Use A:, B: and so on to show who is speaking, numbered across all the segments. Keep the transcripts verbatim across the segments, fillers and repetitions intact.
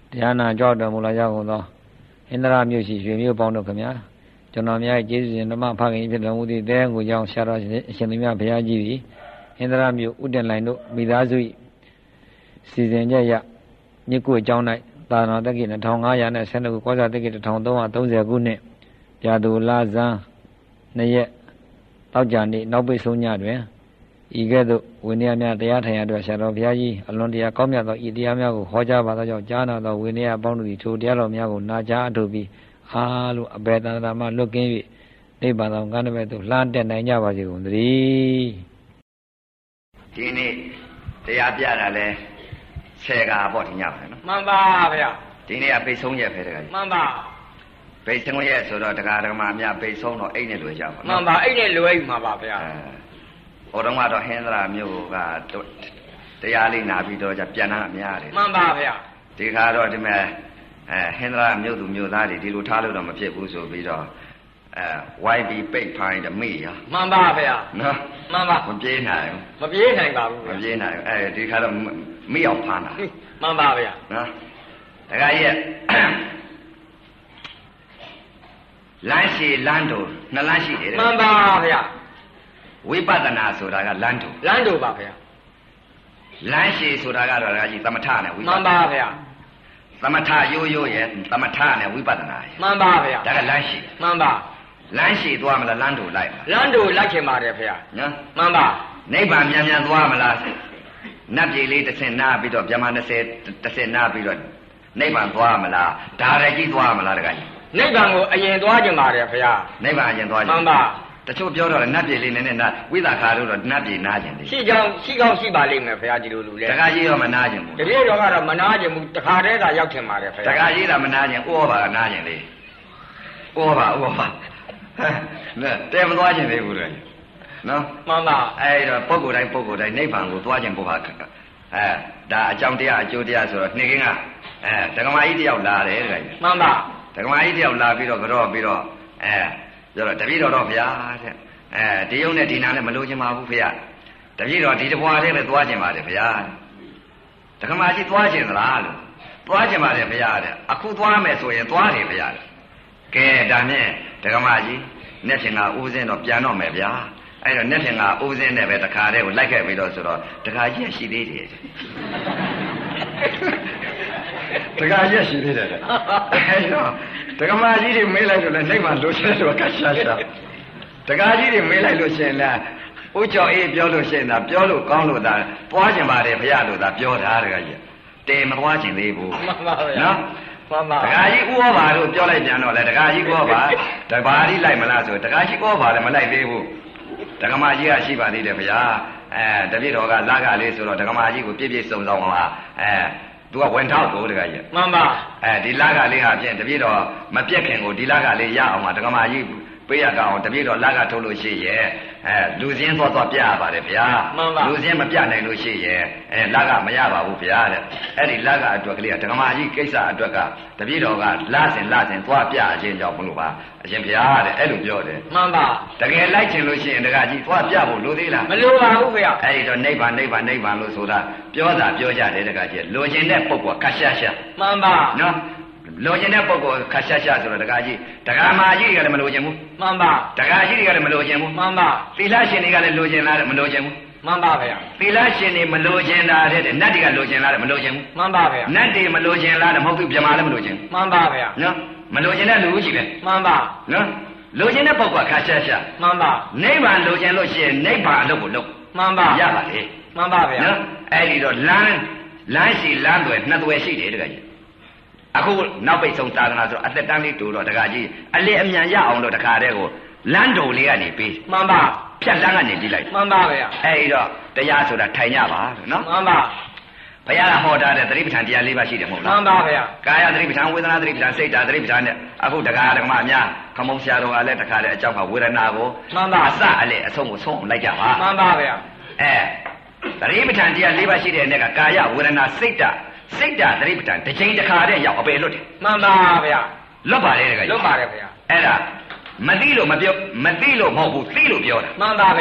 A: တရားနာကြောက်တော်မူလာကြကုန်သောဣန္ဒရာမြို့ရှိရွှေမြို့ပေါင်းတို့ခင်ဗျာကျွန်တော်များရဲ့ကျေးဇူးရှင်ဓမ္မဖခင်ဖြစ်တော်မူသည့်တဲကိုကြောင့်ဆရာတော်အရှင်သူမြတ်ဘုရားကြီးသည်ဣန္ဒရာမြို့ဥတ္တန်လိုင်တို့မိသားစု၏စီစဉ်ကြရမြစ်ကိုအကြောင်း၌သာသနာတက္ကိနှစ်ထောင်ငါးရာနဲ့ဆယ်နှစ်ခုကောဇာတက္ကိတစ်ထောင်သုံးရာသုံးဆယ်ခုနှစ်ပြာသူလာဇန်နှစ်ရက်တောက်ကြနေ့နောက်ပိတ်ဆုံးညတွင်ဤကဲ့သို့ဝိနည်းများတရားထိုင်ရအတွက်ဆရာတော်ဘုရားကြီးအလွန်တရာကောင်းမြတ်သောဤတရားများကိုဟောကြားပါသောကြောင့်ကြားနာသောဝိနည်းအပေါင်းတို့သည်ထိုတရားတော်များကိုနာကြားအထောက်ပြီးအားလုံးအဘယ်တန်တာမှလွတ်ကင်း၍နိဗ္ဗာန်တော်ကံတမဲ့သို့လှမ်းတက်နိုင်ကြပါစေကုန်သတည်း
B: ဒီနေ့တရားပြတာလဲဆယ်ကာပေါ့ထင်ကြပါနော်
C: မှန်ပါဗျာ
B: ဒီနေ့ကပိတ်ဆုံးရက်ပဲတကယ်
C: မှန်ပါ
B: ပိတ်ဆုံးရက်ဆိုတော့တရားဓမ္မအများပိတ်ဆုံးတော့အိတ်နဲ့လွယ်ကြပါ
C: နော်မှန်ပါအိတ်နဲ့လွယ်မှာပါဗျာ
B: ဟိုတော့ကတော့ဟင်္ဒရာမျိုးကတရားလေးနာပြီးတော့じゃပြန်လာအများတယ်
C: မှန်ပါဗျာ
B: ဒီခါတော့ဒီမဲ့အဲဟင်္ဒရာမျိုးသူမျိုးသားတွေဒီလိုထားလို့တော့မဖြစ်ဘူးဆိုပြီးတော့အဲ why be ပိတ်ဖိုင်းတမေ့ရ
C: မှန်ပါဗျာ
B: နော်
C: မှန်ပါ
B: မပြေးနိုင်
C: မပြေးနိုင်ပါဘူး
B: မပြေးနိုင်အဲဒီခါတော့မေ့အောင်ဖမ်းတာ
C: မှန်ပါဗျာ
B: နော်တခါကြီးလမ်းရှိလမ်းတို့နှစ်လမ်းရှိတယ်
C: မှန်ပါဗျာ
B: ဝိပဿနာဆိုတာကလမ်းတို့
C: လမ်းတို့ပါဗျာ
B: လမ်းရှိဆိုတာကတော့ဒါကြီးသမထနဲ့ဝိပဿနာ
C: မှန်ပါဗျာ
B: သမထရိုးရိုးရဲ့သမထနဲ့ဝိပဿနာရဲ့
C: မှန်ပါဗျာ
B: ဒါကလမ်းရှိ
C: မှန်ပါ
B: လမ်းရှိသွားမလားလမ်းတို့လိုက်မလား
C: လမ်းတို့လိုက်ချင်ပါတယ်ဗျာ
B: နော်
C: မှန်ပါ
B: နိဗ္ဗာန်မြန်မြန်သွားမလားနတ်ပြည်လေးတစ်ဆင့်နားပြီးတော့ဗြဟ္မာနှစ်ဆယ်တစ်ဆင့်နားပြီးတော့နိဗ္ဗာန်သွားမလားဒါရကြီးသွားမလားတခါကြီး
C: နိဗ္ဗာန်ကိုအရင်သွားချင်ပါတယ်ဗျာ
B: နိဗ္ဗာန်အရင်သွားချင်
C: မှန်ပါ
B: တချို့ပြောတော့နတ်ပြည်လေးနည်းနည်းနာဝိသခါတို့တော့နတ်ပြည်နားကျင်တယ်
C: ရှိကြောင်းရှိကောင်းရှိပါလိမ့်မယ်ဗျာဒီလိုလူလဲ
B: တခါကြီးရောမနာကျင်ဘူး
C: တကယ်တော့ကတော့မနာကျင်ဘူးတခါတည်းသာရောက်ချင်ပါတယ်ဗျာ
B: တခါကြီးသာမနာကျင်ဩဘာနာကျင်လေဩဘာဩဘာနဲတဲမသွားကျင်သေးဘူးလေနော်
C: မှန်ပါ
B: အဲ့တော့ပုဂ္ဂိုလ်တိုင်းပုဂ္ဂိုလ်တိုင်းနိဗ္ဗာန်ကိုသွားကျင်ဖို့ဟာအဲဒါအကြောင်းတရားအကျိုးတရားဆိုတော့နှစ်ကင်းကအဲဒကမာကြီးတယောက်လာတယ်တခါကြီး
C: မှန်ပါ
B: ဒကမာကြီးတယောက်လာပြီးတော့ကြောပြီးတော့အဲပြောတော့တပည့်တော်တော့ဗျာတဲ့အဲဒီယုံနဲ့ဒီနာနဲ့မလို့ချင်ပါဘူးဖေ။တပည့်တော်ဒီတဘွားလေးပဲသွားချင်ပါတယ်ဗျာ။ဒကမာကြီးသွားချင်သလားလို့သွားချင်ပါတယ်ဗျာတဲ့။အခုသွားမယ်ဆိုရင်သွားတယ်ဗျာ။ကဲဒါနဲ့ဒကမာကြီးနေ့ဖြင့်ကဦးစင်းတော့ပြန်တော့မယ်ဗျာ။အဲ့တော့နေ့ဖြင့်ကဦးစင်းနဲ့ပဲတခါတည်းကိုလိုက်ခဲ့ပြီးတော့ဆိုတော့တခါကြီးရှိသေးတယ်။တခါကြီးရှိသေးတယ်။အဲ့တော့ဒကမာကြီးတွေမေးလိုက်တော့လည်းနှိမ့်မှလို့ဆက်ဆိုကတ်ရှာရှာတကားကြီးတွေမေးလိုက်လို့ရှင်လားဥကြော်အေးပြောလို့ရှင်လားပြောလို့ကောင်းလို့သာသွားကျင်ပါတယ်ဘုရားလို့သာပြောတာတကားကြီးတေမသွားကျင်သေးဘူး
C: မှန်ပါဗျာ
B: နော်
C: မှန်ပါ
B: တကားကြီးဥဩဘာလို့ပြောလိုက်ပြန်တော့လေတကားကြီးဥဩဘာတဘာကြီးလိုက်မလားဆိုတကားကြီးဥဩဘာလည်းမလိုက်သေးဘူးဒကမာကြီးကရှိပါသေးတယ်ဗျာအဲတပည့်တော်ကလာကလေးဆိုတော့ဒကမာကြီးကိုပြည့်ပြည့်စုံစုံအောင်ဟာအဲသူကဝင်ထောက်ကိုတကားကြီး
C: မှန်ပါ
B: အဲဒီလာကလေးဟာဖြင့်တပည့်တော်မပြက်ခင်ကိုဒီလာကလေးရအောင်ပါဒကမာကြီးပေးရကောင်တပည့်တော်လက်ကထုတ်လို့ရှိရဲ့အဲလူစင်းသွားသွားပြရပါတယ်ဗျာလူစင်းမပြနိုင်လို့ရှိရဲ့အဲလက်ကမရပါဘူးဗျာတဲ့အဲ့ဒီလက်ကအတွက်ကလေးကဒကမာကြီးကိစ္စအတွက်ကတပည့်တော်ကလဆင်လဆင်သွားပြအချင်းကြောင့်မလို့ပါအရှင်ဗျာတဲ့အဲ့လိုပြောတယ်
C: မှန်ပါ
B: တကယ်လိုက်ချင်လို့ရှိရင်ဒကာကြီးသွားပြဖို့လိုသေးလား
C: မလိုပါဘူးဗျာ
B: အဲ့ဒီတော့နိဗ္ဗာန်နိဗ္ဗာန်နိဗ္ဗာန်လို့ဆိုတာပြောတာပြောကြတယ်ဒကာကြီးလိုချင်တဲ့ပုဂ္ဂိုလ်ကရှာရှာ
C: မှန်ပါ
B: နော်လိုချင်တဲ့ပုဂ္ဂိုလ်ခါရှာရှာဆိုတော့ဒကာကြီးဒကာမာကြီးတွေကလည်းမလိုချင်ဘူး
C: မှန်ပါ
B: ဒကာကြီးတွေကလည်းမလိုချင်ဘူး
C: မှန်ပါ
B: သီလရှင်တွေကလည်းလိုချင်လားမလိုချင်ဘူး
C: မှန်ပါဗျာ
B: သီလရှင်တွေမလိုချင်တာတဲ့နတ်တွေကလိုချင်လားမလိုချင်ဘူး
C: မှန်ပါဗျာ
B: နတ်တွေမလိုချင်လားမဟုတ်ဘူးပြမလည်းမလိုချင်
C: မှန်ပါဗျာ
B: နော်မလိုချင်တဲ့လူရှိပဲ
C: မှန်ပါ
B: နော်လိုချင်တဲ့ပုဂ္ဂိုလ်ခါရှာရှာ
C: မှန်ပါ
B: နိဗ္ဗာန်လိုချင်လို့ရှိရင်နိဗ္ဗာန်အလုပ်ကိုလုပ်
C: မှန်ပါ
B: ရပါလေ
C: မှန်ပါဗျာ
B: နော်အဲ့ဒီတော့လမ်းလမ်းရှိလမ်းတွေနှစ်သွယ်ရှိတယ်တကယ်ကြီးအခုနောက်ပိတ်ဆုံးသာသနာဆိုအသက်တန်းလေးတူတော့တခါကြီးအလင်းအမြန်ရအောင်လို့တခါတည်းကိုလမ်းတော်လေးကနေပြီး
C: မှန်ပါ
B: ဖြတ်လမ်းကနေကြည့်လိုက်
C: မှန်ပါဗျာ
B: အဲ့ဒီတော့တရားဆိုတာထိုင်ကြပါနော်
C: မှန်ပါ
B: ဘုရားကဟောတာတဲ့သတိပဋ္ဌာန်တရား၄ပါးရှိတယ်မဟုတ်လား
C: မှန်ပါဗျာ
B: ကာယသတိပဋ္ဌာန်ဝေဒနာသတိပဋ္ဌာန်စိတ်ဓာတ်သတိပဋ္ဌာန်နဲ့အခုတခါတခါမှအများခမုံဆရာတော်ကလည်းတခါတည်းအကြောင်းကဝေဒနာကို
C: မှန်ပါ
B: အစအလေအဆုံးကိုဆုံးလိုက်ကြပါ
C: မှန်ပါဗျာ
B: အဲသတိပဋ္ဌာန်တရား၄ပါးရှိတဲ့အနေကကာယဝေဒနာစိတ်ဓာတ်စိတ်ဓာတ်သတိပဋ္ဌာန်တစ်ချိန်တစ်ခါတည်းရောက်အပေလွတ်တယ်
C: မှန်ပါဗျာ
B: လွတ်ပါလေတကယ်
C: လွတ်ပါတယ်ဗျာ
B: အဲ့ဒါမသိလို့မပြောမသိလို့မဟုတ်ဘူးသိလို့ပြောတာ
C: မှန်ပါဗျာ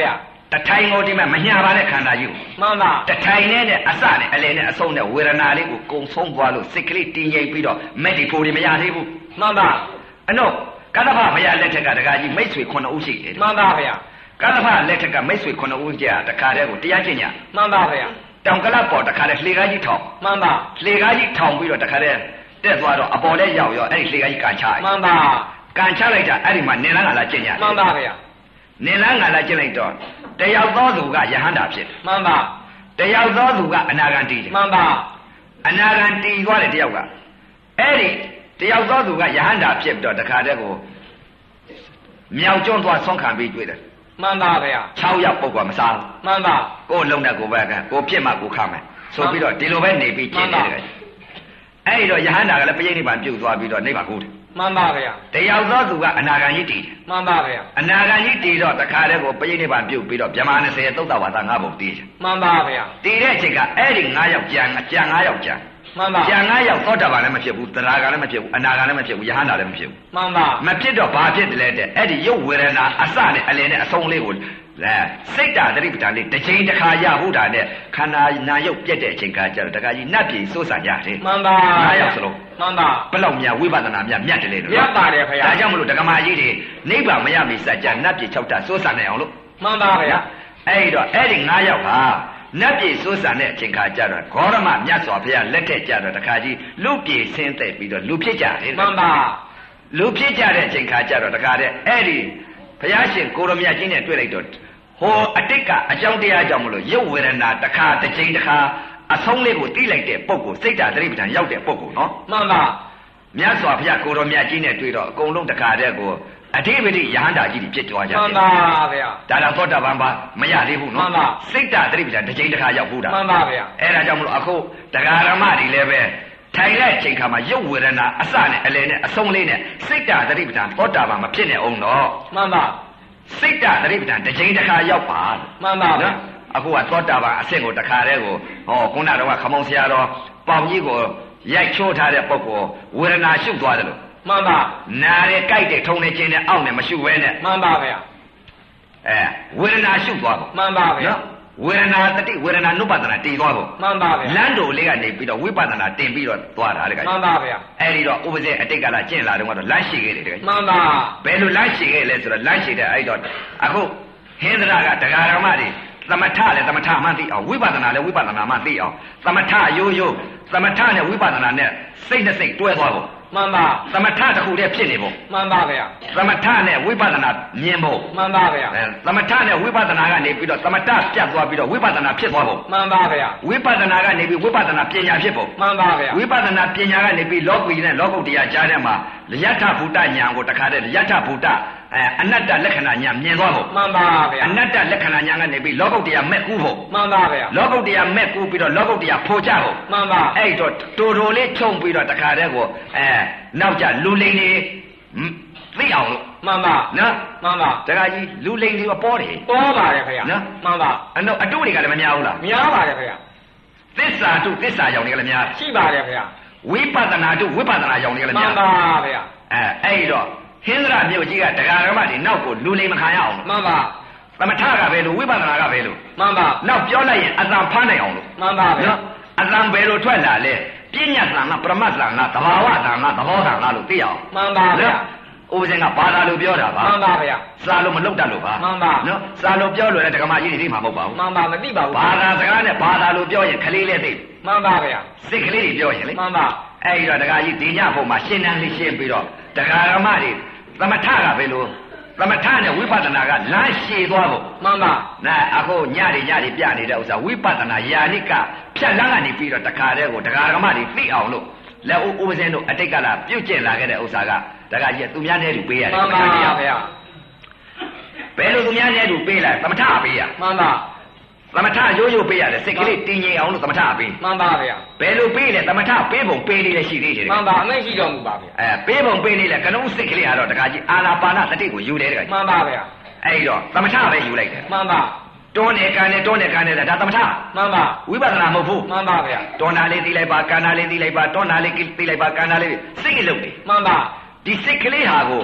B: တထိုင်ကိုဒီမှာမညာပါနဲ့ခန္ဓာကြီးကို
C: မှန်ပါ
B: တထိုင်နဲ့နဲ့အစနဲ့အလယ်နဲ့အဆုံးနဲ့ဝေဒနာလေးကိုကုံဆုံးသွားလို့စိတ်ကလေးတည်ငြိမ်ပြီးတော့မက်ဒီဖိုတွေမရသေးဘူး
C: မှန်ပါ
B: အနောကသဗ္ဗဘုရားလက်ထက်ကတခါကြီးမိတ်ဆွေခုနှစ်ဦးရှိတယ်
C: မှန်ပါဗျာ
B: ကသဗ္ဗလက်ထက်ကမိတ်ဆွေခုနှစ်ဦးကြာတခါတည်းကိုတရားကျင့်ကြ
C: မှန်ပါဗျာ
B: တောင်ကလပေါ်တခါတည်းလှေကားကြီးထောင်
C: မှန်ပါ
B: လှေကားကြီးထောင်ပြီးတော့တခါတည်းတက်သွားတော့အပေါ်လဲရောက်ရောအဲ့ဒီလှေကားကြီးကန်ချ
C: မှန်ပါ
B: ကန်ချလိုက်တာအဲ့ဒီမှာနင်လန်းကလာကျင့်ကြ
C: မှန်ပါဗျာ
B: နင်လန်းကလာကျင့်လိုက်တော့တယောက်သောသူကယဟန္တာဖြစ်
C: မှန်ပါ
B: တယောက်သောသူကအနာဂံတီးတယ်
C: မှန်ပါ
B: အနာဂံတီးသွားတယ်တယောက်ကအဲ့ဒီတယောက်သောသူကယဟန္တာဖြစ်ပြီးတော့တခါတည်းကိုမြောက်ကျွန်းသွားဆုံးခံပြီးတွေ့တယ်
C: မှန်ပါဗျာ
B: ၆ယောက်ပုဂ္ဂိုလ်မစားဘူး
C: မှန်ပါ
B: ကိုယ်လုံးတဲ့ကိုယ်ပဲကကိုဖြစ်မှကိုခမယ်ဆိုပြီးတော့ဒီလိုပဲနေပြီးကျင့်နေတယ်အဲ့ဒီတော့ယဟန္တာကလည်းပြိဋိနိဗ္ဗာန်ပြုတ်သွားပြီးတော့နိဗ္ဗာန်ကိုတယ်
C: မှန်ပါဗျာ
B: တယောက်သောသူကအနာဂံကြီးတည်တယ်
C: မှန်ပါဗျာ
B: အနာဂံကြီးတည်တော့တခါတည်းကိုပြိဋိနိဗ္ဗာန်ပြုတ်ပြီးတော့ဗြဟ္မာ၂၀သုတ္တဝါဒ၅ဘုံတည်တယ်
C: မှန်ပါဗျာ
B: တည်တဲ့အချိန်ကအဲ့ဒီ၅ယောက်ကြံကြံ၅ယောက်ကြံ
C: မှန်ပါ
B: ကြံ၅ယောက်သောတာပန်လည်းမဖြစ်ဘူးသရဂံလည်းမဖြစ်ဘူးအနာဂံလည်းမဖြစ်ဘူးယဟန္တာလည်းမဖြစ်ဘူး
C: မှန်ပါ
B: မဖြစ်တော့ဘာဖြစ်တယ်လဲတဲ့အဲ့ဒီရုပ်ဝေဒနာအစနဲ့အလယ်နဲ့အဆုံးလေးကိုလဲစိတ်ဓာတ်တိပ္ပံလေးတစ်ချိန်တစ်ခါရဟုတ်တာနဲ့ခန္ဓာနာယုတ်ပြက်တဲ့အချိန်ကကြတော့တခါကြီးနတ်ပြည်စိုးစံရတယ်
C: မှန်ပါ
B: ၅ယောက်စလုံး
C: မှန်ပါ
B: ဘယ်လောက်များဝိပဿနာများမြတ်တယ်လေ
C: လို့မြတ်ပါတယ်ခင်ဗျာ
B: ဒါကြောင့်မလို့ဒကမာကြီးတွေနိဗ္ဗာန်မရမီစัจ जा နတ်ပြည်၆ဓာတ်စိုးစံနိုင်အောင်လို့
C: မှန်ပါခင်ဗျာ
B: အဲ့ဒီတော့အဲ့ဒီ၅ယောက်ဟာနတ်ပြည်စိုးစံတဲ့အချိန်ခါကြတော့ဂေါရမမြတ်စွာဘုရားလက်ထက်ကြတော့တခါကြီးလူပြည်ဆင်းသက်ပြီးတော့လူဖြစ်ကြတယ်
C: မှန်ပါ
B: လူဖြစ်ကြတဲ့အချိန်ခါကြတော့တခါတဲ့အဲ့ဒီဘုရားရှင်ကိုရမြတ်ကြီးနဲ့တွေ့လိုက်တော့ဟိုအတိတ်ကအကြောင်းတရားကြောင့်မလို့ရုပ်ဝေဒနာတစ်ခါတစ်ချိန်တစ်ခါအဆုံးလေးကိုသိလိုက်တဲ့ပုဂ္ဂိုလ်စိတ်ဓာတ်တိပ္ပံရောက်တဲ့ပုဂ္ဂိုလ်နော်
C: မှန်ပါ
B: မြတ်စွာဘုရားကိုရမြတ်ကြီးနဲ့တွေ့တော့အကုန်လုံးတခါတည်းကိုအဓိပတိယဟန္တာကြီးတွေဖြစ်ကြွားကြတယ်
C: မှန်ပါဗျာ
B: ဒါတော့သောတာပန်ပါမရသေးဘူးနော်
C: မှန်ပါ
B: စိတ်ဓာတ်တိပ္ပံတစ်ချိန်တစ်ခါရောက်ဘူးတာ
C: မှန်ပါဗျာ
B: အဲ့ဒါကြောင့်မလို့အခုတရားဓမ္မတွေလည်းပဲထိုင်တဲ့အချိန်ခါမှာရုပ်ဝေဒနာအစနဲ့အလယ်နဲ့အဆုံးလေးနဲ့စိတ်ဓာတ်တိပ္ပံသောတာပန်မဖြစ်နေအောင်တော့
C: မှန်ပါ
B: စိတ်ဓာတ်တိပ္ပံတစ်ချိန်တစ်ခါရောက်ပါ
C: မှန်ပါဗျာ
B: အခုကသောတာပန်အဆင့်ကိုတခါတည်းကိုဟောခုနကတော့ခမောင်ဆရာတော်ပေါင်ကြီးကိုရိုက်ချိုးထားတဲ့ပုဂ္ဂိုလ်ဝေဒနာရှုသွားတယ်လို့
C: မှန်ပါ
B: နားရဲကြိုက်တဲ့ထုံနေခြင်းနဲ့အောက်နဲ့မရှုဘဲနဲ့
C: မှန်ပါဗျာ
B: အဲဝေဒနာရှုသွားဖို့
C: မှန်ပါဗျာ
B: ဝေဒနာတတိဝေဒနာနုပဒနာတည်သွားဖို့
C: မှန်ပါဗျာ
B: လမ်းတို့လေးကနေပြီးတော့ဝိပဿနာတင်ပြီးတော့သွားတာတဲ့က
C: မှန်ပါဗျာ
B: အဲ့ဒီတော့ဥပဇေအတိတ်ကလာကျင့်လာတော့ကတော့လမ်းရှိခဲ့တယ်တဲ့
C: မှန်ပါ
B: ဘယ်လိုလမ်းရှိခဲ့လဲဆိုတော့လမ်းရှိတဲ့အဲ့တော့အခုဟင်္ဒရာကတရားဓမ္မတွေသမထလည်းသမထမှသိအောင်ဝိပဿနာလည်းဝိပဿနာမှသိအောင်သမထရိုးရိုးသမထနဲ့ဝိပဿနာနဲ့စိတ်နဲ့စိတ်တွဲသွားဖို့
C: မှန်ပါ
B: သမထတစ်ခုတည်းဖြစ်နေဖို့
C: မှန်ပါဗျာ
B: သမထနဲ့ဝိပဿနာမြင်ဖို့
C: မှန်ပါဗျာ
B: သမထနဲ့ဝိပဿနာကနေပြီးတော့သမထပြတ်သွားပြီးတော့ဝိပဿနာဖြစ်သွားဖို့
C: မှန်ပါဗျာ
B: ဝိပဿနာကနေပြီးဝိပဿနာပညာဖြစ်ဖို့
C: မှန်ပါဗျာ
B: ဝိပဿနာပညာကနေပြီးလောကီနဲ့လောကုတ္တရာကြားထဲမှာယထဘူတဉာဏ်ကိုတခါတည်းယထဘူတအဲအနတ္တလက္ခဏာဉာဏ်မြင်သွားဖို့
C: မှန်ပါဗျာ
B: အနတ္တလက္ခဏာဉာဏ်ကနေပြီးလောကုတ္တရာမဲ့ကူးဖို့
C: မှန်ပါဗျာ
B: လောကုတ္တရာမဲ့ကူးပြီးတော့လောကုတ္တရာဖိုချဖို့
C: မှန်ပါ
B: အဲ့တော့တူတူလေးချုံပြီးတော့တခါတည်းကိုအဲနောက်ကြလူလိန်တွေသိအောင်လို့
C: မှန်ပါ
B: နော်
C: မှန်ပါ
B: တခါကြီးလူလိန်တွေပေါ်တယ်
C: ပေါ်ပါတယ်ခင်ဗျာ
B: နော်
C: မှန်ပါ
B: အနှုတ်အတုတွေကလည်းမများဘူးလား
C: များပါတယ်ခင်ဗျာ
B: သစ္စာတုသစ္စာကြောင့်တွေကလည်းများ
C: ရှိပါတယ်ခင်ဗျာ
B: ဝိပဿနာတုဝိပဿနာကြောင့်တွေကလည်းများ
C: မှန်ပါဗျာ
B: အဲအဲ့တော့ဟင်္ဒရာမြို့ကြီးကတရားဓမ္မတွေနောက်ကိုလူလိမ်မခံရအောင်
C: မှန်ပါ
B: သမထကပဲလို့ဝိပဿနာကပဲလို့
C: မှန်ပါ
B: နောက်ပြောလိုက်ရင်အတန်ဖမ်းနိုင်အောင်လို့
C: မှန်ပါဗျာ
B: အတန်ဘယ်လိုထွက်လာလဲပြဉ္ညာသံလားပရမတ်သံလားသဘာဝသံလားသဘောသံလားလို့သိအောင်
C: မှန်ပါဗျာ
B: ဥပဇင်ကဘာသာလို့ပြောတာပါ
C: မှန်ပါဗျာ
B: စာလို့မလုပ်တတ်လို့ပါ
C: မှန်ပါ
B: နော်စာလို့ပြောလို့လည်းဒကမာကြီးတွေသိမှာမဟုတ်ပါဘူး
C: မှန်ပါမသိပါဘူး
B: ဘာသာစကားနဲ့ဘာသာလို့ပြောရင်ခလေးလေးသိ
C: မှန်ပါဗျာ
B: စိတ်ကလေးတွေပြောရင်လေ
C: မှန်ပါ
B: အဲ့ဒီတော့ဒကာကြီးဒီညဖို့မှာရှင်းတန်းလေးရှင်းပြီးတော့ဒကာရမတွေသမထကပဲလို့သမထနဲ့ဝိပဿနာကလမ်းရှည်သွားဖို့
C: မှန်ပါ
B: နာအခုညတွေညတွေပြနေတဲ့ဥစ္စာဝိပဿနာယာနိကဖြတ်လန်းကနေပြီးတော့တခါတည်းကိုဒကာရမတွေသိအောင်လို့လက်ဦးဦးစင်းတို့အတိတ်ကလာပြုတ်ကျင်လာခဲ့တဲ့ဥစ္စာကဒကာကြီးကသူများနဲ့တူပေးရတယ်
C: မှန်ပါဗျာ
B: ဘယ်လိုသူများနဲ့တူပေးလိုက်သမထပေးရ
C: မှန်ပါ
B: သမထရိုးရိုးပေးရတယ်စိတ်ကလေးတည်ငြိမ်အောင်လို့သမထပေး
C: မှန်ပါဗျာ
B: ဘယ်လိုပေးလဲသမထပေးပုံပေးလေးလည်းရှိသေးတယ်
C: မှန်ပါအမိန့်ရှိတော်မူပါဗျာ
B: အဲပေးပုံပေးလေးလည်းကနုံးစိတ်ကလေးကတော့ဒကာကြီးအာနာပါနတတိကိုယူတယ်ဒကာကြီး
C: မှန်ပါဗျာ
B: အဲ့တော့သမထပဲယူလိုက်တယ်
C: မှန်ပါ
B: တွန်းနေကန်နေတွန်းနေကန်နေတာဒါသမထ
C: မှန်ပါ
B: ဝိပဿနာမဟုတ်ဘူး
C: မှန်ပါဗျာ
B: တွန်းတာလေးသိလိုက်ပါကန်တာလေးသိလိုက်ပါတွန်းတာလေးသိလိုက်ပါကန်တာလေးစိတ်အလုပ်တယ်
C: မှန်ပါ
B: ဒီစိတ်ကလေးဟာကို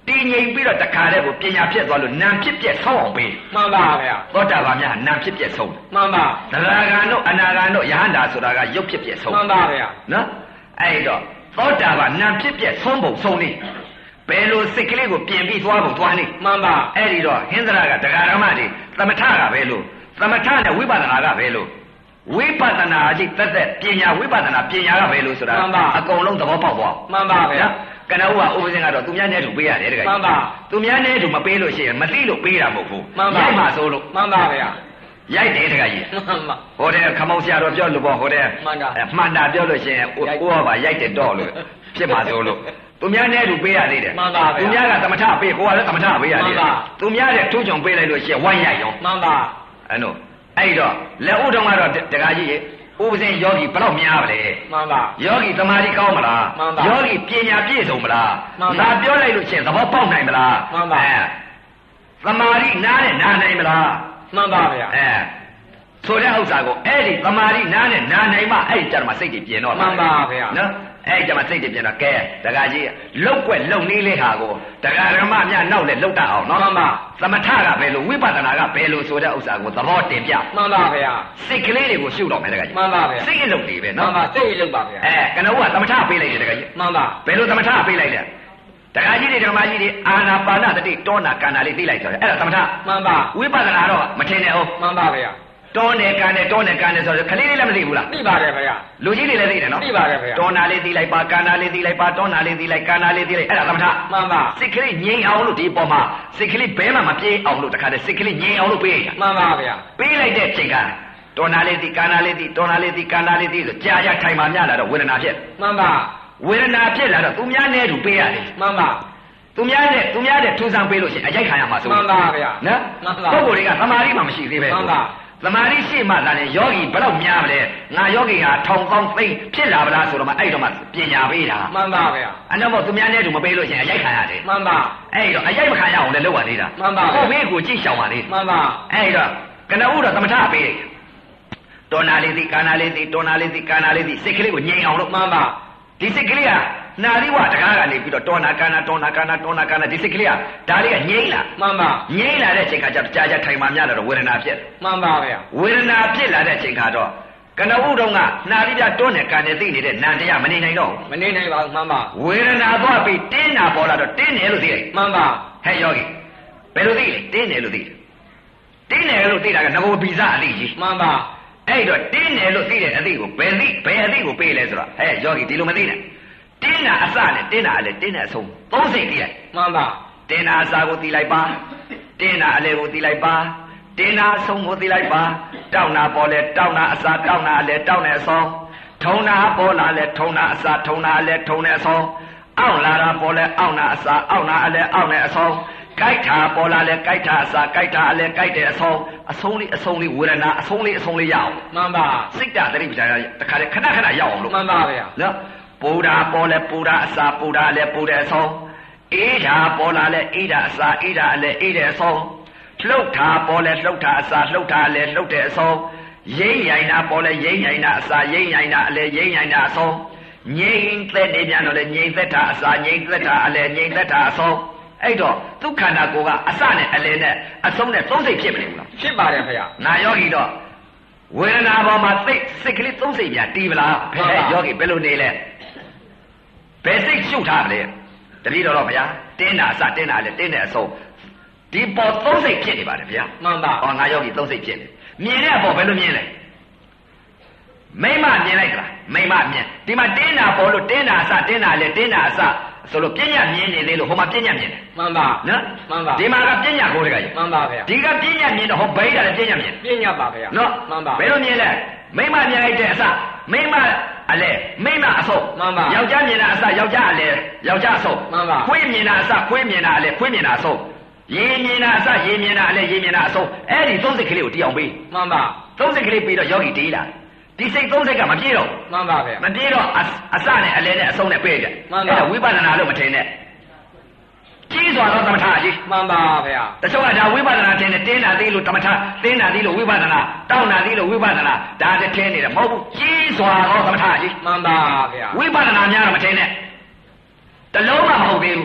B: တင်းငိမ့်ပြီးတော့တခါတည်းကိုပညာဖြစ်သွားလို့နာမ်ဖြစ်ပြက်ဆုံးအောင်ပေး
C: မှန်ပါဗျာ
B: သောတာပန်များနာမ်ဖြစ်ပြက်ဆုံး
C: မှန်ပါ
B: သရဂံတို့အနာဂံတို့ယဟန္တာဆိုတာကရုပ်ဖြစ်ပြက်ဆုံး
C: မှန်ပါဗျာ
B: နော်အဲ့တော့သောတာပန်နာမ်ဖြစ်ပြက်ဆုံးပုံဆုံးနေဘယ်လိုစိတ်ကလေးကိုပြင်ပြီးသွားပုံသွားနေ
C: မှန်ပါ
B: အဲ့ဒီတော့ဟင်္ဒရာကတရားဓမ္မတွေသမထကပဲလို့သမထနဲ့ဝိပဿနာကပဲလို့ဝိပဿနာအကြည့်သက်သက်ပညာဝိပဿနာပညာကပဲလို့ဆိုတာအကုန်လုံးသဘောပေါက်သွား
C: မှန်ပါဗျာ
B: ကနဦးကဥပဇင်ကတော့သူများနဲ့တူပေးရတယ်တကယ်
C: မှန်ပါ
B: သူများနဲ့တူမပေးလို့ရှိရင်မသိလို့ပေးတာမဟုတ်ဘူးရိုက်မှဆိုလို့
C: မှန်ပါဗျာ
B: ရိုက်တယ်တကယ်ကြီး
C: မှန်ပါ
B: ဟိုတဲ့ခမောင်ဆရာတော်ပြောလို့ပေါ့ဟိုတဲ့
C: မှန်တာ
B: မှန်တာပြောလို့ရှိရင်ဥဟောပါရိုက်တယ်တော့လို့ဖြစ်မှာဆိုလို့သူများနဲ့တူပေးရသေးတယ်
C: မှန်ပါဗျာ
B: သူများကသမထပေးကိုကလည်းသမထပေးရသေးတယ်သူများတဲ့ထိုးချုံပေးလိုက်လို့ရှိရင်ဝိုင်းရိုက်ရော
C: မှန်ပါ
B: အဲ့တော့အဲ့တော့လက်ဥတော်ကတော့တကယ်ကြီးဥပဇင်ယောဂီဘယ်တော့များပါလဲ
C: မှန်ပါ
B: ယောဂီသမာဓိကောင်းမလားယောဂီပညာပြည့်စုံမလားငါပြောလိုက်လို့ချင်းသဘောပေါက်နိုင်မလား
C: မှန်ပါ
B: အဲသမာဓိနားနဲ့နားနိုင်မလား
C: မှန်ပါဗျာ
B: အဲဆိုတဲ့ဥစ္စာကိုအဲ့ဒီသမာဓိနားနဲ့နားနိုင်မှအဲ့ဒီကြမှာစိတ်တွေပြင်တော့
C: မှန်ပါဗျာ
B: နော်အဲ့ဒီကြမှာစိတ်တွေပြင်တော့ကဲတကကြီးလုတ်ွက်လုံလေးလေးဟာကိုတရားဓမ္မများနောက်နဲ့လုတ်တတ်အောင်နော်
C: မှန်ပါ
B: သမထကဘယ်လိုဝိပဿနာကဘယ်လိုဆိုတဲ့ဥစ္စာကိုသဘောတင်ပြ
C: မှန်ပါဗျာ
B: စိတ်ကလေးတွေကိုရှုတော့မယ်တကကြီး
C: မှန်ပါဗျာ
B: စိတ်အလုပ်တွေပဲ
C: နော်မှန်ပါစိတ်အလုပ်ပါဗျာ
B: အဲကနဦးကသမထပေးလိုက်တယ်တကကြီး
C: မှန်ပါ
B: ဘယ်လိုသမထပေးလိုက်လဲတရားကြီးတွေဓမ္မကြီးတွေအာနာပါနတတိတောနာကန္နာလေးသိလိုက်ဆိုတယ်အဲ့ဒါသမထ
C: မှန်ပါ
B: ဝိပဿနာတော့မထင်နဲ့ဟုတ်
C: မှန်ပါဗျာ
B: တောနယ်ကန်နဲ့တောနယ်ကန်နဲ့ဆိုတော့ခလေးလေးလည်းမသိဘူးလား
C: သိပါတယ်ဗျာ
B: လူကြီးတွေလည်းသိတယ်နော်
C: သိပါတယ်ဗျာ
B: တောနာလေးသိလိုက်ပါကန်နာလေးသိလိုက်ပါတောနာလေးသိလိုက်ကန်နာလေးသိလိုက်အဲ့ဒါသမထ
C: မှန်ပါ
B: စိတ်ကလေးငြိမ်အောင်လို့ဒီပေါ်မှာစိတ်ကလေးဘဲမှမပြေးအောင်လို့တခါတည်းစိတ်ကလေးငြိမ်အောင်လို့ပေးရတာ
C: မှန်ပါဗျာ
B: ပေးလိုက်တဲ့ချိန်ကတောနာလေးသိကန်နာလေးသိတောနာလေးသိကန်နာလေးသိဆိုကြာကြာထိုင်မှများလာတော့ဝေဒနာဖြစ်
C: မှန်ပါ
B: ဝေဒနာဖြစ်လာတော့သူများနဲ့တူပေးရတယ်
C: မှန်ပါ
B: သူများနဲ့သူများနဲ့ထူဆန်းပေးလို့ရှိရင်အကြိုက်ခံရမှာဆို
C: မှန်ပါဗျာ
B: နော်
C: မှန်ပါ
B: ပုဂ္ဂိုလ်တွေကသမာဓိမှမရှိသေးပဲ
C: မှန်ပါ
B: သမာဓိရှိမှသာလေယောဂီဘယ်တော့များမလဲငါယောဂီဟာထောင်ပေါင်းသိဖြစ်လာပါလားဆိုတော့မှအဲ့တော့မှပညာပေးတာ
C: မှန်ပါဗျာ
B: အဲ့တော့သူများနဲ့တူမပေးလို့ရှိရင်အရိုက်ခံရတယ်
C: မှန်ပါ
B: အဲ့တော့အရိုက်မခံရအောင်လည်းလုပ်ရသေးတာ
C: မှန်ပါ
B: ကိုဘေးကိုကြည့်ရှောင်ပါလေ
C: မှန်ပါ
B: အဲ့တော့ကနဦးတော့သမထပေးတောနာလေးသိကာနာလေးသိတောနာလေးသိကာနာလေးသိစိတ်ကလေးကိုငြိမ်အောင်လို့
C: မှန်ပါ
B: ဒီစိတ်ကလေးကနာရီဝတကားကနေပြီးတော့တောနာကာနာတောနာကာနာတောနာကာနာဒီစိတ်ကလေးကဒါလေးကငြိမ့်လာ
C: မှန်ပါ
B: ငြိမ့်လာတဲ့ချိန်ခါကျကြာကြာထိုင်မှများလာတော့ဝေဒနာဖြစ်
C: မှန်ပါဗျာ
B: ဝေဒနာဖြစ်လာတဲ့ချိန်ခါတော့ကနဦးတုန်းကနာရီပြတောနဲ့ကာနဲ့သိနေတဲ့နန္တရားမနေနိုင်တော့
C: မနေနိုင်ပါဘူးမှန်ပါ
B: ဝေဒနာသွားပြီးတင်းနာပေါ်လာတော့တင်းတယ်လို့သိလိုက်
C: မှန်ပါ
B: ဟဲ့ယောဂီဘယ်လိုသိလဲတင်းတယ်လို့သိတယ်တင်းတယ်လို့သိတာကငဘောဗီဇအသိကြီး
C: မှန်ပါ
B: အဲ့တော့တင်းတယ်လို့သိတဲ့အသိကိုဘယ်သိဘယ်အသိကိုပေးလဲဆိုတော့ဟဲ့ယောဂီဒီလိုမသိနဲ့တင်းတာအစနဲ့တင်းတာအလဲတင်းတဲ့အဆုံးသုံးစိတ်သိလိုက်
C: မှန်ပါ
B: တင်းတာအစကိုသိလိုက်ပါတင်းတာအလဲကိုသိလိုက်ပါတင်းတာအဆုံးကိုသိလိုက်ပါတောက်တာပေါ်လဲတောက်တာအစတောက်တာအလဲတောက်တဲ့အဆုံးထုံတာပေါ်လာလဲထုံတာအစထုံတာအလဲထုံတဲ့အဆုံးအောင့်လာတာပေါ်လဲအောင့်တာအစအောင့်တာအလဲအောင့်တဲ့အဆုံးကြိုက်တာပေါ်လာလဲကြိုက်တာအစကြိုက်တာအလဲကြိုက်တဲ့အဆုံးအဆုံးလေးအဆုံးလေးဝေဒနာအဆုံးလေးအဆုံးလေးရအောင်
C: မှန်ပါ
B: စိတ်တသတိပ္ပာရတခါလေခဏခဏရအောင်လို့
C: မှန်ပါဗျာ
B: နော်ပူတာပေါ်လဲပူတာအစာပူတာလဲပူတဲ့အဆုံးအေးတာပေါ်လာလဲအေးတာအစာအေးတာလဲအေးတဲ့အဆုံးလှုပ်တာပေါ်လဲလှုပ်တာအစာလှုပ်တာလဲလှုပ်တဲ့အဆုံးရိမ့်ရိုင်တာပေါ်လဲရိမ့်ရိုင်တာအစာရိမ့်ရိုင်တာအလဲရိမ့်ရိုင်တာအဆုံးငြိမ့်သက်နေပြန်တော့လဲငြိမ့်သက်တာအစာငြိမ့်သက်တာအလဲငြိမ့်သက်တာအဆုံးအဲ့တော့သူခန္ဓာကိုယ်ကအစနဲ့အလဲနဲ့အဆုံးနဲ့သုံးစိတ်ဖြစ်မနေဘူးလား
C: ဖြစ်ပါတယ်ခင်ဗျာ
B: နာယောဂီတော့ဝေဒနာပေါ်မှာစိတ်စိတ်ကလေးသုံးစိတ်ပြန်တီးပလားဘယ်ယောဂီဘယ်လိုနေလဲဘယ်စိတ်ရှုပ်ထားလဲတတိတော်တော့ဗျာတင်းတာအစတင်းတာလဲတင်းတဲ့အဆုံးဒီပေါ်သုံးစိတ်ဖြစ်နေပါတယ်ဗျာ
C: မှန်ပါ
B: ဟောငါယောဂီသုံးစိတ်ဖြစ်နေမြင်တဲ့အပေါ်ဘယ်လိုမြင်လဲမိမမြင်လိုက်လားမိမမြင်ဒီမှာတင်းတာပေါ်လို့တင်းတာအစတင်းတာလဲတင်းတာအစဆိုလို့ပြညာမြင်နေသေးလို့ဟိုမှာပြညာမြင်တယ်
C: မှန်ပါ
B: နော်
C: မှန်ပါ
B: ဒီမှာကပြညာကိုတကကြီး
C: မှန်ပါဗျာ
B: ဒီကပြညာမြင်တော့ဟောဘိဒါလည်းပြညာမြင်
C: ပြညာပါဗျာ
B: နော်
C: မှန်ပါ
B: ဘယ်လိုမြင်လဲမိမမြင်လိုက်တဲ့အစမိမအလဲမိမအဆုံး
C: မှန်ပါ
B: ယောက်ျားမြင်တာအစယောက်ျားအလဲယောက်ျားအဆုံး
C: မှန်ပါ
B: ခွေးမြင်တာအစခွေးမြင်တာအလဲခွေးမြင်တာအဆုံးရေမြင်တာအစရေမြင်တာအလဲရေမြင်တာအဆုံးအဲ့ဒီသုံးစိတ်ကလေးကိုတရားပေး
C: မှန်ပါ
B: သုံးစိတ်ကလေးပြီးတော့ယောဂီတေးလာဒီစိတ်သုံးစိတ်ကမပြေတော့
C: မှန်ပါဗျာ
B: မပြေတော့အစနဲ့အလဲနဲ့အဆုံးနဲ့ပေးကြ
C: အဲ့
B: ဒါဝိပဿနာလို့မထင်နဲ့ကြီးစွာသောသမထကြီး
C: မှန်ပါဗျာ
B: တချို့ကဒါဝိပဿနာထင်တယ်တင်းတာသေးလို့သမထတင်းတာသေးလို့ဝိပဿနာတောင်းတာသေးလို့ဝိပဿနာဒါတည်းထင်နေတယ်မဟုတ်ဘူးကြီးစွာသောသမထကြီး
C: မှန်ပါဗျာ
B: ဝိပဿနာများတော့မထင်နဲ့တလုံးမှမဟုတ်သေးဘူး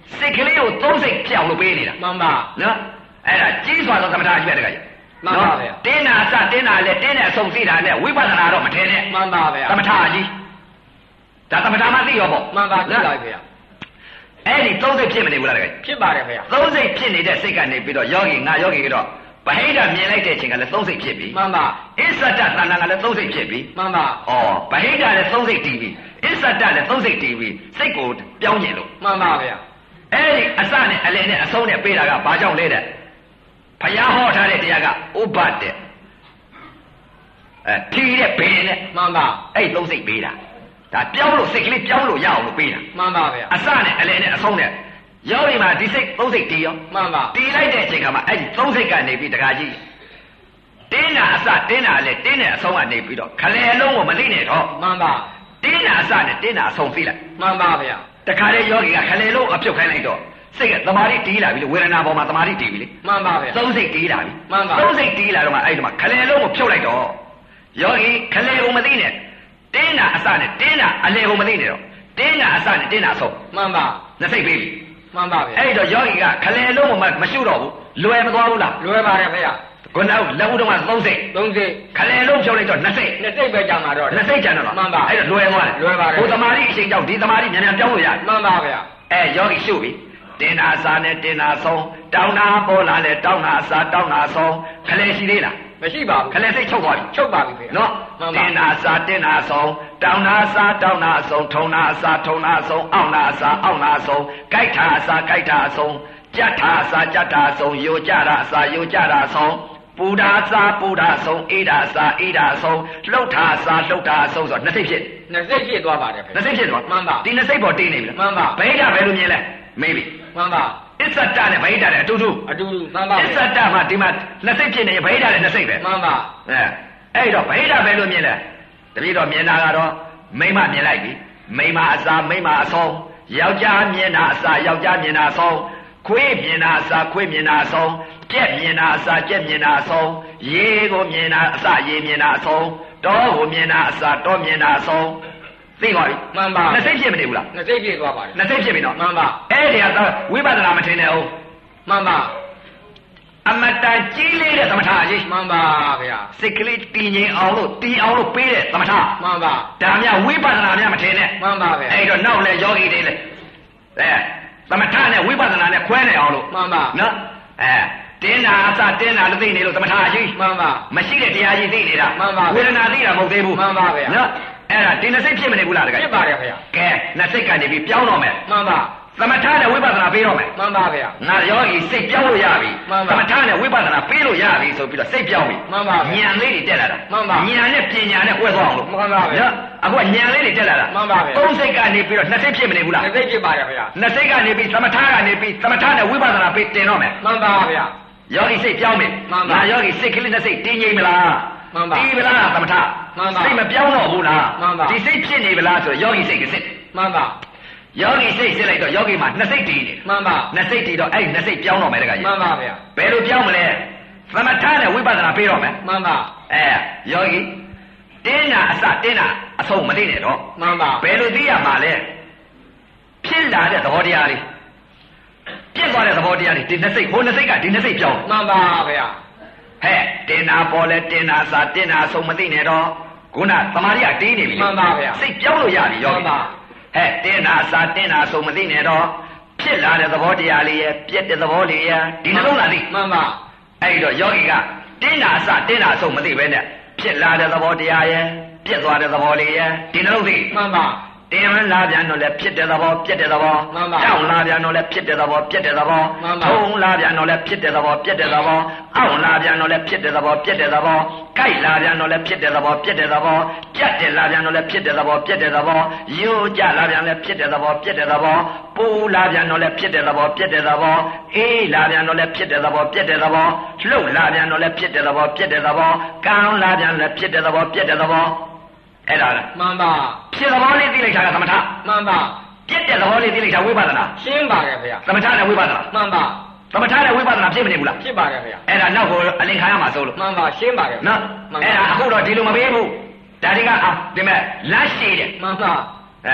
B: စိတ်ကလေးကိုသုံးစိတ်ပြောင်းလို့ပေးနေတာ
C: မှန်ပါ
B: နော်အဲ့ဒါကြီးစွာသောသမထကြီးပဲတကယ်
C: မှန်ပါဗျာ
B: တင်းနာစတင်းနာလေတင်းတဲ့အဆုံးသိတာနဲ့ဝိပဿနာတော့မထင်နဲ့
C: မှန်ပါဗျာ
B: သမထကြီးဒါသမထမှသိရောပေါ့
C: မှန်ပါသိပါဗျာ
B: အဲ့ဒီသုံးစိတ်ဖြစ်မနေဘူးလားတကယ်
C: ဖြစ်ပါတယ်ဗျာ
B: သုံးစိတ်ဖြစ်နေတဲ့စိတ်ကနေပြီးတော့ယောဂီငါယောဂီကတော့ဗဟိတမြင်လိုက်တဲ့အချိန်ကလည်းသုံးစိတ်ဖြစ်ပြီ
C: မှန်ပါ
B: အစ္ဆဒတဏ္ဍာကလည်းသုံးစိတ်ဖြစ်ပြီ
C: မှန်ပါ
B: ဩဗဟိတလည်းသုံးစိတ်တည်ပြီအစ္ဆဒလည်းသုံးစိတ်တည်ပြီစိတ်ကိုပြောင်းကျင်လို့
C: မှန်ပါဗျာ
B: အဲ့ဒီအစနဲ့အလယ်နဲ့အဆုံးနဲ့ပေးတာကဘာကြောင့်လဲတဲ့ဘုရားဟောထားတဲ့တရားကဥပတ်တဲ့အဲထီတဲ့ဘယ်နဲ့
C: မှန်ပါ
B: အဲ့သုံးစိတ်ပေးတာဒါပြောင်းလို့စိတ်ကလေးပြောင်းလို့ရအောင်လို့ပေးတာ
C: မှန်ပါဗျာ
B: အစနဲ့အလယ်နဲ့အဆုံးနဲ့ယောဂီမှာဒီစိတ်သုံးစိတ်တည်ရော
C: မှန်ပါ
B: တည်လိုက်တဲ့အချိန်ကမှအဲ့ဒီသုံးစိတ်ကနေပြီးတခါကြီးတင်းတာအစတင်းတာလည်းတင်းတဲ့အဆုံးကနေပြီးတော့ခလေအလုံးကိုမသိနဲ့တော့
C: မှန်ပါ
B: တင်းတာအစနဲ့တင်းတာအဆုံးသိလိုက်
C: မှန်ပါဗျာ
B: တခါလေယောဂီကခလေလုံးအပြုတ်ခိုင်းလိုက်တော့စိတ်ကသမာဓိတီးလာပြီလေဝေဒနာပေါ်မှာသမာဓိတီးပြီလေ
C: မှန်ပါဗျာ
B: သုံးစိတ်တီးလာပြီ
C: မှန်ပါ
B: သုံးစိတ်တီးလာတော့မှအဲ့ဒီမှာခလေလုံးကိုဖြုတ်လိုက်တော့ယောဂီခလေကိုမသိနဲ့တင်းတာအစနဲ့တင်းတာအလေကိုမသိနဲ့တော့တင်းတာအစနဲ့တင်းတာအဆုံး
C: မှန်ပါ
B: နှစ်စိတ်ပေးပြီ
C: မှန်ပါဗျာ
B: အဲ့တော့ယောဂီကခလေလုံးကိုမရှုတော့ဘူးလွယ်မသွားဘူးလား
C: လွယ်ပါတယ်ဗျာ
B: ခုနကလက်ဦးတော့ကသုံးစိတ်
C: သုံးစိတ်
B: ခလေလုံးဖြုတ်လိုက်တော့နှစ်စိတ်
C: နှစ်စိတ်ပဲကြာမှာတော့
B: နှစ်စိတ်ကြာတော့
C: မှန်ပါ
B: အဲ့တော့လွယ်သွားတယ်
C: လွယ်ပါတယ်
B: ဟိုသမာဓိအချိန်ကြောင့်ဒီသမာဓိမြန်မြန်ပြောင်းလို့ရတယ်
C: မှန်ပါဗျာ
B: အဲယောဂီရှုပြီတင်နာစာနဲ့တင်နာဆုံးတောင်းနာပေါ်လာလဲတောင်းနာစာတောင်းနာဆုံးခလေရှိသေးလား
C: မရှိပါဘူး
B: ခလေစိတ်ချုပ်သွားပြီ
C: ချုပ်ပါပြီဗျာ
B: နော်တင်နာစာတင်နာဆုံးတောင်းနာစာတောင်းနာဆုံးထုံနာစာထုံနာဆုံးအောင့်နာစာအောင့်နာဆုံးကြိုက်တာစာကြိုက်တာဆုံးကြက်တာစာကြက်တာဆုံးယိုကြတာစာယိုကြတာဆုံးပူဒါစာပူဒါဆုံးအေးဒါစာအေးဒါဆုံးလှုပ်တာစာလှုပ်တာဆုံးဆိုတော့နှစ်စိတ်ဖြစ်
C: နှစ်စိတ်ဖြစ်သွားပါတယ်ဗျာ
B: နှစ်စိတ်ဖြစ်သွား
C: မှန်ပါ
B: ဒီနှစ်စိတ်ပေါ်တင်းနေပြီ
C: မှန်ပါ
B: ဗိဓာဘယ်လိုမြင်လဲမေးပြီ
C: မှန်ပါ
B: အစ္ဆတနဲ့ဗိဓာနဲ့အတူတူ
C: အတူတူမှန်ပါ
B: အစ္ဆတမှာဒီမှာနှစ်စိတ်ဖြစ်နေဗိဓာနဲ့နှစ်စိတ်ပဲ
C: မှန်ပါ
B: အဲအဲ့တော့ဗိဓာဘယ်လိုမြင်လဲတပည့်တော်မြင်တာကတော့မိမမြင်လိုက်ပြီမိမအစာမိမအဆုံးယောက်ျားမြင်တာအစာယောက်ျားမြင်တာအဆုံးခွေးမြင်တာအစာခွေးမြင်တာအဆုံးကြက်မြင်တာအစာကြက်မြင်တာအဆုံးရေကိုမြင်တာအစာရေမြင်တာအဆုံးတောကိုမြင်တာအစာတောမြင်တာအဆုံးသိပါပြီ
C: မှန်ပါ
B: နှစ်စိတ်ဖြစ်မနေဘူးလား
C: နှစ်စိတ်ဖြစ်သွားပါတယ်
B: နှစ်စိတ်ဖြစ်ပြီနော်
C: မှန်ပါ
B: အဲ့ဒီကတော့ဝိပဿနာမထင်နဲ့အောင်
C: မှန်ပါ
B: အမတန်ကြီးလေးတဲ့သမထကြီး
C: မှန်ပါဗျာ
B: စိတ်ကလေးတည်ငြိမ်အောင်လို့တည်အောင်လို့ပေးတဲ့သမထ
C: မှန်ပါ
B: ဒါများဝိပဿနာများမထင်နဲ့
C: မှန်ပါဗျာ
B: အဲ့တော့နောက်လဲယောဂီတွေလဲအဲသမထနဲ့ဝိပဿနာနဲ့ခွဲနေအောင်လို့
C: မှန်ပါ
B: နော်အဲတင်းတာအစတင်းတာလို့သိနေလို့သမထကြီး
C: မှန်ပါ
B: မရှိတဲ့တရားကြီးသိနေတာ
C: မှန်ပါ
B: ဝေဒနာသိတာမဟုတ်သေးဘူး
C: မှန်ပါဗျာ
B: နော်အဲ့ဒါဒီနှစ်စိတ်ဖြစ်မနေဘူးလားတကယ်
C: ဖြစ်ပါတယ်ဗျာ
B: ကဲနှစ်စိတ်ကနေပြီးပြောင်းတော့မယ်
C: မှန်ပါ
B: သမထနဲ့ဝိပဿနာပေးတော့မယ်
C: မှန်ပါဗျာ
B: ငါယောဂီစိတ်ပြောင်းလို့ရပြီသမထနဲ့ဝိပဿနာပေးလို့ရပြီဆိုပြီးတော့စိတ်ပြောင်းပြီ
C: မှန်ပါ
B: ဉာဏ်လေးတွေတက်လာတာ
C: မှန်ပါ
B: ဉာဏ်နဲ့ပညာနဲ့ဝဲသွားအောင်လို့
C: မှန်ပါဗျာ
B: အခုကဉာဏ်လေးတွေတက်လာတာ
C: မှန်ပါဗျာ
B: သုံးစိတ်ကနေပြီးတော့နှစ်စိတ်ဖြစ်မနေဘူးလား
C: နှစ်စိတ်ဖြစ်ပါတယ်ဗျာ
B: နှစ်စိတ်ကနေပြီးသမထကနေပြီးသမထနဲ့ဝိပဿနာပေးတင်တော့မယ်
C: မှန်ပါဗျာ
B: ယောဂီစိတ်ပြောင်းပြီငါယောဂီစိတ်ကလေးနဲ့စိတ်တင်းငြိမ်မလား
C: မှန်ပါ
B: ဒီဗလားသမထ
C: မှန်ပါ
B: စိတ်မပြောင်းတော့ဘူးလား
C: မှန်ပါ
B: ဒီစိတ်ဖြစ်နေဗလားဆိုယောဂီစိတ်ကစစ်
C: မှန်ပါ
B: ယောဂီစိတ်စစ်လိုက်တော့ယောဂီမှာနှစ်စိတ်တည်နေ
C: မှန်ပါ
B: နှစ်စိတ်တည်တော့အဲ့နှစ်စိတ်ပြောင်းတော့မယ်တခါကြီး
C: မှန်ပါဗျာ
B: ဘယ်လိုပြောင်းမလဲသမထနဲ့ဝိပဿနာပေးတော့မယ်
C: မှန်ပါ
B: အဲယောဂီတင်းတာအစတင်းတာအဆုံးမသိနဲ့တော့
C: မှန်ပါ
B: ဘယ်လိုသိရမှာလဲဖြစ်လာတဲ့သဘောတရားလေးပြည့်သွားတဲ့သဘောတရားလေးဒီနှစ်စိတ်ဟိုနှစ်စိတ်ကဒီနှစ်စိတ်ပြောင်း
C: မှန်ပါဗျာ
B: ဟဲ့တင်နာပေါ်လဲတင်နာစာတင်နာဆုံးမသိနဲ့တော့ခုနသမာဓိကတင်းနေပြီ
C: မှန်ပါဗျာ
B: စိတ်ပြောင်းလို့ရပြီယောဂီဟဲ့တင်နာစာတင်နာဆုံးမသိနဲ့တော့ဖြစ်လာတဲ့သဘောတရားလေးရဲ့ပြည့်တဲ့သဘောလေးရဲ့ဒီနှလုံးသားသိ
C: မှန်ပါ
B: အဲ့တော့ယောဂီကတင်းနာစာတင်းနာဆုံးမသိပဲနဲ့ဖြစ်လာတဲ့သဘောတရားရဲ့ပြည့်သွားတဲ့သဘောလေးရဲ့ဒီနှလုံးသိ
C: မှန်ပါ
B: တင်လာပြန်တော့လည်းဖြစ်တဲ့သဘောပြည့်တဲ့သဘောတောင်းလာပြန်တော့လည်းဖြစ်တဲ့သဘောပြည့်တဲ့သဘောထုံလာပြန်တော့လည်းဖြစ်တဲ့သဘောပြည့်တဲ့သဘောအောင့်လာပြန်တော့လည်းဖြစ်တဲ့သဘောပြည့်တဲ့သဘောကြိုက်လာပြန်တော့လည်းဖြစ်တဲ့သဘောပြည့်တဲ့သဘောကြက်တယ်လာပြန်တော့လည်းဖြစ်တဲ့သဘောပြည့်တဲ့သဘောယိုးကြလာပြန်လည်းဖြစ်တဲ့သဘောပြည့်တဲ့သဘောပူလာပြန်တော့လည်းဖြစ်တဲ့သဘောပြည့်တဲ့သဘောအေးလာပြန်တော့လည်းဖြစ်တဲ့သဘောပြည့်တဲ့သဘောလှုပ်လာပြန်တော့လည်းဖြစ်တဲ့သဘောပြည့်တဲ့သဘောကောင်းလာပြန်လည်းဖြစ်တဲ့သဘောပြည့်တဲ့သဘောအဲ့ဒါလား
C: မှန်ပါ
B: ဖြစ်သဘောလေးသိလိုက်တာကသမထ
C: မှန်ပါ
B: ပြည့်တဲ့သဘောလေးသိလိုက်တာဝိပဿနာ
C: ရှင်းပါတယ်ဗျာ
B: သမထနဲ့ဝိပဿနာ
C: မှန်ပါ
B: သမထနဲ့ဝိပဿနာဖြစ်မနေဘူးလား
C: ဖြစ်ပါတယ်ဗျာ
B: အဲ့ဒါနောက်ကိုအလင်ခံရမှာစိုးလို့
C: မှန်ပါရှင်းပါတယ်
B: နော်အဲ့ဒါအခုတော့ဒီလိုမပေးဘူးဒါတွေကအာဒီမဲ့လမ်းရှိတယ်
C: မှန်ပါ
B: အဲ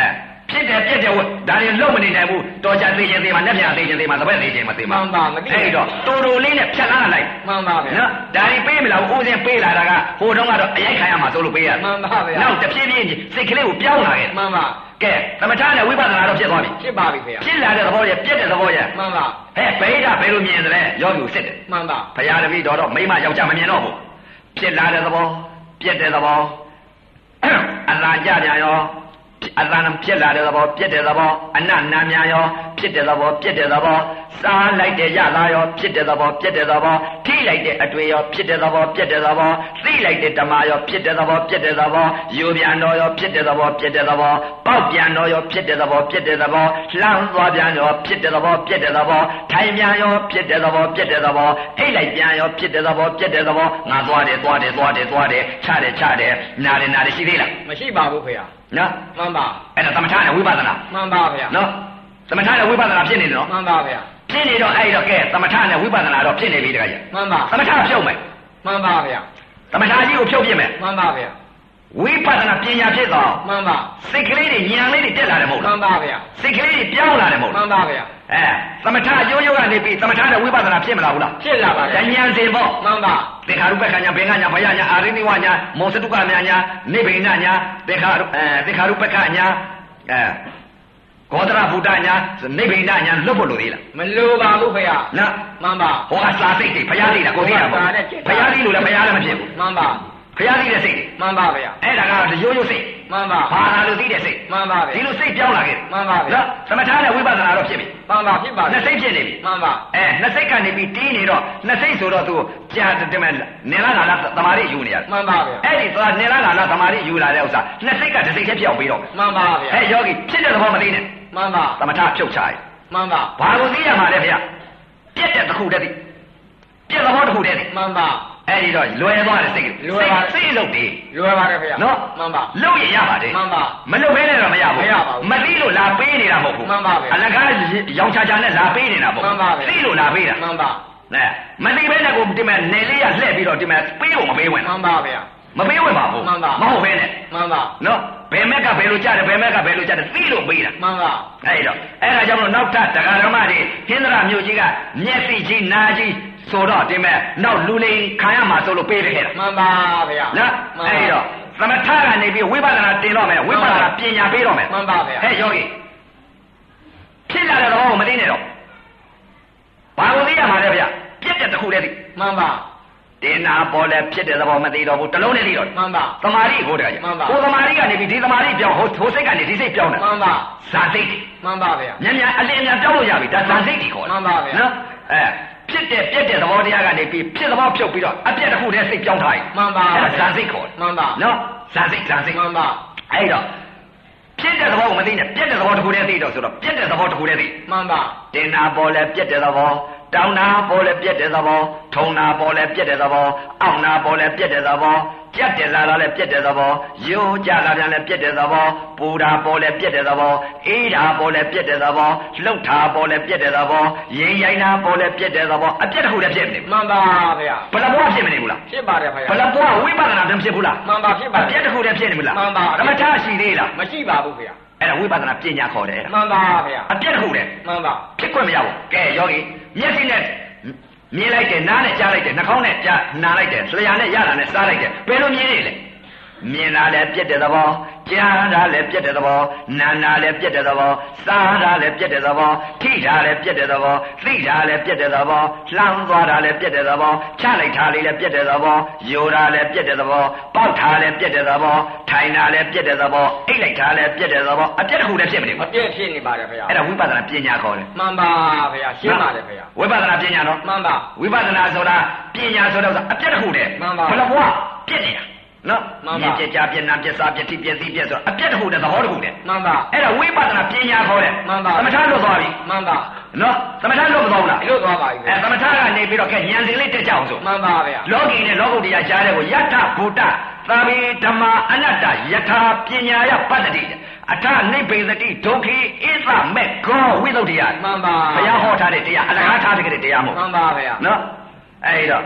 B: ဖြစ်တယ်ပြက်တယ်ဝဒါတွေလုံးမနေနိုင်ဘူးတော်ကြသိချင်းသိမှာလက်ပြသိချင်းသိမှာသဘက်သိချင်းမသိမှာ
C: မှန်ပါမသိ
B: အဲ့တော့တူတူလေးနဲ့ဖြတ်လာလိုက်
C: မှန်ပါဗျာ
B: နော်ဒါတွေပေးမလားဦးစင်းပေးလာတာကဟိုတုန်းကတော့အရိုက်ခံရမှာဆိုလို့ပေးရ
C: မှန်ပါဗျာ
B: နောက်တဖြည်းဖြည်းစိတ်ကလေးကိုပြောင်းလာခဲ့
C: မှန်ပါ
B: ကဲသမထနဲ့ဝိပဿနာတော့ဖြစ်သွားပြီ
C: ဖြစ်ပါပြီခင်ဗျာ
B: ဖြစ်လာတဲ့သဘောရဲ့ပြက်တဲ့သဘောရဲ့
C: မှန်ပါ
B: ဟဲ့ဗိဓာဘယ်လိုမြင်သလဲယောဂီကိုစစ်တယ်
C: မှန်ပါ
B: ဘုရားတပည့်တော်တော့မိမယောက်ျားမမြင်တော့ဘူးဖြစ်လာတဲ့သဘောပြက်တဲ့သဘောအလားကြပြန်ရောအလားဖြစ်လာတဲ့သဘောပြက်တဲ့သဘောအနနာမြန်ရောဖြစ်တဲ့သဘောပြက်တဲ့သဘောစားလိုက်တဲ့ရလာရောဖြစ်တဲ့သဘောပြက်တဲ့သဘောထိလိုက်တဲ့အတွေ့ရောဖြစ်တဲ့သဘောပြက်တဲ့သဘောသိလိုက်တဲ့ဓမ္မရောဖြစ်တဲ့သဘောပြက်တဲ့သဘောယူပြန်တော်ရောဖြစ်တဲ့သဘောပြက်တဲ့သဘောပေါက်ပြန်တော်ရောဖြစ်တဲ့သဘောပြက်တဲ့သဘောလှမ်းသွားပြန်ရောဖြစ်တဲ့သဘောပြက်တဲ့သဘောထိုင်ပြန်ရောဖြစ်တဲ့သဘောပြက်တဲ့သဘောအိတ်လိုက်ပြန်ရောဖြစ်တဲ့သဘောပြက်တဲ့သဘောငါသွားတယ်သွားတယ်သွားတယ်သွားတယ်ချတယ်ချတယ်နာတယ်နာတယ်ရှိသေးလား
C: မရှိပါဘူးခင်ဗျာ
B: နော်
C: မှန်ပါ
B: အဲ့ဒါသမထနဲ့ဝိပဿနာ
C: မှန်ပါဗျာ
B: နော်သမထနဲ့ဝိပဿနာဖြစ်နေတယ်နော်
C: မှန်ပါဗျာ
B: ဖြစ်နေတော့အဲ့တော့ကဲသမထနဲ့ဝိပဿနာတော့ဖြစ်နေပြီတခါကြီး
C: မှန်ပါ
B: သမထဖြုတ်မယ်
C: မှန်ပါဗျာ
B: သမထကြီးကိုဖြုတ်ပြမယ်
C: မှန်ပါဗျာ
B: ဝိပဿနာပညာဖြစ်သွား
C: မှန်ပါ
B: စိတ်ကလေးတွေဉာဏ်လေးတွေတက်လာတယ်မဟုတ်လား
C: မှန်ပါဗျာ
B: စိတ်ကလေးတွေပြောင်းလာတယ်မဟုတ်
C: လားမှန်ပါဗျာ
B: အဲသမထရိုးရိုးကနေပြီးသမထနဲ့ဝိပဿနာဖြစ်မလားဘူးလား
C: ဖြစ်လာပါဗျာ
B: ဉာဏ်စဉ်ပေါ့
C: မှန်ပါ
B: သင်္ခါရုပ္ပကညာဘင်္ဂညာဘယညာအာရိနိဝညာမောစတုကညာညာနိဗ္ဗိဏညာသင်္ခါအဲသင်္ခါရုပ္ပကညာအဲဂေါတရဗုဒ္ဓညာနိဗ္ဗိဏညာလွတ်ဖို့လိုသေးလား
C: မလိုပါဘူးခင်ဗျာ
B: နော်
C: မှန်ပါ
B: ဟောကစာစိတ်တွေဘုရားသိတာကိုသိတာပေါ့ဘုရားသိလို့လည်းဘုရားလည်းမဖြစ်ဘူး
C: မှန်ပါ
B: ဘုရားသိတဲ့စိတ်တွေ
C: မှန်ပါဗျာ
B: အဲ့ဒါကတော့ရိုးရိုးစိတ်
C: မှန်ပါ
B: ဘာသာလို့သိတဲ့စိတ်
C: မှန်ပါဗျာ
B: ဒီလိုစိတ်ပြောင်းလာခဲ့
C: မှန်ပါဗျာ
B: နော်သမထနဲ့ဝိပဿနာတော့ဖြစ်ပြီ
C: မှန်ပါဖြစ်ပါ
B: နှစ်စိတ်ဖြစ်နေပြီ
C: မှန်ပါ
B: အဲနှစ်စိတ်ကနေပြီးတီးနေတော့နှစ်စိတ်ဆိုတော့သူကြာတယ်မဲ့နေလာလာသမာဓိယူနေရတယ်
C: မှန်ပါဗျာ
B: အဲ့ဒီသွားနေလာလာသမာဓိယူလာတဲ့ဥစ္စာနှစ်စိတ်ကတစ်စိတ်ချက်ပြောင်းပြီးတော့
C: မှန်ပါဗျာ
B: အဲယောဂီဖြစ်တဲ့သဘောမသိနဲ့
C: မှန်ပါ
B: သမထဖြုတ်ချရ
C: မှန်ပါ
B: ဘာလို့သိရမှာလဲဗျာပြက်တဲ့တစ်ခုတည်းသိပြက်သဘောတစ်ခုတည်းသိ
C: မှန်ပါ
B: အဲ့ဒီတော့လွယ်သွားတယ်စိတ်
C: လွယ်ပါ
B: စိတ်လုံးတည်
C: လွယ်ပါတယ်ခင်ဗျာ
B: နော်
C: မှန်ပါ
B: လုံးရရပါတယ်
C: မှန်ပါ
B: မလုံးဘဲနဲ့တော့မရဘူး
C: မရပါဘူး
B: မသိလို့လာပေးနေတာမဟုတ်ဘူး
C: မှန်ပါဗျာ
B: အလကားရောင်ချာချာနဲ့လာပေးနေတာမဟုတ်
C: ဘူးမှန်ပါဗျာ
B: သိလို့လာပေးတာ
C: မှန်ပါ
B: နဲမသိဘဲနဲ့ကိုဒီမဲ့နယ်လေးရလှည့်ပြီးတော့ဒီမဲ့ပေးဖို့မပေးဝင်
C: မှန်ပါဗျာ
B: မပေးဝင်ပါဘူး
C: မှန်ပါ
B: မဟုတ်ဘဲနဲ့
C: မှန်ပါ
B: နော်ဘယ်မက်ကဘယ်လိုကြတယ်ဘယ်မက်ကဘယ်လိုကြတယ်သိလို့ပေးတာ
C: မှန်ပါ
B: အဲ့တော့အဲ့ဒါကြောင့်မလို့နောက်ထပ်တရားဓမ္မတွေဟင်္ဒရာမြို့ကြီးကမျက်စိကြီးနာကြီးဆိုတော့ဒီမဲ့နောက်လူလိန်ခံရမှာဆိုလို့ပေးခဲ့တာ
C: မှန်ပါဗျာ
B: နော်အဲ့တော့သမထကနေပြီးဝိပဿနာတင်တော့မယ်ဝိပဿနာပညာပေးတော့မယ်
C: မှန်ပါဗျာ
B: ဟဲ့ယောဂီဖြစ်လာတဲ့သဘောကိုမသိနဲ့တော့ဘာလို့သိရမှာလဲဗျာပြက်တဲ့တစ်ခုတည်းသိ
C: မှန်ပါ
B: တင်နာပေါ်လဲဖြစ်တဲ့သဘောမသိတော့ဘူးတလုံးနဲ့သိတော့
C: မှန်ပါ
B: သမာဓိကိုတည်းကကိုသမာဓိကနေပြီးဒီသမာဓိပြောင်းဟိုဟိုစိတ်ကနေဒီစိတ်ပြောင်းတယ်
C: မှန်ပါ
B: ဇာစိတ်
C: မှန်ပါဗျာ
B: မြန်မြန်အလင်းမြန်ပြောင်းလို့ရပြီဒါဇာစိတ်ကြီးခေါ်တယ်
C: မှန်ပါဗျာ
B: နော်အဲဖြစ်တဲ့ပြက်တဲ့သဘောတရားကနေပြီးဖြစ်သဘောဖြုတ်ပြီးတော့အပြက်တစ်ခုတည်းစိတ်ပြောင်းထားရင်
C: မှန်ပါ
B: အဲဒါဇာစိတ်ခေါ်တယ်
C: မှန်ပါ
B: နော်ဇာစိတ်ဇာစိတ်
C: မှန်ပါ
B: အဲ့တော့ဖြစ်တဲ့သဘောကိုမသိနဲ့ပြက်တဲ့သဘောတစ်ခုတည်းသိတော့ဆိုတော့ပြက်တဲ့သဘောတစ်ခုတည်းသိ
C: မှန်ပါ
B: တင်နာပေါ်လဲပြက်တဲ့သဘောတောင်းနာပေါ်လဲပြက်တဲ့သဘောထုံနာပေါ်လဲပြက်တဲ့သဘောအောင့်နာပေါ်လဲပြက်တဲ့သဘောကြက်တယ်လာလာလဲပြက်တဲ့သဘောရိုးကြလာပြန်လဲပြက်တဲ့သဘောပူတာပေါ်လဲပြက်တဲ့သဘောအေးတာပေါ်လဲပြက်တဲ့သဘောလှုပ်တာပေါ်လဲပြက်တဲ့သဘောရင်ရိုင်းတာပေါ်လဲပြက်တဲ့သဘောအပြက်တစ်ခုတည်းဖြစ်နေ
C: မှန်ပါဗျာ
B: ဘယ်ဘွားဖြစ်မနေဘူးလား
C: ဖြစ်ပါတယ်ဗျာ
B: ဘယ်ဘွားဝိပဿနာတင်ဖြစ်ဘူးလား
C: မှန်ပါဖြစ်ပါ
B: အပြက်တစ်ခုတည်းဖြစ်နေဘူးလား
C: မှန်ပါ
B: ဓမ္မထရှိသေးလား
C: မရှိပါဘူးဗျာ
B: အဲ့ဒါဝိပဿနာပညာခေါ်တယ်
C: မှန်ပါဗျာ
B: အပြက်တစ်ခုတည်း
C: မှန်ပါ
B: ဖြစ်ခွင့်မရဘူးကဲယောဂီမျက်စိနဲ့မြင်လိုက်တယ်နားနဲ့ကြားလိုက်တယ်နှာခေါင်းနဲ့ကြားနားလိုက်တယ်လျှာနဲ့ရတာနဲ့စားလိုက်တယ်ဘယ်လိုမြင်နေလဲမြင်တာလည်းပြက်တဲ့သဘောကြားတာလည်းပြက်တဲ့သဘောနားတာလည်းပြက်တဲ့သဘောစားတာလည်းပြက်တဲ့သဘောထိတာလည်းပြက်တဲ့သဘောသိတာလည်းပြက်တဲ့သဘောလှမ်းသွားတာလည်းပြက်တဲ့သဘောချလိုက်တာလေးလည်းပြက်တဲ့သဘောယိုတာလည်းပြက်တဲ့သဘောပေါက်တာလည်းပြက်တဲ့သဘောထိုင်တာလည်းပြက်တဲ့သဘောအိတ်လိုက်တာလည်းပြက်တဲ့သဘောအပြက်တစ်ခုတည်းဖြစ်မနေဘူး
C: အပြက်ဖြစ်နေပါတယ်ခင်ဗျာ
B: အဲ့ဒါဝိပဿနာပညာခေါ်တယ်
C: မှန်ပါဗျာရှင်းပါတယ်ခင်ဗျာ
B: ဝိပဿနာပညာနော်
C: မှန်ပါ
B: ဝိပဿနာဆိုတာပညာဆိုတာအပြက်တစ်ခုတည်း
C: မှန်ပါ
B: ဘယ်လိုဘွားပြက်နေတာနော်မြင်ပြကြပြနာပြစားပြတိပြသိပြဆိုအပြက်တစ်ခုတည်းသဘောတစ်ခုတည်း
C: မှန်ပါ
B: အဲ့ဒါဝိပဿနာပညာခေါ်တယ်
C: မှန်ပါ
B: သမထလွတ်သွားပြီ
C: မှန်ပါ
B: နော်သမထလွတ်မသွားဘူးလား
C: လွတ်သွားပါပြီ
B: အဲသမထကနေပြီးတော့ကဲဉာဏ်စဉ်လေးတက်ကြအောင်ဆို
C: မှန်ပါဗျာ
B: လောကီနဲ့လောကုတ္တရာရှားတဲ့ကိုယထဘုဒ္ဓသာဘိဓမ္မာအနတ္တယထာပညာယပတ္တိအထနိဗ္ဗေသတိဒုက္ခိဣသမေကောဝိသုဒ္ဓိယ
C: မှန်ပါ
B: ဘုရားဟောထားတဲ့တရားအလကားထားတဲ့တရားမို့
C: မှန်ပါဗျာ
B: နော်အဲ့တော့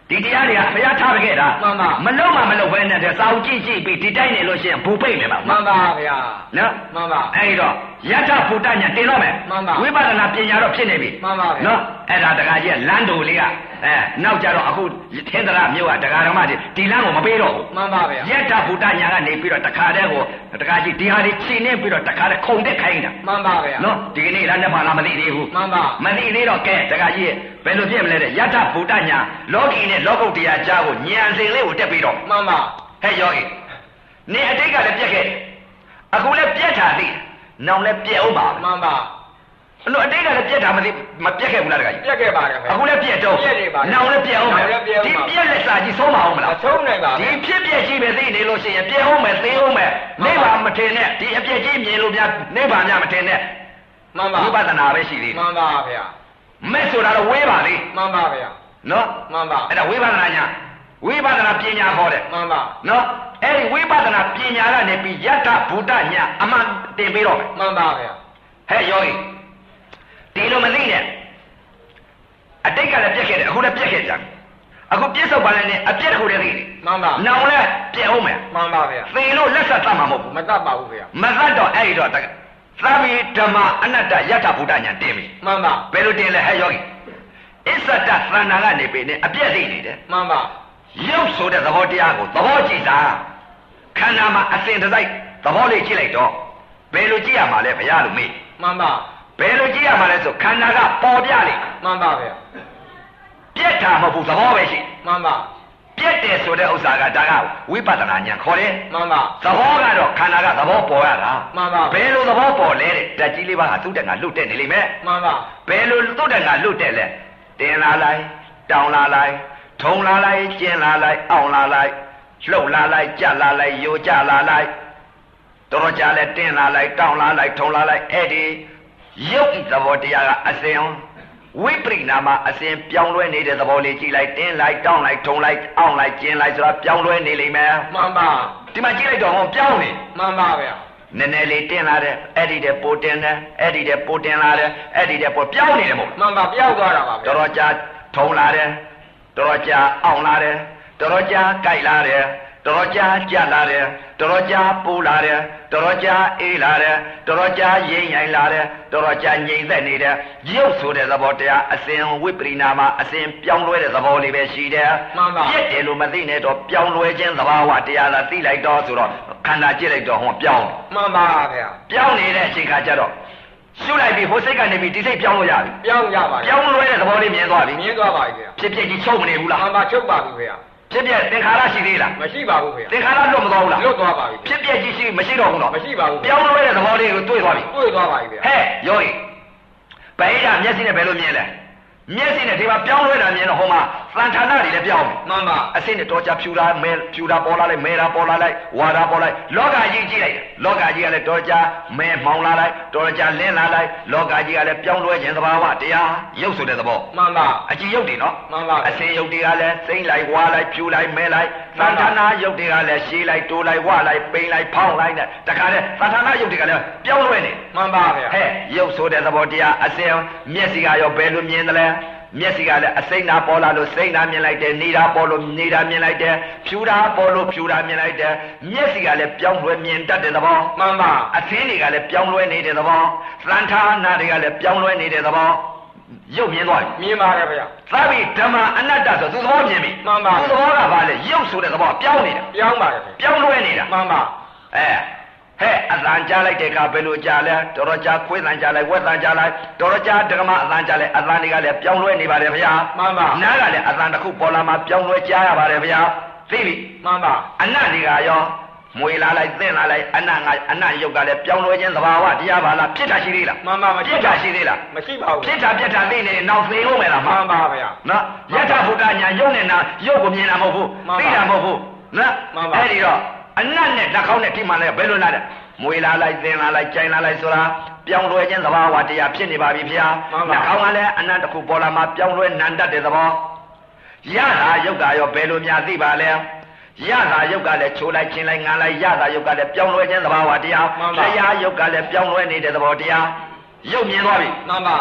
B: ဒီတရားတွေကဘုရားထားခဲ့တာ
C: မှန်ပါ
B: မလုံးမမလုံးဘဲနဲ့တည်းစာအုပ်ကြည့်ကြည့်ပြီးဒီတိုင်းနေလို့ရှိရင်ဘူပိတ်နေပါ
C: မှန်ပါဗျာ
B: နော်
C: မှန်ပါ
B: အဲ့တော့ယထာဘုဒ္ဓညာတင်တော့မယ်
C: မှန်ပါ
B: ဝိပဿနာပညာတော့ဖြစ်နေပြီ
C: မှန်ပါဗျာ
B: နော်အဲ့ဒါတခါကြီးလမ်းတူလေးကအဲနောက်ကြတော့အခုထင်းသရမြို့ကတခါတော်မှဒီလမ်းကိုမပေးတော့ဘူး
C: မှန်ပါဗျာ
B: ယထာဘုဒ္ဓညာကနေပြီးတော့တခါတည်းကိုတခါကြီးဒီဟာလေးချိန်နေပြီးတော့တခါတည်းခုံတက်ခိုင်းတာ
C: မှန်ပါဗျာ
B: နော်ဒီကနေ့လည်းနှစ်ပါးလားမသိသေးဘူး
C: မှန်ပါ
B: မသိသေးတော့ကဲတခါကြီးဘယ်လိုဖြစ်မလဲတဲ့ယထာဘုဒ္ဓညာလောကီနဲ့လောကုတ္တရာကြားကိုဉာဏ်စဉ်လေးကိုတက်ပြီးတော့
C: မှန်ပါ
B: ဟဲ့ယောဂီနေအတိတ်ကလည်းပြက်ခဲ့အခုလည်းပြက်တာသိနောင်လည်းပြက်အောင်ပါ
C: မှန်ပါ
B: အဲ့လိုအတိတ်ကလည်းပြက်တာမသိမပြက်ခဲ့ဘူးလားတခါကြီး
C: ပြက်ခဲ့ပါတယ်
B: အခုလည်းပြက်တော့နောင်လည်းပြက်အောင်မယ်ဒီပြက်လက်စာကြီးဆုံးမအောင်မလား
C: ဆုံးနိုင်ပါ
B: ဒီဖြစ်ပြက်ကြီးပဲသိနေလို့ရှိရင်ပြက်အောင်မယ်သိအောင်မယ်နိဗ္ဗာန်မထင်နဲ့ဒီအပြက်ကြီးမြင်လို့များနိဗ္ဗာန်များမထင်နဲ့
C: မှန်ပါ
B: ဝိပဿနာပဲရှိသေးတယ်
C: မှန်ပါဗျာ
B: မဲ့ဆိုတာတော့ဝေးပါလေ
C: မှန်ပါဗျာ
B: နော်
C: မှန်ပါ
B: အဲ့ဒါဝိပဿနာညာဝိပဿနာပညာခေါ်တယ်
C: မှန်ပါ
B: နော်အဲ့ဒီဝိပဿနာပညာကနေပြီးယတဗုဒ္ဓညာအမှန်တင်ပြီးတော့မယ်
C: မှန်ပါဗျာ
B: ဟဲ့ယောဂီဒီလိုမသိနဲ့အတိတ်ကလည်းပြက်ခဲ့တယ်အခုလည်းပြက်ခဲ့ကြတယ်အခုပြစ္ဆုတ်ပါလည်းနဲ့အပြက်တစ်ခုတည်းသိတယ်
C: မှန်ပါ
B: နောင်လည်းပြက်အောင်မယ်
C: မှန်ပါဗျာ
B: သေလို့လက်ဆက်တတ်မှာမဟုတ်ဘူး
C: မတတ်ပါဘူးဗျာ
B: မတတ်တော့အဲ့ဒီတော့သဗ္ဗေဓမ္မအနတ္တယတဗုဒ္ဓညာတင်ပြီ
C: မှန်ပါ
B: ဘယ်လိုတင်လဲဟဲ့ယောဂီအစ္ဆတသန္တာကနေပြီနဲ့အပြက်သိနေတယ်
C: မှန်ပါ
B: ရုပ်ဆိုတဲ့သဘောတရားကိုသဘောကြည့်တာခန္ဓာမှာအစဉ်တစိုက်သဘောလေးကြည့်လိုက်တော့ဘယ်လိုကြည့်ရမှာလဲဘုရားလို့မေး
C: မှန်ပါ
B: ဘယ်လိုကြည့်ရမှာလဲဆိုခန္ဓာကပေါ်ပြလိမ့်
C: မှန်ပါဗျာ
B: ပြက်တာမဟုတ်ဘူးသဘောပဲရှိ
C: မှန်ပါ
B: ပြက်တယ်ဆိုတဲ့ဥစ္စာကဒါကဝိပဿနာဉာဏ်ခေါ်တယ်
C: မှန်ပါ
B: သဘောကတော့ခန္ဓာကသဘောပေါ်ရတာ
C: မှန်ပါ
B: ဘယ်လိုသဘောပေါ်လဲတဲ့ဓာတ်ကြီးလေးပါးဟာသူ့တက်ငါလွတ်တက်နေလိမ့်မယ်
C: မှန်ပါ
B: ဘယ်လိုသူ့တက်ငါလွတ်တက်လဲတင်လာလိုက်တောင်လာလိုက်ထုံလာလိုက်ကျင်းလာလိုက်အောင်လာလိုက်လှုပ်လာလိုက်ကြလာလိုက်ယိုကြလာလိုက်တော်ကြလဲတင်းလာလိုက်တောင်းလာလိုက်ထုံလာလိုက်အဲ့ဒီရုပ်ဤသဘောတရားကအစဉ်ဝိပရိနာမှာအစဉ်ပြောင်းလဲနေတဲ့သဘောလေးကြည့်လိုက်တင်းလိုက်တောင်းလိုက်ထုံလိုက်အောင်လိုက်ကျင်းလိုက်ဆိုတာပြောင်းလဲနေလိမ့်မယ်
C: မှန်ပါ
B: ဒီမှာကြည့်လိုက်တော့ဟောပြောင်းနေ
C: မှန်ပါဗျာ
B: နည်းနည်းလေးတင်းလာတယ်အဲ့ဒီတဲ့ပိုတင်းတယ်အဲ့ဒီတဲ့ပိုတင်းလာတယ်အဲ့ဒီတဲ့ပိုပြောင်းနေတယ်မို့
C: မှန်ပါပြောင်းသွားတာပါဗျာ
B: တော်ကြာထုံလာတယ်တော်ကြာအောင်လာတယ်တော်ကြာကြိုက်လာတယ်တော်ကြာကြက်လာတယ်တော်ကြာပူလာတယ်တော်ကြာအေးလာတယ်တော်ကြာရိမ့်ရိုင်လာတယ်တော်ကြာငြိမ်သက်နေတယ်ရုပ်ဆိုတဲ့သဘောတရားအစဉ်ဝိပရိနာမှာအစဉ်ပြောင်းလဲတဲ့သဘောလေးပဲရှိတယ်
C: မှန်ပါ
B: ပြည့်တယ်လို့မသိနဲ့တော့ပြောင်းလဲခြင်းသဘာဝတရားသာသိလိုက်တော့ဆိုတော့ခန္ဓာကြည့်လိုက်တော့ဟောပြောင်း
C: မှန်ပါဗျာ
B: ပြောင်းနေတဲ့အချိန်ခါကျတော့ရှုလိုက်ပြီဟိုစိတ်ကနေပြီဒီစိတ်ပြောင်းလို့ရပြီ
C: ပြောင်းရပါ
B: ပြောင်းလဲတဲ့သဘောလေးမြင်သွားပြီ
C: မြင်သွားပါပြီဗျာ
B: ဖြစ်ဖြစ်ကြီးချုပ်မနေဘူးလား
C: မှန်ပါချုပ်ပါပြီဗျာ
B: ဖြစ်ပြသင်္ခါရရှိသေးလား
C: မရှိပါဘူးခင်ဗျာ
B: သင်္ခါရလွတ်မသွားဘူးလား
C: လွတ်သွားပါပြီ
B: ဖြစ်ပြကြီးရှိမရှိတော့ဘူးနော်
C: မရှိပါဘူး
B: ပြောင်းလဲတဲ့သဘောလေးကိုတွေ့သွားပြီ
C: တွေ့သွားပါပြီဗျာ
B: ဟဲ့ယောဂီဗိဓာမျက်စိနဲ့ဘယ်လိုမြင်လဲမျက်စိနဲ့ဒီမှာပြောင်းလဲတာမြင်တော့ဟိုမှာသံဌာနတွေလည်းပြောင်းပြီ
C: မှန်ပါ
B: အစိနဲ့တော်ကြဖြူတာမဲဖြူတာပေါ်လာလိုက်မဲတာပေါ်လာလိုက်ဝါတာပေါ်လိုက်လောကကြီးကြည့်လိုက်လောကကြီးကလည်းတော်ကြမဲမှောင်လာလိုက်တော်ကြလင်းလာလိုက်လောကကြီးကလည်းပြောင်းလဲခြင်းသဘာဝတရားရုပ်ဆိုတဲ့သဘော
C: မှန်ပါ
B: အကြည့်ရုပ်တွေနော်
C: မှန်ပါ
B: အစင်ရုပ်တွေကလည်းစိမ့်လိုက်ဝါလိုက်ဖြူလိုက်မဲလိုက်သံဌာနရုပ်တွေကလည်းရှည်လိုက်တိုးလိုက်ဝလိုက်ပိန်လိုက်ဖောင်းလိုက်နဲ့တခါတည်းသံဌာနရုပ်တွေကလည်းပြောင်းလဲနေ
C: မှန်ပါဗျာ
B: ဟဲ့ရုပ်ဆိုတဲ့သဘောတရားအစင်မျက်စိကရောဘယ်လိုမြင်တယ်လဲမျက်စိကလည်းအစိမ့်နာပေါ်လာလို့စိမ့်နာမြင်လိုက်တယ်နေတာပေါ်လို့နေတာမြင်လိုက်တယ်ဖြူတာပေါ်လို့ဖြူတာမြင်လိုက်တယ်မျက်စိကလည်းပြောင်းလဲမြင်တတ်တဲ့သဘော
C: မှန်ပါ
B: အသင်းတွေကလည်းပြောင်းလဲနေတဲ့သဘောသံဌာနတွေကလည်းပြောင်းလဲနေတဲ့သဘောရုပ်မြင်သွားပြီ
C: မြင်ပါတယ်ဗျာ
B: သဗ္ဗေဓမ္မအနတ္တဆိုသူသဘောမြင်ပြီ
C: မှန်ပါ
B: သူသဘောကဘာလဲရုပ်ဆိုတဲ့သဘောပြောင်းနေတာ
C: ပြောင်းပါတယ်
B: ပြောင်းလဲနေတာ
C: မှန်ပါ
B: အဲဟဲ့အသံကြားလိုက်တဲ့အခါဘယ်လိုကြားလဲတော်တော်ကြားခွေးသံကြားလိုက်ဝက်သံကြားလိုက်တော်တော်ကြားဓမ္မအသံကြားလိုက်အသံတွေကလည်းပြောင်းလဲနေပါတယ်ဗျာ
C: မှန်ပါ
B: နားကလည်းအသံတစ်ခုပေါ်လာမှပြောင်းလဲကြားရပါတယ်ဗျာသိပြီ
C: မှန်ပါ
B: အနတ်တွေကရောမွေလာလိုက်သင်လာလိုက်အနတ်ငါအနတ်ရုပ်ကလည်းပြောင်းလဲခြင်းသဘာဝတရားပါလားဖြစ်တာရှိသေးလား
C: မှန်ပါမ
B: ဖြစ်တာရှိသေးလား
C: မရှိပါဘူး
B: ဖြစ်တာပြက်တာသိနေနောက်သိဦးမယ်လား
C: မှန်ပါဗျာ
B: နော်ယထာဘုဒ္ဓညာရုပ်နဲ့နာရုပ်ကိုမြင်တာမဟုတ်ဘူးသိတာမဟုတ်ဘူးနော်အဲ့ဒီတော့အနတ်နဲ့လက်ခေါင်းနဲ့ထိမှန်လဲဘယ်လိုလာလဲမွေလာလိုက်သင်လာလိုက်ကြိုင်လာလိုက်ဆိုတာပြောင်းလဲခြင်းသဘာဝတရားဖြစ်နေပါပြီဗျာလက်ခေါင်းကလည်းအနတ်တစ်ခုပေါ်လာမှပြောင်းလဲနံတတ်တဲ့သဘောယထာယုတ်ကရောဘယ်လိုများသိပါလဲရတာယုတ်ကလည်းချိုးလိုက်ချင်းလိုက်ငါလိုက်ရတာယုတ်ကလည်းပြောင်းလဲခြင်းသဘာဝတရားတရားယုတ်ကလည်းပြောင်းလဲနေတဲ့သဘောတရားရုပ်မြင်သွားပြီ
C: မှန်ပါ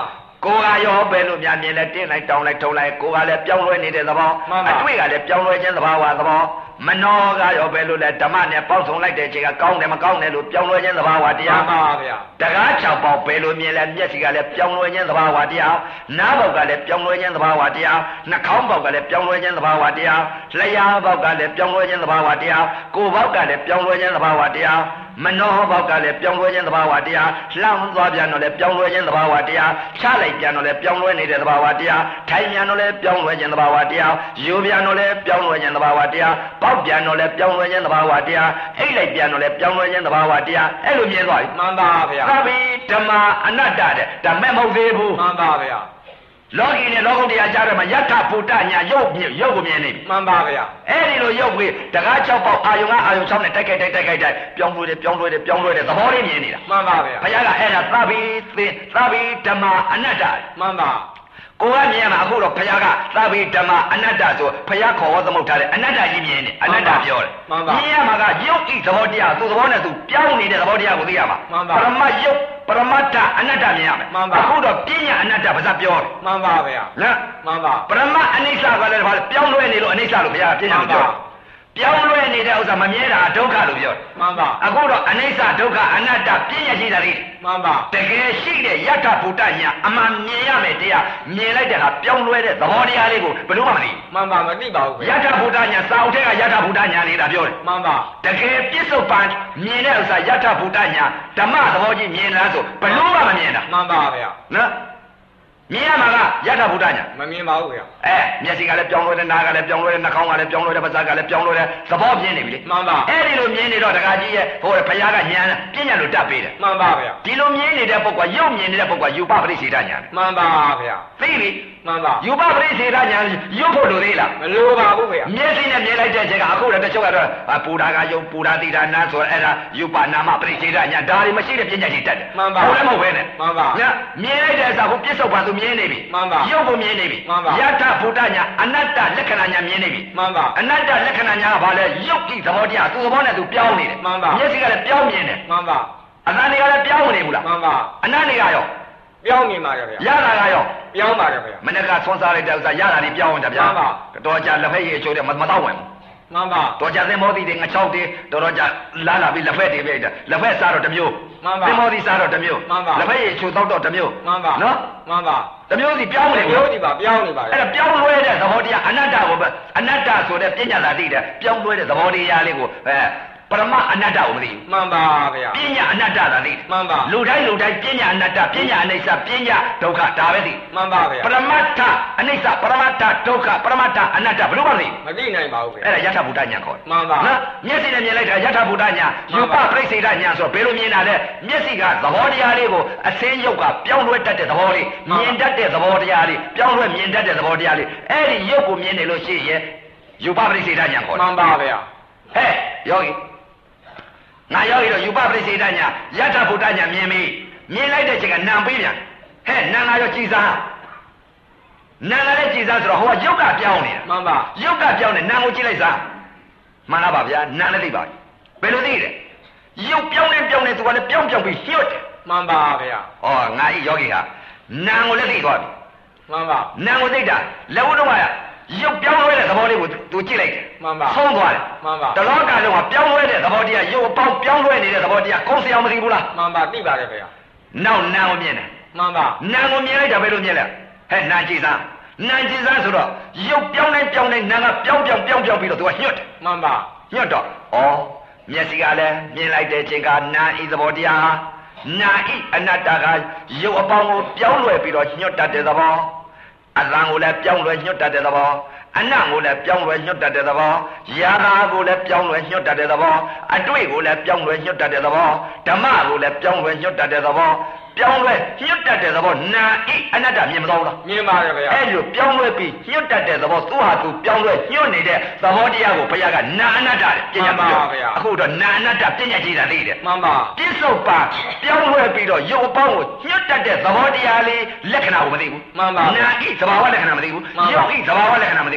B: ကိုကရောပဲလို့များမြင်လဲတင်းလိုက်တောင်းလိုက်ထုံလိုက်ကိုကလည်းပြောင်းလဲနေတဲ့သဘောအတွေ့ကလည်းပြောင်းလဲခြင်းသဘာဝသဘောမနောကရောပဲလို့လဲဓမ္မနဲ့ပေါက်ဆုံလိုက်တဲ့ချိန်ကကောင်းတယ်မကောင်းတယ်လို့ပြောင်းလဲခြင်းသဘာဝတရား
C: မှန်ပါဗျာ
B: တကား၆ပေါက်ပဲလို့မြင်လဲမျက်စိကလည်းပြောင်းလဲခြင်းသဘာဝတရားနားပေါက်ကလည်းပြောင်းလဲခြင်းသဘာဝတရားနှာခေါင်းပေါက်ကလည်းပြောင်းလဲခြင်းသဘာဝတရားလျှာပေါက်ကလည်းပြောင်းလဲခြင်းသဘာဝတရားကိုယ်ပေါက်ကလည်းပြောင်းလဲခြင်းသဘာဝတရားမနောဘောက်ကလည်းပြောင်းလဲခြင်းသဘာဝတရားလှမ်းသွားပြန်တော့လည်းပြောင်းလဲခြင်းသဘာဝတရားချလိုက်ပြန်တော့လည်းပြောင်းလဲနေတဲ့သဘာဝတရားထိုင်ပြန်တော့လည်းပြောင်းလဲခြင်းသဘာဝတရားယူပြန်တော့လည်းပြောင်းလဲခြင်းသဘာဝတရားပေါက်ပြန်တော့လည်းပြောင်းလဲခြင်းသဘာဝတရားအိတ်လိုက်ပြန်တော့လည်းပြောင်းလဲခြင်းသဘာဝတရားအဲ့လိုမြင်သွားပြီ
C: မှန်ပါဗျာ
B: သဗ္ဗေဓမ္မာအနတ္တတဲ့ဓမ္မမဟုတ်သေးဘူး
C: မှန်ပါဗျာ
B: လောကီနဲ့လောကုတ္တရာကြားထဲမှာယထာဘုဒ္ဓညာရုပ်ရုပ်ကိုမြင်နေပြီ
C: မှန်ပါဗျာ
B: အဲ့ဒီလိုရုပ်ပြီးတကား၆ပေါက်အာယုံကအာယုံ၆နဲ့တိုက်ခိုက်တိုက်တိုက်ခိုက်တိုက်ပြောင်းလဲတယ်ပြောင်းလဲတယ်ပြောင်းလဲတယ်သဘောလေးမြင်နေတာ
C: မှန်ပါဗျာ
B: ဘုရားကအဲ့ဒါသဗ္ဗေသင်သဗ္ဗေဓမ္မာအနတ္တ
C: မှန်ပါ
B: ကိုကမြင်မှာအခုတော့ဘုရားကသဗ္ဗေဓမ္မာအနတ္တဆိုဘုရားခေါ်ဝသမုတ်ထားတဲ့အနတ္တကြီးမြင်နေအနတ္တပြောတယ်မြင်ရမှာကယုတ်ဤသဘောတရားသူ့သဘောနဲ့သူပြောင်းနေတဲ့သဘောတရားကိုသိရမှာပရမတ်ယုတ်ပရမတ္ထအနတ္တမြင်ရမယ်အခုတော့ပညာအနတ္တဘာသာပြောတယ်
C: မှန်ပါဗျာ
B: နော်
C: မှန်ပါ
B: ပရမတ်အနိစ္စကလည်းဘာလဲပြောင်းလဲနေလို့အနိစ္စလို့ဘုရားပညာပြောပြောင်းလဲနေတဲ့ဥစ္စာမမြဲတာဒုက္ခလို့ပြောတယ်
C: မှန်ပါ
B: အခုတော့အနိစ္စဒုက္ခအနတ္တပညာရှိတာလေး
C: မှန်ပါ
B: တကယ်ရှိတဲ့ယထာဘုဒ္ဓညာအမှန်မြင်ရမယ်တရားမြင်လိုက်တဲ့အခါပြောင်းလဲတဲ့သဘောတရားလေးကိုဘယ်လို့မှမသိ
C: မှန်ပါမသိပါဘူး
B: ယထာဘုဒ္ဓညာစာအုပ်ထဲကယထာဘုဒ္ဓညာနေတာပြောတယ်
C: မှန်ပါ
B: တကယ်ပြစ္ဆုတ်ပန်မြင်တဲ့ဥစ္စာယထာဘုဒ္ဓညာဓမ္မသဘောကြီးမြင်လားဆိုဘယ်လို့မှမမြင်တာ
C: မှန်ပါဗျာ
B: နော်မြင်ရမှာကယထာဘုဒ္ဓညာ
C: မမြင်ပါဘူးဗျာ
B: အဲမျက်စိကလည်းပြောင်းလဲတယ်နားကလည်းပြောင်းလဲတယ်နှာခေါင်းကလည်းပြောင်းလဲတယ်ပါးစပ်ကလည်းပြောင်းလဲတယ်သဘောပြင်းနေပြီလေ
C: မှန်ပါ
B: အဲ့ဒီလိုမြင်နေတော့တခါကြီးရဲ့ဟိုဘုရားကညာပြညာလို့တတ်ပေးတယ်
C: မှန်ပါဗျာ
B: ဒီလိုမြင်နေတဲ့ပုဂ္ဂိုလ်ရုပ်မြင်နေတဲ့ပုဂ္ဂိုလ်ယူပပရိစေတညာ
C: မှန်ပါဗျာ
B: သိပြီ
C: မှန်ပါ
B: ယူပပရိစေတညာရုပ်ဖို့လိုသေးလား
C: မလိုပါဘူးဗျာ
B: မျက်စိနဲ့မြင်လိုက်တဲ့အချိန်ကအခုလည်းတချို့ကတော့ပူတာကယုံပူတာတိတာနာဆိုအဲ့ဒါယူပနာမပရိစေတညာဒါတွေမရှိတဲ့ပြညာကြီးတတ်တယ်
C: မှန်ပါ
B: ဟုတ်လည်းမဟုတ်ပဲနဲ့
C: မှန်ပါ
B: ညာမြင်လိုက်တဲ့အစားကိုပြစ္ဆုတ်ပါသူမြင်နေပြီ
C: မှန်ပါ
B: ရုပ်ကိုမြင်နေပြီယထာဘုဒ္ဓညာအနတ္တလက္ခဏာညာမြင်နေပြီ
C: မှန်ပါ
B: အနတ္တလက္ခဏာညာကဘာလဲရုပ်ကြည့်သဘောတရားသူ့သဘောနဲ့သူပြောင်းနေတယ်
C: မှန်ပါ
B: မျက်စိကလည်းပြောင်းမြင်တယ်
C: မှန်ပါ
B: အသံတွေကလည်းပြောင်းနေဘူးလား
C: မှန်ပါ
B: အနတ်တွေကရော
C: ပြောင်းနေပါကြဗျာ
B: ရတာကရော
C: ပြောင်းပါကြဗျာ
B: မနေ့ကဆွမ်းစားလိုက်တဲ့ဥစ္စာရတာတွေပြောင်းနေတာဗျာ
C: မှန်ပါ
B: တော်ကြလက်ဖက်ရည်ချိုးတယ်မတော့ဝင်ဘူး
C: မှန်ပါ
B: တော်ကြသင်္ဘောသီးတွေငချောက်တွေတော်တော်ကြလာလာပြီးလက်ဖက်တွေပဲလက်ဖက်စားတော့တစ်မျိုး
C: မှန်ပါ
B: သင်္ဘောသီးစားတော့တစ်မျိုးလက်ဖက်ရည်ချိုးတော့တော့တစ်မျိုး
C: မှန်ပါ
B: နော်
C: မှန်ပါ
B: တစ်မျိုးစီပြောင်းနေ
C: တယ်မျိုးစီပါပြောင်းနေပါ
B: အဲ့ဒါပြောင်းလဲတဲ့သဘောတရားအနတ္တကိုပဲအနတ္တဆိုတဲ့ပညာသာသိတယ်ပြောင်းလဲတဲ့သဘောတရားလေးကိုအဲပရမအနတ္တကိုမသိဘူး
C: မှန်ပါဗျာ
B: ပညာအနတ္တသာသိတယ်
C: မှန်ပါ
B: လူတိုင်းလူတိုင်းပညာအနတ္တပညာအနိစ္စပညာဒုက္ခဒါပဲသိ
C: မှန်ပါဗျာ
B: ပရမတ္ထအနိစ္စပရမတ္ထဒုက္ခပရမတ္ထအနတ္တဘယ်လိုမှမသိ
C: မသိနိုင်ပါဘူးဗျာ
B: အဲ့ဒါယထာဘုဒ္ဓညာခေါ်တယ်
C: မှန်ပါ
B: နော်မျက်စိနဲ့မြင်လိုက်တာယထာဘုဒ္ဓညာယူပပရိစ္ဆေဒညာဆိုဘယ်လိုမြင်တာလဲမျက်စိကသဘောတရားလေးကိုအစင်းရုပ်ကပြောင်းလဲတတ်တဲ့သဘောလေးမြင်တတ်တဲ့သဘောတရားလေးပြောင်းလဲမြင်တတ်တဲ့သဘောတရားလေးအဲ့ဒီရုပ်ကိုမြင်နေလို့ရှိရင်ယူပပရိစ္ဆေဒညာခေါ်တယ်
C: မှန်ပါဗျာ
B: ဟဲ့ယောဂီငါယောဂီတော့ယူပပရိစ္ဆေဒညာယထာဘုဒ္ဓညာမြင်ပြီမြင်လိုက်တဲ့ချိန်ကနံပေးပြန်ဟဲ့နံလာရောကြည်စားနံလာလည်းကြည်စားဆိုတော့ဟိုကရုပ်ကပြောင်းနေတာ
C: မှန်ပါ
B: ရုပ်ကပြောင်းနေနံကိုကြည့်လိုက်စားမှန်လားပါဗျာနံလည်းသိပါဘယ်လိုသိလဲရုပ်ပြောင်းနေပြောင်းနေသူကလည်းပြောင်းပြောင်းပြီးညှို့တယ်
C: မှန်ပါဗျာ
B: ဩငါဤယောဂီဟာနံကိုလည်းသိသွားပြီ
C: မှန်ပါ
B: နံကိုသိတာလက်ဝတ်တော့ကရုပ်ပြောင်းလဲတဲ့သဘောလေးကိုသူကြည့်လိုက်တယ်
C: မှန်ပါ
B: ဆုံးသွားတယ်
C: မှန်ပါ
B: တလောကလုံးကပြောင်းလဲတဲ့သဘောတရားရုပ်အပေါင်းပြောင်းလဲနေတဲ့သဘောတရားခုံးစရာမသိဘူးလား
C: မှန်ပါသိပါတယ်ဗျာ
B: နောက်နံကိုမြင်တယ်
C: မှန်ပါ
B: နံကိုမြင်လိုက်တာပဲလို့မြင်လိုက်ဟဲ့နံကြည့်စားနံကြည့်စားဆိုတော့ရုပ်ပြောင်းတိုင်းပြောင်းတိုင်းနံကပြောင်းပြောင်းပြောင်းပြောင်းပြီးတော့သူကညှွတ်တယ်
C: မှန်ပါ
B: ညှွတ်တော့ဩမျက်စိကလည်းမြင်လိုက်တဲ့အချိန်ကနံဤသဘောတရားဟာနံဤအနတ္တကရုပ်အပေါင်းကိုပြောင်းလဲပြီးတော့ညှွတ်တတ်တဲ့သဘောအသံကိုလည်းပြောင်းလဲညှွတ်တတ်တဲ့သဘောအနတ်ကိုလည်းပြောင်းလဲညှွတ်တတ်တဲ့သဘောယာရာကိုလည်းပြောင်းလဲညှွတ်တတ်တဲ့သဘောအတွေ့ကိုလည်းပြောင်းလဲညှွတ်တတ်တဲ့သဘောဓမ္မကိုလည်းပြောင်းလဲညှွတ်တတ်တဲ့သဘောပြောင်းလဲညှွတ်တတ်တဲ့သဘောနာဣအနတ္တမြင်မတော့လား
C: မြင်ပါရဲ့ဗျာ
B: အဲ့လိုပြောင်းလဲပြီးညှွတ်တတ်တဲ့သဘောသူ့ဟာသူပြောင်းလဲညှွတ်နေတဲ့သဘောတရားကိုဘုရားကနာအနတ္တတဲ့ပညာပါဗျာအခုတော့နာအနတ္တပညာကြီးတာသိတယ်
C: မှန်ပါ
B: ပြစ္ဆုတ်ပါပြောင်းလဲပြီးတော့ရုပ်အပေါင်းကိုညှွတ်တတ်တဲ့သဘောတရားလေးလက္ခဏာကိုမသိဘူး
C: မှန်ပါ
B: နာဣသဘာဝလက္ခဏာမသိဘူးရုပ်ဣသဘာဝလက္ခဏာမသိဘူး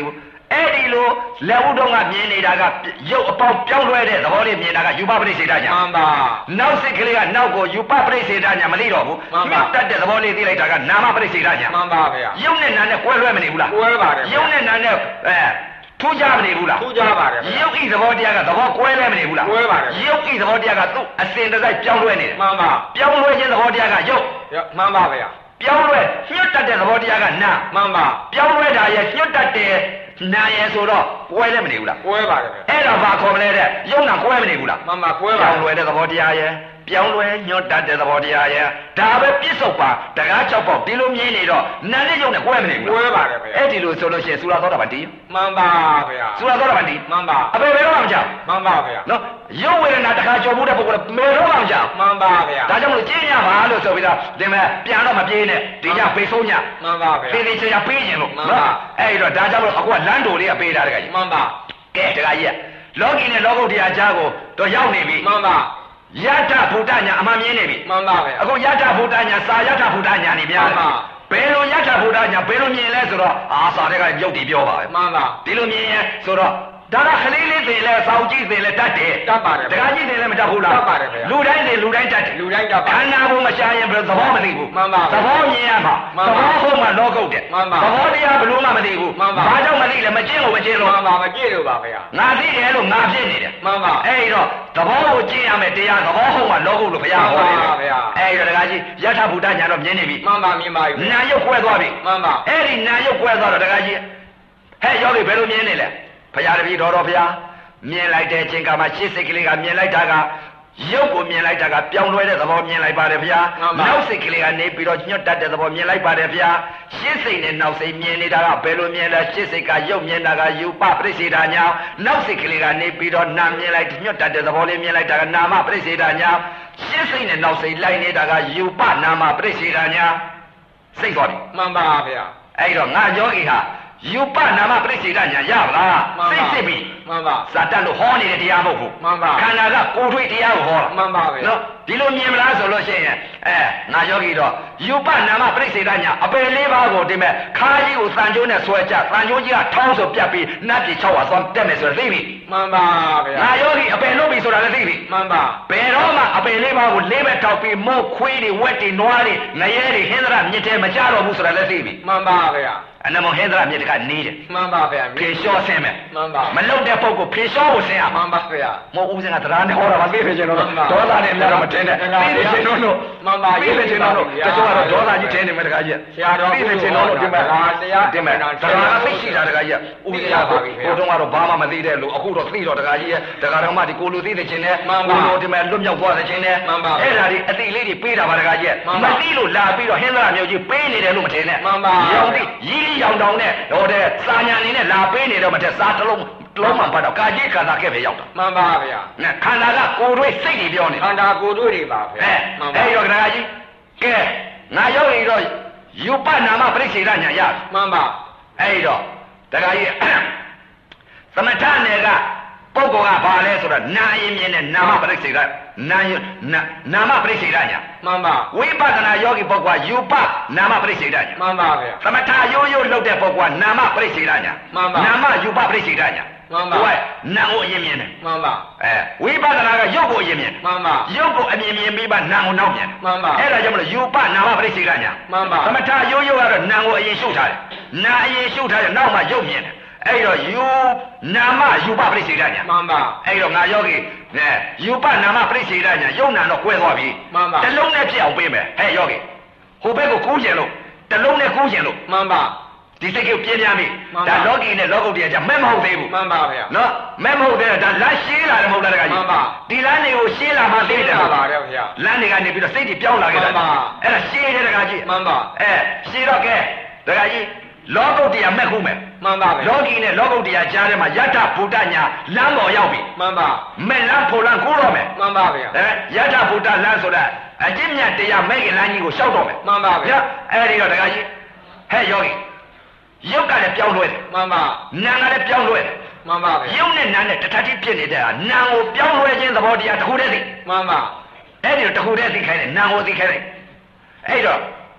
B: အဲ့ဒီလိုလက်ဥတော်ကမြင်နေတာကရုပ်အပေါင်းပြောင်းလဲတဲ့သဘောလေးမြင်တာကယူပပရိစ္ဆေဒညာမှန်ပါနောက်စိတ်ကလေးကနောက်ကိုယူပပရိစ္ဆေဒညာမသိတော့ဘူးမှန်ပါတတ်တဲ့သဘောလေးသိလိုက်တာကနာမပရိစ္ဆေဒညာမှန်ပါဗျာရုပ်နဲ့နာနဲ့ကွဲလွဲမနေဘူးလားကွဲပါတယ်ရုပ်နဲ့နာနဲ့အဲထူးခြားမနေဘူးလားထူးခြားပါတယ်ရုပ်ဤသဘောတရားကသဘောကွဲလဲမနေဘူးလားကွဲပါတယ်ရုပ်ဤသဘောတရားကသူ့အစဉ်တစိုက်ပြောင်းလဲနေတယ်မှန်ပါပြောင်းလဲခြင်းသဘောတရားကရုပ်မှန်ပါဗျာပြောင်းလဲညှို့တတ်တဲ့သဘောတရားကနာမှန်ပါပြောင်းလဲတာရဲ့ညှို့တတ်တဲ့နာရဲ့ဆိုတော့ကွဲလဲမနေဘူးလားကွဲပါတယ်ဗျအဲ့ဒါဘာခေါ်မလဲတဲ့ရုပ်နာကွဲမနေဘူးလားမှန်ပါကွဲပါပြောင်းလဲတဲ့သဘောတရားရဲ့ပြောင်းလဲညှို့တတ်တဲ့သဘောတရားရဲ့ဒါပဲပြစ္ဆုတ်ပါတကား၆ပေါက်ဒီလိုမြင်နေတော့နာနဲ့ရုပ်နဲ့ကွဲမနေဘူးလားကွဲပါတယ်ဗျအဲ့ဒီလိုဆိုလို့ရှိရင်သုရသောတာပန်တီးမှန်ပါဗျာသုရသောတာပန်တီးမှန်ပါအပေဘယ်တော့မှမကြောက်မှန်ပါဗျာနော်ရုပ်ဝေဒနာတခါကြော်မှုတဲ့ပုဂ္ဂိုလ်ကမေတော့မှမကြောက်မှန်ပါဗျာဒါကြောင့်မလို့ကျင်းရပါလို့ဆိုပြီးတော့ဒီမဲ့ပြန်တော့မပြေးနဲ့ဒီညပေဆုံးညမှန်ပါဗျာဒီဒီချာပေးခြင်းလို့နော်အဲ့ဒီတော့ဒါကြောင့်မလို့အခုကလမ်းတော်လေးကပေးတာတကကြီးမှန်ပါကဲတကကြီးကလောကီနဲ့လောကုတ္တရာကြားကိုတော့ရောက်နေပြီမှန်ပါယတဗုဒ္ဓညာအမှန်မြင်နေပြီမှန်ပါပဲအခုယတဗုဒ္ဓညာစာယတဗုဒ္ဓညာနေများတယ်ဘယ်လိုယတဗုဒ္ဓညာဘယ်လိုမြင်လဲဆိုတော့အာစာတွေကရုပ်တည်ပြောပါပဲမှန်ပါဒီလိုမြင်ရင်ဆိုတော့ဒါကခလေးလေးသိလဲစောင့်ကြည့်သိလဲတတ်တယ်တတ်ပါတယ်တခါကြည့်သိလဲမတတ်ဘူးလားတတ်ပါတယ်ဗျာလူတိုင်းသိလူတိုင်းတတ်တယ်လူတိုင်းတတ်ပါခန္ဓာကိုမရှာရင်ဘယ်သဘောမသိဘူးမှန်ပါသဘောမြင်ရမှာသဘောဟုတ်မှလောကုတ်တယ်မှန်ပါသဘောတရားဘယ်လိုမှမသိဘူးမှန်ပါဘာကြောင့်မသိလဲမကျင့်လို့မကျင့်လို့မှန်ပါမကျင့်လို့ပါဗျာငါသိတယ်လို့ငါဖြစ်နေတယ်မှန်ပါအဲ့ဒီတော့သဘောကိုကျင့်ရမယ်တရားသဘောဟုတ်မှလောကုတ်လို့ဘုရားဟောတယ်ဗျာအဲ့ဒီတော့တခါကြီးယထာဘုဒ္ဓညာတော့မြင်နေပြီမှန်ပါမြင်ပါပြီနာယုတ်ကွဲသွားပြီမှန်ပါအဲ့ဒီနာယုတ်ကွဲသွားတော့တခါကြီးဟဲ့ယောဂီဘယ်လိုမြင်နေလဲဘုရားတပည့်တော်တော်ဘုရားမြင်လိုက်တဲ့အချိန်ကမှရှစ်စိတ်ကလေးကမြင်လိုက်တာကရုပ်ကိုမြင်လိုက်တာကပြောင်းလဲတဲ့သဘောမြင်လိုက်ပါတယ်ဗျာနောက်စိတ်ကလေးကနေပြီးတော့ညှွတ်တတ်တဲ့သဘောမြင်လိုက်ပါတယ်ဗျာရှစ်စိတ်နဲ့နောက်စိတ်မြင်နေတာကဘယ်လိုမြင်လဲရှစ်စိတ်ကရုပ်မြင်တာကယူပပရိစ္ဆေဒညာနောက်စိတ်ကလေးကနေပြီးတော့နာမြင်လိုက်ညှွတ်တတ်တဲ့သဘောလေးမြင်လိုက်တာကနာမပရိစ္ဆေဒညာရှစ်စိတ်နဲ့နောက်စိတ်လိုက်နေတာကယူပနာမပရိစ္ဆေဒညာစိတ်သွားပြီမှန်ပါဗျာအဲ့တော့ငါယောဂီဟာယူပနာမပရိစ္ဆေဒညာရပါလားစိတ်စစ်ပြီမှန်ပါဇာတန်လို့ဟောနေတဲ့တရားမဟုတ်ဘူးမှန်ပါခန္ဓာကကိုယ်ထွေးတရားကိုဟောတာမှန်ပါပဲနော်ဒီလိုမြင်မလားဆိုလို့ရှိရင်အဲငါယောဂီတော့ယူပနာမပရိစ္ဆေဒညာအပယ်လေးပါးကိုဒီမဲ့ခါးကြီးကိုသံကျိုးနဲ့ဆွဲချသံကျိုးကြီးကထောင်းဆိုပြတ်ပြီးနတ်ပြည်၆ဝါသွားတက်မယ်ဆိုတော့သိပြီမှန်ပါဗျာငါယောဂီအပယ်လုပ်ပြီဆိုတာလည်းသိပြီမှန်ပါဘယ်တော့မှအပယ်လေးပါးကိုလေးပဲထောက်ပြီးမို့ခွေးတွေဝက်တွေနွားတွေငရဲတွေဟင်းသရမြစ်ထဲမကြတော့ဘူးဆိုတာလည်းသိပြီမှန်ပါဗျာအနမောဟိန္ဒရာမြေတကနေတယ်မှန်ပါဗျာဖြေလျှောဆင်းမယ်မှန်ပါမလုတ်တဲ့ပုဂ္ဂိုလ်ဖြေလျှောကိုဆင်းရမှန်ပါဗျာမဟုတ်ဦးစင်ကတရားနဲ့ဟောတာပါသိဖြစ်ခြင်းတော့ဒေါသနဲ့လည်းတော့မထင်နဲ့သိဖြစ်ခြင်းတော့မှန်ပါသိဖြစ်ခြင်းတော့တချို့ကတော့ဒေါသကြီးထင်နေမယ်တခါကြီးဆရာတော်သိဖြစ်ခြင်းတော့ဒီမှာတရားဒီမှာတရားသိရှိတာတခါကြီးဦးစင်ကဘုရားတုံးကတော့ဘာမှမသိတဲ့လူအခုတော့သိတော့တခါကြီးရဲ့တခါတော်မှဒီကိုလူသိတဲ့ခြင်းနဲ့ကိုလူဒီမှာလွတ်မြောက်သွားတဲ့ခြင်းနဲ့အဲ့ဒါဒီအတိလေးတွေပေးတာပါတခါကြီးမသိလို့လာပြီးတော့ဟိန္ဒရာမြို့ကြီးပေးနေတယ်လို့မထင်နဲ့မှန်ပါရောင်သိရီးရောင်တောင်နဲ့ဟိုတဲ့စာညာနေနဲ့လာပေးနေတော့မထက်စားတစ်လုံးတစ်လုံးမှပတ်တော့ကာကြီးခန္ဓာခဲ့ပဲရောက်တာမှန်ပါဗျာနဲ့ခန္ဓာကကိုယ်တွေစိတ်တွေပြောနေခန္ဓာကိုယ်တွေတွေပါဗျာမှန်ပါအဲ့တော့ခန္ဓာကြီးကဲငါရောက်ရင်တော့ယူပနာမပရိစ္ဆေဒညာရမှန်ပါအဲ့တော့တခါကြီးသမထနယ်ကပုဂ္ဂိုလ်ကဘာလဲဆိုတော့နာရင်မြင်တဲ့နာမပရိစ္ဆေဒနာယနာမပရိစ္ဆေဒညာမှန်ပါဝိပဿနာယောဂီပုဂ္ဂိုလ်ကယူပနာမပရိစ္ဆေဒညာမှန်ပါဗျာသမထရိုးရိုးလုပ်တဲ့ပုဂ္ဂိုလ်ကနာမပရိစ္ဆေဒညာမှန်ပါနာမယူပပရိစ္ဆေဒညာမှန်ပါဟိုကနာကိုအရင်မြင်တယ်မှန်ပါအဲဝိပဿနာကရုပ်ကိုအရင်မြင်မှန်ပါရုပ်ကိုအမြင်မြင်ပြီးမှနာကိုနောက်မြင်မှန်ပါအဲ့ဒါကြောင့်မလို့ယူပနာမပရိစ္ဆေဒညာမှန်ပါသမထရိုးရိုးကတော့နာကိုအရင်ရှုပ်ထားတယ်နာအရင်ရှုပ်ထားတယ်နောက်မှရုပ်မြင်တယ်အဲ့တော့ယူနာမယူပပရိစ္ဆေဒညာမှန်ပါအဲ့တော့ငါယောဂီနဲ့ယူပနာမပရိစ္ဆေဒညာယုံနာတော့ကွဲသွားပြီမှန်ပါတလုံးနဲ့ဖြစ်အောင်ပေးမယ်ဟဲ့ယောဂီဟိုဘက်ကိုကူးကျင်လို့တလုံးနဲ့ကူးကျင်လို့မှန်ပါဒီစိတ်ကိုပြင်းပြပြီဒါလောကီနဲ့လောကုတ္တရာကြမဲ့မဟုတ်သေးဘူးမှန်ပါဗျာနော်မဲ့မဟုတ်သေးတာဒါလမ်းရှင်းလာတယ်မဟုတ်လားတခါကြီးမှန်ပါဒီလမ်းတွေကိုရှင်းလာမှသိတယ်မှန်ပါဗျာလမ်းတွေကနေပြီးတော့စိတ်တွေပြောင်းလာခဲ့တာမှန်ပါအဲ့ဒါရှင်းတယ်တခါကြီးမှန်ပါအဲရှင်းတော့ကဲတခါကြီးလောကုတ္တရာမဲ့ခုမဲ့မှန်ပါပဲလောကီနဲ့လောကုတ္တရာကြားထဲမှာယထဗုဒ္ဓညာလမ်းပေါ်ရောက်ပြီမှန်ပါမဲ့လမ်းဖို့လမ်းကိုတော့မယ်မှန်ပါဗျာအဲယထဗုဒ္ဓလမ်းဆိုတာအကျင့်မြတ်တရားမဲ့ခင်လမ်းကြီးကိုရှောက်တော့မယ်မှန်ပါဗျာအဲ့ဒီတော့တခါကြီးဟဲ့ယောဂီရုပ်ကလည်းပြောင်းလဲတယ်မှန်ပါနာကလည်းပြောင်းလဲတယ်မှန်ပါဗျာရုပ်နဲ့နာနဲ့တထတိဖြစ်နေတဲ့ဟာနာကိုပြောင်းလဲခြင်းသဘောတရားတစ်ခုတည်းသိမှန်ပါအဲ့ဒီတော့တစ်ခုတည်းသိခိုင်းတယ်နာကိုသိခိုင်းတယ်အဲ့တော့တ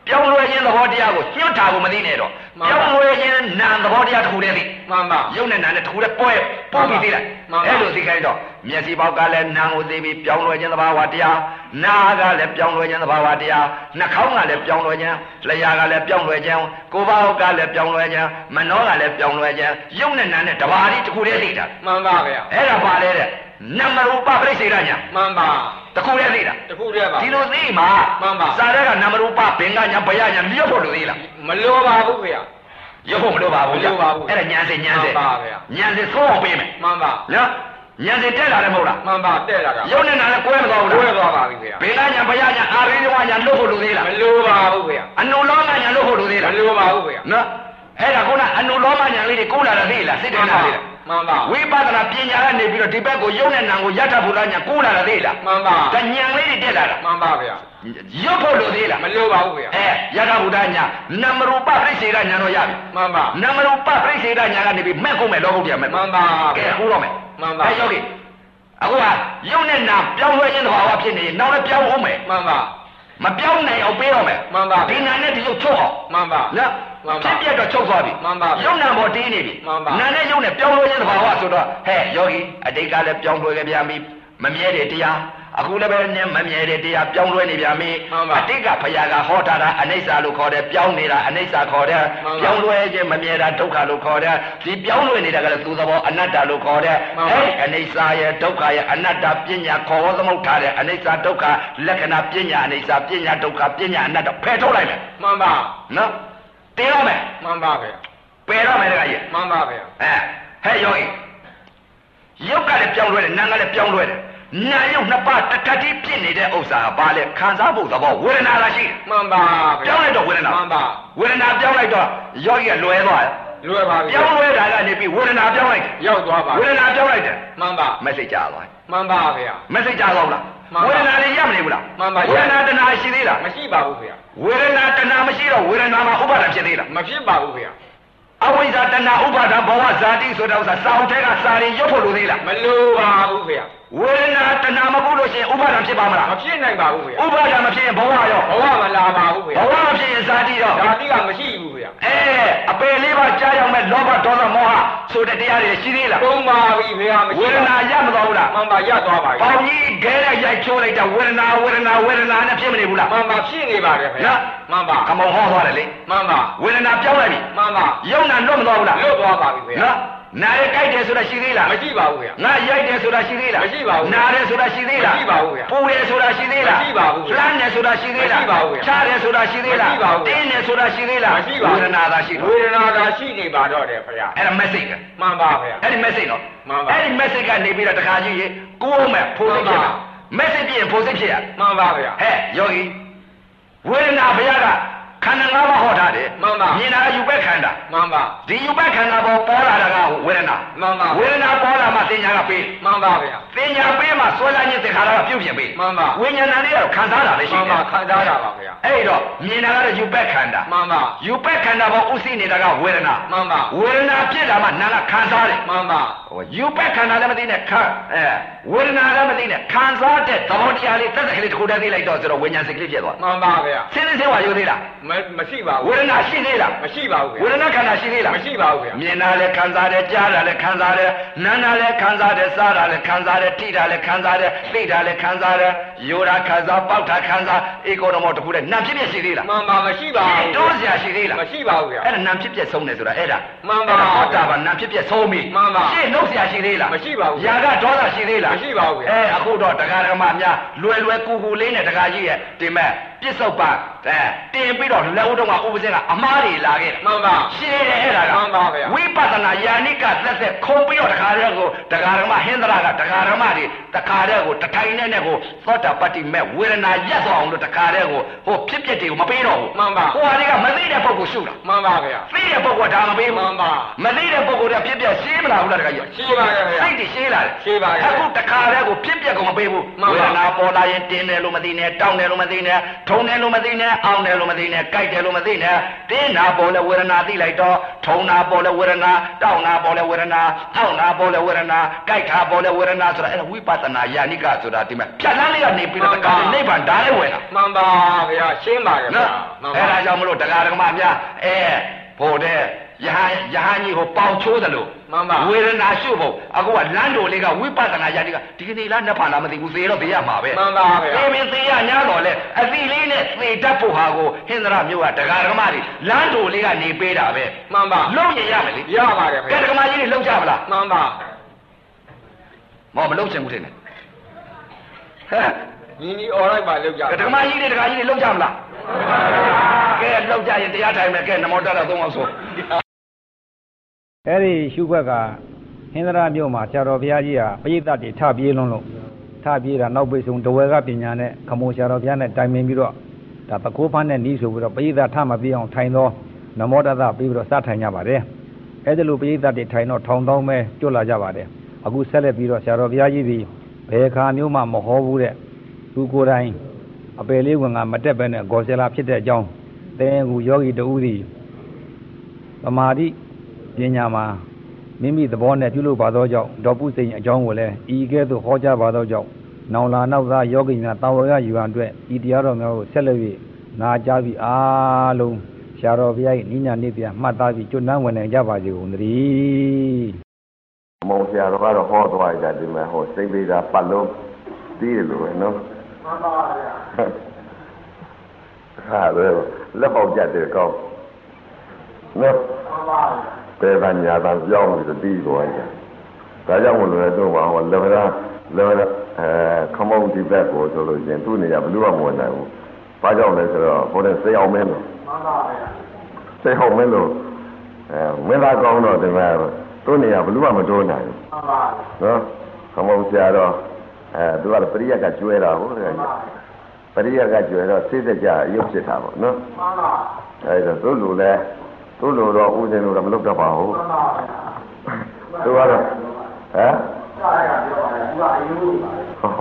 B: ပြောင်းလဲခြင်းသဘောတရားကိုညှို့တာကိုမသိနဲ့တော့ပြောင်းလဲခြင်းနာမ်သဘောတရားတစ်ခုတည်းသိ
C: မှန်ပါ
B: ရုပ်နဲ့နာမ်နဲ့တစ်ခုတည်းပွဲပို့ပြီးသိလိုက်အဲ့လိုသိခိုင်းတော့မျက်စိပေါက်ကလည်းနာမ်ကိုသိပြီးပြောင်းလဲခြင်းသဘာဝတရားနားကလည်းပြောင်းလဲခြင်းသဘာဝတရားနှာခေါင်းကလည်းပြောင်းလဲခြင်းလျှာကလည်းပြောင်းလဲခြင်းကိုယ်ပါဟုတ်ကလည်းပြောင်းလဲခြင်းမနှောကလည်းပြောင်းလဲခြင်းရုပ်နဲ့နာမ်နဲ့တဘာတိတစ်ခုတည်းသိတာ
C: မှန်ပါဗျာ
B: အဲ့ဒါပါလေတဲ့နမရူပပြိစေရညာ
C: မှန်ပါ
B: တခုတည်းသိတာ
C: တခုတည်းပါ
B: ဒီလိုသိမှာ
C: မှန်ပါ
B: စာရဲကနမရူပဘင်္ဂညာဘယညာလျှော့ဖို့လို့သိလား
C: မလိုပါဘူးဗျာ
B: ရုပ်ဖို့မလိုပါဘူး
C: မလိုပါဘူး
B: အဲ့ဒါညာစေညာစေ
C: မှန်ပါဗျာ
B: ညာစေသိုးအောင်ပေးမယ်
C: မှန်ပါ
B: နော်ညာစေတက်လာတယ်မဟုတ်လား
C: မှန်ပါတက်လာတာ
B: ရုပ်နဲ့နာနဲ့ကွဲမသွားဘူးလား
C: ကွဲသွားပါပြီဗျာ
B: ဘင်္ဂညာဘယညာအာရိယဝညာလွတ်ဖို့လို့သိလား
C: မလိုပါဘူးဗျာ
B: အနုလောမညာလွတ်ဖို့လို့သိလား
C: မလိုပါဘူးဗျာ
B: နော်အဲ့ဒါခုနအနုလောမညာလေးတွေကိုလာတာသိလားစိတ်တယ်လားသိလား
C: မှန်ပါ
B: ဝိပဿနာပညာကနေပြီးတော့ဒီဘက်ကိုယုံနဲ့နာကိုယထာဘုရားညာကိုးလာတာသိလား
C: မှန်ပါ
B: ဒါညံလေးတွေတက်လာတာ
C: မှန်ပါဗျာ
B: ရုပ်ဖို့လို့သေးလား
C: မလိုပါဘူးဗျာ
B: အဲယထာဘုရားညာနမရူပပြိစေရညာတော့ရပြီ
C: မှန်ပါ
B: နမရူပပြိစေရညာကနေပြီးမဲ့ကုန်မဲ့လောကုတ္တရာမဲ့
C: မှန်ပါ
B: ကဲဟိုးတော့မယ်
C: မှန်ပါ
B: အဲယောဂီအခုကယုံနဲ့နာပြောင်းလဲခြင်းသဘာဝဖြစ်နေရင်နောက်လည်းပြောင်းအောင်မယ်
C: မှန်ပါ
B: မပြောင်းနိုင်အောင်ပေးတော့မယ်
C: မှန်ပါ
B: ဒီနာနဲ့ဒီရုပ်ချုပ်အောင်
C: မှန်ပါ
B: နော်ဖြစ်ပြတော့ချုပ်သွားပြီရုပ်နာပေါ်တင်းနေပြီနာနဲ့ရုပ်နဲ့ပြောင်းလဲခြင်းသဘာဝဆိုတော့ဟဲ့ယောဂီအတိတ်ကလည်းပြောင်းလဲခဲ့ပြန်ပြီမမြဲတဲ့တရားအခုလည်းပဲနဲ့မမြဲတဲ့တရားပြောင်းလဲနေပြန်ပြီအတိတ်ကဖယားကဟောထားတာအနိစ္စလို့ခေါ်တယ်ပြောင်းနေတာအနိစ္စခေါ်တယ်ပြောင်းလဲခြင်းမမြဲတာဒုက္ခလို့ခေါ်တယ်ဒီပြောင်းလဲနေတာကလည်းသူသဘောအနတ္တလို့ခေါ်တယ်အဲအနိစ္စရဲ့ဒုက္ခရဲ့အနတ္တပညာခေါ်ဝသမုတ်ထားတယ်အနိစ္စဒုက္ခလက္ခဏာပညာအနိစ္စပညာဒုက္ခပညာအနတ္တဖယ်ထုတ်လိုက်မယ်
C: မှန်ပါ
B: နော်တင်ရမယ်
C: မှန်ပါဗျာ
B: ပယ်ရမယ်တခါကြီး
C: မှန်ပါဗျာ
B: အဲဟဲ့ယောဂီရုပ်ကလည်းပြောင်းလဲတယ်နာမ်ကလည်းပြောင်းလဲတယ်နာယုတ်နှစ်ပါးတခါတည်းဖြစ်နေတဲ့ဥစ္စာဘာလဲခံစားဖို့သဘောဝေဒနာလားရှိ
C: မှန်ပါ
B: ပြောင်းလိုက်တော့ဝေဒနာ
C: မှန်ပါ
B: ဝေဒနာပြောင်းလိုက်တော့ယောဂီကလွယ်သွားတယ်
C: လွယ်ပါပြီ
B: ပြောင်းလဲတာကနေပြီးဝေဒနာပြောင်းလိုက်
C: ရောက်သွားပါ
B: ဝေဒနာပြောင်းလိုက်တယ်
C: မှန်ပါ
B: message ကြားသွား
C: မှန်ပါဗျာ
B: message ကြားသွားလားဝေဒနာလေးရမနေဘူးလား
C: မှန်ပါ
B: ဝေဒနာတဏှာရှိသေးလား
C: မရှိပါဘူးဗျာ
B: ဝေဒနာတဏှာမရှိတော့ဝေဒနာမှာဥပါဒံဖြစ်သေးလား
C: မဖြစ်ပါဘူးဗျာ
B: အဝိဇ္ဇာတဏှာဥပါဒံဘဝဇာတိဆိုတဲ့ဥစ္စာစာအုပ်ထဲကစာရင်ရုပ်ဖို့လို့သေးလား
C: မလိုပါဘူးဗျာ
B: ဝေဒနာတဏှာမပုလို့ရှိရင်ဥပါဒံဖြစ်ပါမလား
C: မဖြစ်နိုင်ပါဘူးဗျာ
B: ဥပါဒံမဖြစ်ရင်ဘဝရော
C: ဘဝမလာပါဘူးဗျာ
B: ဘဝမဖြစ်ရင်ဇာတိရော
C: ဇာတိကမရှိဘူးဗျာ
B: အဲအပယ်လေးပါးကြားရောက်မဲ့လောဘဒေါသမောဟဆိုတဲ့တရားတွေရှိသေးလား
C: သုံးပါပြီဗျာမရှိ
B: ဝေဒနာရမသွားဘူးလား
C: မှန်ပါရသွားပါပြီ
B: ပေါင်းကြီးခဲတဲ့ရိုက်ချိုးလိုက်တာဝေဒနာဝေဒနာဝေဒနာနဲ့ဖြစ်မနေဘူးလား
C: မှန်ပါဖြစ်နေပါတယ်ဗျာမှန်ပါ
B: ကမောဟောသွားတယ်လေ
C: မှန်ပါ
B: ဝေဒနာပြောင်းလိုက်ပြီ
C: မှန်ပါ
B: ယုံနာလွတ်မသွားဘူးလား
C: လွတ်သွားပါပြီဗျာ
B: နော်နာရဲကြိုက်တယ်ဆိုတာရှိသေးလား
C: မရှိပါဘူးဗျာ
B: ငါရိုက်တယ်ဆိုတာရှိသေးလား
C: မရှိပါဘူး
B: နာတယ်ဆိုတာရှိသေးလား
C: မရှိပါဘူးဗျာ
B: ပူတယ်ဆိုတာရှိသေးလား
C: မရှိပါဘူး
B: လှမ်းတယ်ဆိုတာရှိသေးလား
C: မရှိပါဘူးဗျာ
B: ချားတယ်ဆိုတာရှိသေးလား
C: မရှိပါဘူး
B: တင်းတယ်ဆိုတာရှိသေးလား
C: မရှိပါဘူး
B: ဝေဒနာသာရှိ
C: ဝေဒနာသာရှိနေပါတော့တယ်ဗျာ
B: အဲ့ဒါ message ပဲ
C: မှန်ပါဗျာ
B: အဲ့ဒီ message နော်
C: မှန်ပါ
B: အဲ့ဒီ message ကနေပြီးတော့တခါကြီးရေကိုယ်မဲ့ဖိုးစိတ်ဖြစ်တာ message ပြရင်ဖိုးစိတ်ဖြစ်ရ
C: မှန်ပါဗျာ
B: ဟဲ့ယောဂီဝေဒနာဘုရားကခန္ဓာ၅ပါးဟောထားတယ်
C: မှန်ပါ
B: မြင်တာယူပက်ခန္ဓာ
C: မှန်ပါ
B: ဒီယူပက်ခန္ဓာပေါ်ပေါ်လာတာကဝေဒနာ
C: မှန်ပါ
B: ဝေဒနာပေါ်လာမှသင်ညာကပေး
C: မှန်ပါဗျာ
B: သင်ညာပေးမှဆွဲလာခြင်းသင်္ခါရကပြုတ်ပြင်ပေး
C: မှန်ပါ
B: ဝိညာဏလေးကတော့ခံစားတာလည်းရှိ
C: တယ်မှန်ပါခံစားတာပါဗျာ
B: အဲ့တော့မြင်တာကတော့ယူပက်ခန္ဓာ
C: မှန်ပါ
B: ယူပက်ခန္ဓာပေါ်ဥသိနေတာကဝေဒနာ
C: မှန်ပါ
B: ဝေဒနာဖြစ်လာမှနာကခံစားတယ်
C: မှန်ပါ
B: ဟိုယူပက်ခန္ဓာလည်းမသိနဲ့ခံအဲဝေဒနာလည်းမသိနဲ့ခံစားတဲ့သဘောတရားလေးသက်သက်ကလေးတစ်ခုတည်းသိလိုက်တော့ဆိုတော့ဝိညာဉ်စိတ်ကလေးဖြစ်သွား
C: မှန်ပါဗျာ
B: စင်းစင်းချင်းဝါယူသေးလား
C: မရှိပါဘူး
B: ဝေဒနာရှိသေးလား
C: မရှိပါဘူးဗျာ
B: ဝေဒနာခန္ဓာရှိသေးလား
C: မရှိပါဘူးဗျာ
B: မြင်တာလည်းခံစားတယ်ကြားတာလည်းခံစားတယ်နားတာလည်းခံစားတယ်စားတာလည်းခံစားတယ်ထိတာလည်းခံစားတယ်သိတာလည်းခံစားတယ်ယူတာခံစားပေါက်တာခံစားဧကောဓမောတခုတည်းနာဖြစ်ဖြစ်ရှိသေးလား
C: မှန်ပါမရှိပါဘူး
B: တိုးစရာရှိသေးလား
C: မရှိပါဘူးဗျာ
B: အဲ့ဒါနာဖြစ်ဖြစ်ဆုံးတယ်ဆိုတာအဲ့ဒါ
C: မှန်ပါ
B: ဟောတာပါနာဖြစ်ဖြစ်ဆုံးပြီ
C: မှန်ပါ
B: ရှင်းနှုတ်စရာရှိသေးလား
C: မရှိပါဘူး
B: ຢာကဒေါသရှိသေးလား
C: မရှိပါဘူးဗျာ
B: အဲအခုတော့တရားဓမ္မများလွယ်လွယ်ကူကူလေးနဲ့တရားကြီးရဲ့တင်မဲ့ပြစ္ဆုတ်ပါအဲတင်ပြီးတော့လက်ဦးတော့ကဥပဇင်းကအမားတွေလာခဲ့တယ်
C: မှန်ပါ
B: ရှင်းတယ်အဲ့ဒါက
C: မှန်ပါဗျာ
B: ဝိပဿနာယာနိကသက်သက်ခုံပြီးတော့တရားရဲကိုတရားဓမ္မဟင်္ဒရာကတရားဓမ္မတွေတရားရဲကိုတထိုင်နဲ့နဲ့ကိုသောတာပတ္တိမဲ့ဝေဒနာရက်သွားအောင်လို့တရားရဲကိုဟိုဖြစ်ဖြစ်တွေကိုမပေးတော့ဘူး
C: မှန်ပါ
B: ဟိုဟာတွေကမသိတဲ့ပုဂ္ဂိုလ်ရှုတာ
C: မှန်ပါဗျာ
B: သိတဲ့ပုဂ္ဂိုလ်ကဒါမပေးဘူး
C: မှန်ပါ
B: မသိတဲ့ပုဂ္ဂိုလ်ကဖြစ်ဖြစ်ရှင်းမလားဘူးလားတရားကြီး
C: ရှင်းပါရဲ့ဗျာ
B: စိတ်တွေရှင်းလာတယ်
C: ရှင်းပါရဲ့
B: အခုတရားရဲကိုဖြစ်ဖြစ်ကိုမပေးဘူးဝေဒနာပေါ်လာရင်တင်းတယ်လို့မသိနဲ့တောင်းတယ်လို့မသိနဲ့ထုံတယ်လို့မသိနဲ့အောင်တယ်လို့မသိနဲ့ကြိုက်တယ်လို့မသိနဲ့တင်းနာပေါ်လဲဝေဒနာသိလိုက်တော့ထုံနာပေါ်လဲဝေဒနာတောက်နာပေါ်လဲဝေဒနာအောက်နာပေါ်လဲဝေဒနာကြိုက်တာပေါ်လဲဝေဒနာဆိုတာအဲ့ဒါဝိပဿနာယာနိကဆိုတာဒီမဲ့ဖြတ်လန်းလေးကနေပြီးတော့တခါနိဗ္ဗာန်ဓာတ်လေးဝင်တာ
C: မှန်ပါဗျာရှင်းပါရဲ့ဗျာ
B: အဲ့ဒါကြောင့်မလို့တရားဓမ္မများအဲဖို့တဲ့ယဟန်ယဟန်ကြီးကိုပေါင်ချိုးတယ်လို့
C: မှန်ပါ
B: ဝေဒနာရှုဖို့အခုကလမ်းတော်လေးကဝိပဿနာယာနိကဒီကနေ့လားနှစ်ဖန်လားမသိဘူးသေတော့သေရမှာပဲ
C: မှန်ပါဗျာ
B: သေမင်းသေရညာတော့လေအသီလေးနဲ့သေတတ်ဖို့ဟာကိုဟင်္ဒရာမြို့ကတရားဓမ္မတွေလမ်းတော်လေးကနေပေးတာပဲ
C: မှန်ပါ
B: လုံးရင်ရမယ်လေ
C: ရပါတယ်ဗျာ
B: တရားဓမ္မကြီးတွေလုံးကြမလား
C: မှန်ပါ
B: မောမလုံးချင်ဘူးထင်တယ်ဟဲ့
C: ညီညီអော်လိုက်ပါလုံးကြ
B: တရားဓမ္မကြီးတွေတရားကြီးတွေလုံးကြမလားကဲလုံးကြရင်တရားထိုင်မယ်ကဲနမောတရသုံးအောင်ဆို
A: အဲ့ဒီရှုခွက်ကဟင်္ဒရာမြို့မှာဆရာတော်ဘုရားကြီးဟာပရိသတ်တွေထပြေးလုံးလို့ထပြေးတာနောက်ပိတ်ဆုံးတဝဲကပညာနဲ့ခမိုးဆရာတော်ဘုရားနဲ့တိုင်ပင်ပြီးတော့ဒါပကိုးဖန်းနဲ့နီးဆိုပြီးတော့ပရိသတ်ထမပြေးအောင်ထိုင်သောနမောတရပြီးပြီးတော့စထိုင်ကြပါတယ်အဲ့ဒါလိုပရိသတ်တွေထိုင်တော့ထောင်တောင်းပဲကျွတ်လာကြပါတယ်အခုဆက်လက်ပြီးတော့ဆရာတော်ဘုရားကြီးဒီဘယ်ခါမျိုးမှမဟောဘူးတဲ့သူကိုယ်တိုင်အပယ်လေးဝင်ကမတက်ပဲနဲ့ဂေါ်ဆယ်လာဖြစ်တဲ့အကြောင်းသင်ကူယောဂီတူသည်သမာဓိပညာမှာမိမိသဘောနဲ့ပြုလုပ်ပါသောကြောင့်ဒေါပုစိန်အကြောင်းကိုလည်းဤကဲ့သို့ဟောကြားပါသောကြောင့်နောင်လာနောက်သားယောဂီများတာဝရယူရန်အတွက်ဤတရားတော်များကိုဆက်လက်၍နာကြားပြီးအားလုံးဆရာတော်ဘုရား၏နိညာနိပြန်မှတ်သားပြီးကျွတ်နန်းဝင်နိုင်ကြပါစေကုန်သတည်း
D: မောင်ဆရာတော်ကတော့ဟောသွားကြတယ်မှာဟောစိတ်ပေးတာပတ်လုံးသိတယ်လို့ပဲနော်
C: မှန်ပါဗျာ
D: ဟာလေလက်ပေါက်ကြတယ်ကောင်းနော်
C: မှန်ပါ
D: ပေပညာသာပြောင်းပြီးပြီးသွားကြဒါကြောင့်မလို့တော့ဘာဟောလောကလောကအဲခမုန်းဒီဘက်ကိုဆိုလို့ရှင်သူ့နေရာဘယ်လိုမှမဝင်နိုင်ဘူးဘာကြောင့်လဲဆိုတော့ဟိုတဲ့စေအောင်မင်းလို့
C: မှန်ပါဗျာ
D: စေအောင်မင်းလို့အဲမင်းသားကောင်းတော့ဒီမှာသူ့နေရာဘယ်လိုမှမတိုးနိုင်ဘူး
C: မှန်ပါ
D: နော်ခမုန်းဆရာတော့အဲသူကပရိယတ်ကကျွဲတာဟုတ်တယ်ပရိယတ်ကကျွဲတော့စိတ်တကြရုပ်ဖြစ်တာပေါ့နော်
C: မှန်ပါ
D: အဲဒါသူ့လူလဲသူ့လိုတော့ဦးဇင်းလိုတော့မလုပ်တော့ပါဘူးသူကတော့ဟမ်
C: စားရပြောပါတယ်သူကအယူပါ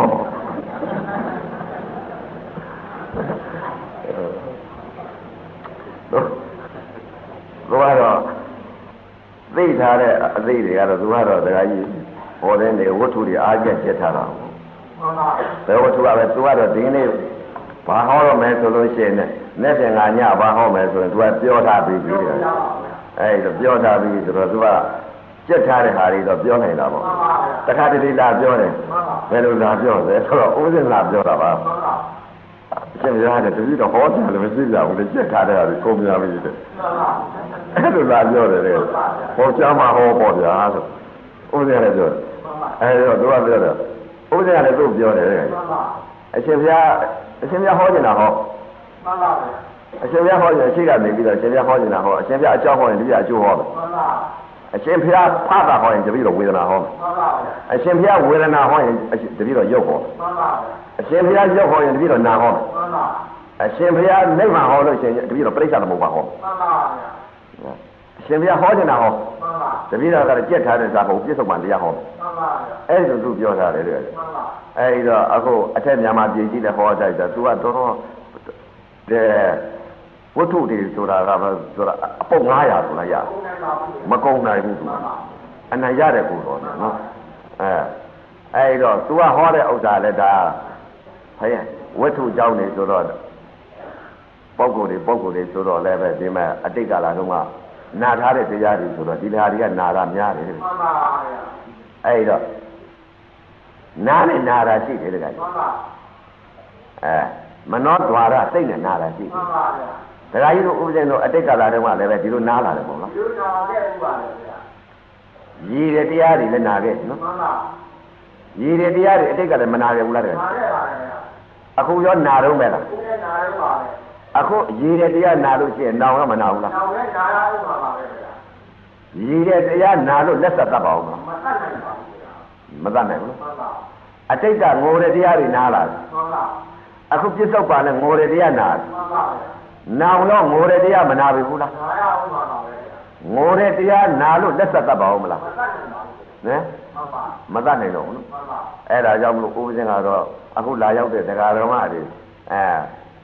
D: သူကတော့သိထားတဲ့အသိတွေကတော့သူကတော့တခါကြီးဟောတဲ့နေဝတ္ထုတွေအားကျက်ချက်ထားတာဘယ်ဝတ္ထုကပဲသူကတော့ဒီနေ့ဘာဟောတော့မယ်ဆိုလို့ရှိရင်နဲ့နေ့ငါညဘာဟောမယ်ဆိုရင်သူကပြောထားပြီးပြီအဲ့ဒါပြောထားပြီးဆိုတော့သူကကြက်ထားတဲ့ဟာတွေတော့ပြောနိုင်တာပေါ့တခါတလေလာပြောတယ်ဘယ်လိုလာပြောလဲဆိုတော့ဥစဉ်လာပြောတာပါအရှင်ရတယ်တတိတော့ဟောတယ်လည်းမရှိကြဘူးလေကြက်ထားတဲ့ဟာတွေကုန်များပြီတဲ့အဲ့လိုလာပြောတယ်လေဟောကြားမှာဟောပေါ့ဗျာဆိုဥစဉ်လည်းပြောတယ်အဲ့တော့သူကပြောတယ်ဥစဉ်ကလည်းသူ့ပြောတယ်အရှင်ဘုရားအရှင်ဘုရားဟောနေတာဟော
C: မှန်ပါဗျာ
D: အရှင်ဘုရားဟောရင်ရှိကနေပြီးတော့အရှင်ဘုရားဟောနေတာဟောအရှင်ဘုရားအကြောင်းဟောရင်တပည့်အကျိုးဟောတယ်
C: မှန်ပါ
D: အရှင်ဘုရားဖတာဟောရင်တပည့်တော့ဝေဒနာဟော
C: မှန်ပါဗျာ
D: အရှင်ဘုရားဝေဒနာဟောရင်တပည့်တော့ရုပ်ဟော
C: မှန်ပါဗျာ
D: အရှင်ဘုရားရုပ်ဟောရင်တပည့်တော့နာဟော
C: မှန်ပါ
D: အရှင်ဘုရားနိဗ္ဗာန်ဟောလို့ရှင်တပည့်တော့ပြိဿသမုပ္ပါဟော
C: မှန်ပါဗျာ
D: အရှင်ဘုရားဟောနေတာဟော
C: မှန်ပါ
D: တပည့်တော်ကကြက်ထားတဲ့ဇာကိုပြစ္ဆုတ်မှန်တရားဟော
C: မှန်ပါဗျာ
D: အဲ့ဒါသူပြောထားတယ်တဲ့
C: မှန်ပါ
D: အဲ့တော့အခုအထက်မြန်မာပြည်ကြီးတဲ့ဟောတိုက်တာ तू ကတော်တော်တဲ့ဝတ္ထုတွေဆိုတာကဆိုတာအပုတ်ငါးရာဆိုတာရမကုန်နိုင်ဘူး तू အနံရတဲ့ကိုတော်နော်အဲအဲ့တော့ तू ကဟောတဲ့ဥစ္စာလည်းဒါဟဲ့ဝတ္ထုကြောင်းနေဆိုတော့ပုဂ္ဂိုလ်တွေပုဂ္ဂိုလ်တွေဆိုတော့လည်းပဲဒီမဲ့အတိတ်ကလာတော့ကနာထားတဲ့တရားတွေဆိုတော့ဒီတရားတွေကနာတာများတယ်မှန်
C: ပါဗျာ
D: အဲ့တော့နာနဲ့နာတာရှိတယ်တကယ်
C: မှန်ပါ
D: အဲမနောဒွါရစိတ်နဲ့နာတာရှိတယ်
C: မှန်ပါဗျာ
D: တခါကြီးတို့ဥပဒေတို့အတိတ်ကလာတော့ကလည်းပဲဒီလိုနားလာတယ်ပေါ့နော်
C: ဒီလိုနာခဲ့ဥပါလေဗျာ
D: ရည်တဲ့တရားတွေလည်းနာခဲ့နော်
C: မှန်ပါ
D: ရည်တဲ့တရားတွေအတိတ်ကလည်းမနာခဲ့ဘူးလားတကယ်
C: နာခဲ့ပါဗျာ
D: အခုရောနာတော့မဲ့လား
C: အခုလည်းနာတော့ပါပဲ
D: အခုရည်တဲ့တရားနာလို့ရှိရင်နောင်ကမနာဘူးလား
C: နောင်လည်းနာရဦးပါပါပဲဗျာ
D: ရည်တဲ့တရားနာလို့လက်ဆက်တတ်ပါဦးမလား
C: မတတ်နိုင်ပါဘူးဗျာ
D: မတတ်နိုင်ဘူး
C: မှန်ပါ
D: အတိတ်ကငိုတဲ့တရားတွေနားလာတယ်
C: မှန်ပါ
D: အခုပြစ္ဆုတ်ပါနဲ့ငိုတဲ့တရားနာတယ်
C: မှန်ပါ
D: နောင်တော့ငိုတဲ့တရားမနာပြီဘူးလား
C: နာရဦးပါပါပဲ
D: ငိုတဲ့တရားနာလို့လက်ဆက်တတ်ပါဦးမလား
C: မတတ်နိုင်ပါဘူး
D: ဟမ်
C: မှန်ပါ
D: မတတ်နိုင်တော့ဘူးနော်
C: မှန်ပါ
D: အဲ့ဒါကြောင့်မလို့ဥပဇင်ကတော့အခုလာရောက်တဲ့တရားဓမ္မတွေအဲ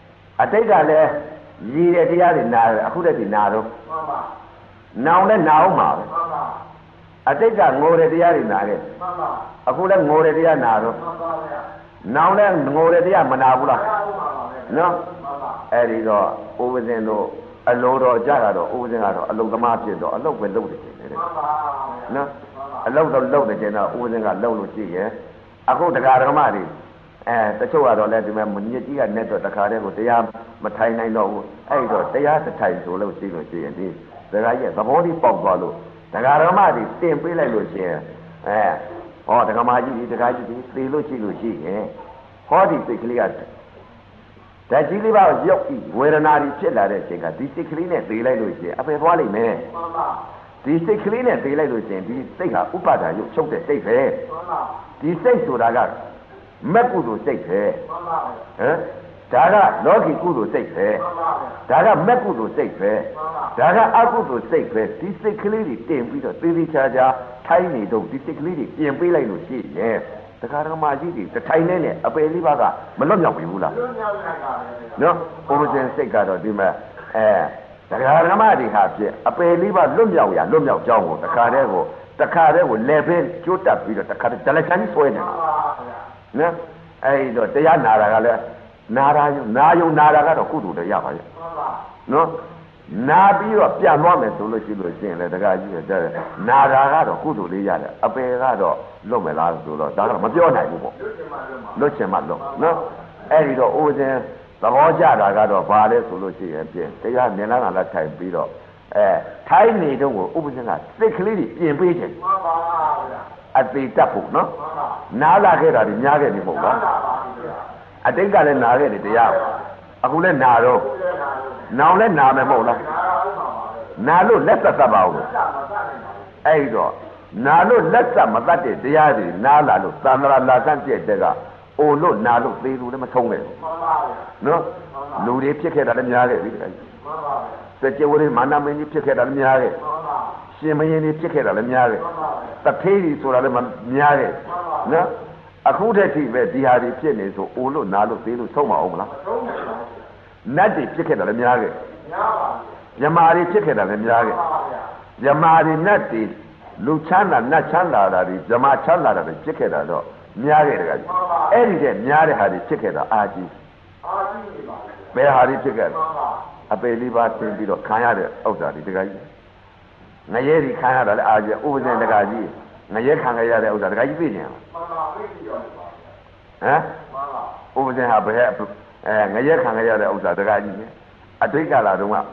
D: တိတ်ကလည်းရည်တဲ့တရားတွေနာတယ်အခုတည်းကနာတော့မှန်ပါနောင်လည်းနာအောင်ပါပဲမှန်ပါအတိတ်ကငိုတဲ့တရားတွေနာခဲ့မှန်ပါအခုလည်းငိုတဲ့တရားနာတော့မှန်ပါဗျာနောင်လည်းငိုတဲ့တရားမနာဘူးလားနာဘူးပါပါပဲနော်မှန်ပါအဲ့ဒီတော့ဥပဇင်တို့အလိုတော်ကြတာတော့ဥပဇင်ကတော့အလုံသမားဖြစ်တော့အလုံပဲလုပ်တယ်တဲ့မှန်ပါနော်အလုံတော့လုပ်တယ်ကျတော့ဥပဇင်ကလုံလို့ရှိရဲ့အခုတရားဓမ္မတွေအဲတချို့ကတော့လည်းဒီမှာမြစ်ကြီးကနဲ့တော့တခါတည်းကိုတရားမထိုင်နိုင်တော့ဘူးအဲ့တော့တရားတစ်ထိုင်ဆိုလို့ရှိလို့ရှိရင်ဒီဒကာကြီးသဘောကြီးပေါက်သွားလို့ဒကာဓမ္မတွေတင်ပေးလိုက်လို့ရှိရင်အဲဟောဒကာမကြီးဒီဒကာကြီးဒီသေလို့ရှိလို့ရှိရင်ဟောဒီစိတ်ကလေးကဓာတ်ကြီးလေးပါရုပ်ပြီးဝေဒနာတွေဖြစ်လာတဲ့အချိန်ကဒီစိတ်ကလေးနဲ့သေလိုက်လို့ရှိရင်အပယ်သွားလိမ့်မယ်မှန်ပါဒီစိတ်ကလေးနဲ့သေလိုက်လို့ရှိရင်ဒီစိတ်ဟာဥပါဒာရုပ်ချုပ်တဲ့စိတ်ပဲမှန်ပါဒီစိတ်ဆိုတာကမက်ကုသိုလ်စိတ်ပဲမှန်ပါဟမ်ဒါကလောကီကုသိုလ်စိတ်ပဲမှန်ပါဒါကမက်ကုသိုလ်စိတ်ပဲမှန်ပါဒါကအကုသိုလ်စိတ်ပဲဒီစိတ်ကလေးတွေတင်ပြီးတော့သေသေးချာချာထိုင်းနေတော့ဒီစိတ်ကလေးတွေပြင်ပေးလိုက်လို့ရှိရင်တရားဓမ္မကြီးတွေတထိုင်နဲ့နဲ့အပယ်လေးပါးကမလွတ်မြောက်ပြီဘူးလားလွတ်မြောက်နိုင်ပါပဲနော်ဘုရားရှင်စိတ်ကတော့ဒီမှာအဲတရားဓမ္မတွေဟာဖြစ်အပယ်လေးပါးလွတ်မြောက်ရလွတ်မြောက်ကြောင်းကိုတခါတည်းကိုတခါတည်းကိုလေပင်ကျိုးတက်ပြီးတော့တခါတည်းဒလချန်ကြီးဆွဲနေတာနော်အဲ့တော့တရားနာတာကလည်းနာရာယုံနာယုံနာတာကတော့ကုသိုလ်တရားပါရဲ့နော်နာပြီးတော့ပြန်သွားမယ်ဆိုလို့ရှိလို့ရှိရင်လည်းတခါကြီးတဲ့နာတာကတော့ကုသိုလ်လေးရတယ်အပယ်ကတော့လွတ်မလားဆိုတော့ဒါကတော့မပြောနိုင်ဘူးပေါ့လွတ်ချင်မှလွတ်နော်အဲ့ဒီတော့ဥပဇင်သဘောကျတာကတော့ဘာလဲဆိုလို့ရှိရင်ပြင်တရားနင်လာလာထိုင်ပြီးတော့အဲထိုင်းနေတော့ကိုဥပဇင်ကစိတ်ကလေးတွေပြင်ပေးခြင်းမှန်ပါဗျာအသေးတတ်ဖို့နော်နားလာခဲ့တာဒီများခဲ့ပြီမဟုတ်လားအတိတ်ကလည်းနာခဲ့တယ်တရားအခုလည်းနာတော့နောင်လည်းနာမယ်မဟုတ်လားနာလို့လက်သက်သက်ပါဦးအဲ့တော့နာလို့လက်သက်မသက်တဲ့တရားတွေနားလာလို့သံဃာလာကန့်ပြည့်တဲ့ကအိုလို့နာလို့သေးလို့လည်းမထုံးနဲ့နော်လူတွေဖြစ်ခဲ့တာလည်းများခဲ့ပြီတကယ်စကြဝဠာမာနမင်းကြီးဖြစ်ခဲ့တာလည်းများခဲ့ရှင်မင်းကြီးဖြစ်ခဲ့တာလည်းများခဲ့တထေးကြီးဆိုတာလည်းများခဲ့နော်အခုတည်းထိပဲဒီဟာတွေဖြစ်နေဆိုအိုလို့နာလို့သေးလို့ဆုံးမအောင်မလားနတ်တွေဖြစ်ခဲ့တာလည်းများခဲ့များပါမြမာတွေဖြစ်ခဲ့တာလည်းများခဲ့မြမာတွေနတ်တွေလူချမ်းသာနတ်ချမ်းသာတာတွေမြမာချမ်းသာတာတွေဖြစ်ခဲ့တာတော့များခဲ့တယ်ကကြီးအဲ့ဒီတဲ့များတဲ့ဟာတွေဖြစ်ခဲ့တာအာကြီးအာကြီးပါဘယ်ဟာတွေဖြစ်ခဲ့လဲအပေလေးပါသင်ပြီးတော့ခံရတဲ့ဥစ္စာတွေတကကြီးငရဲတွေခံရတာလည်းအာကြီးဥပဇင်တကကြီးငရဲခံရတဲ့ဥစ္စာတကကြီးသိနေလားမှန်ပါသိပြီတော့ဟမ်မှန်ပါဥပဇင်ဟာဘယ်အဲငရဲခံရတဲ့ဥစ္စာတကကြီးလေအတိတ်ကလာတော့က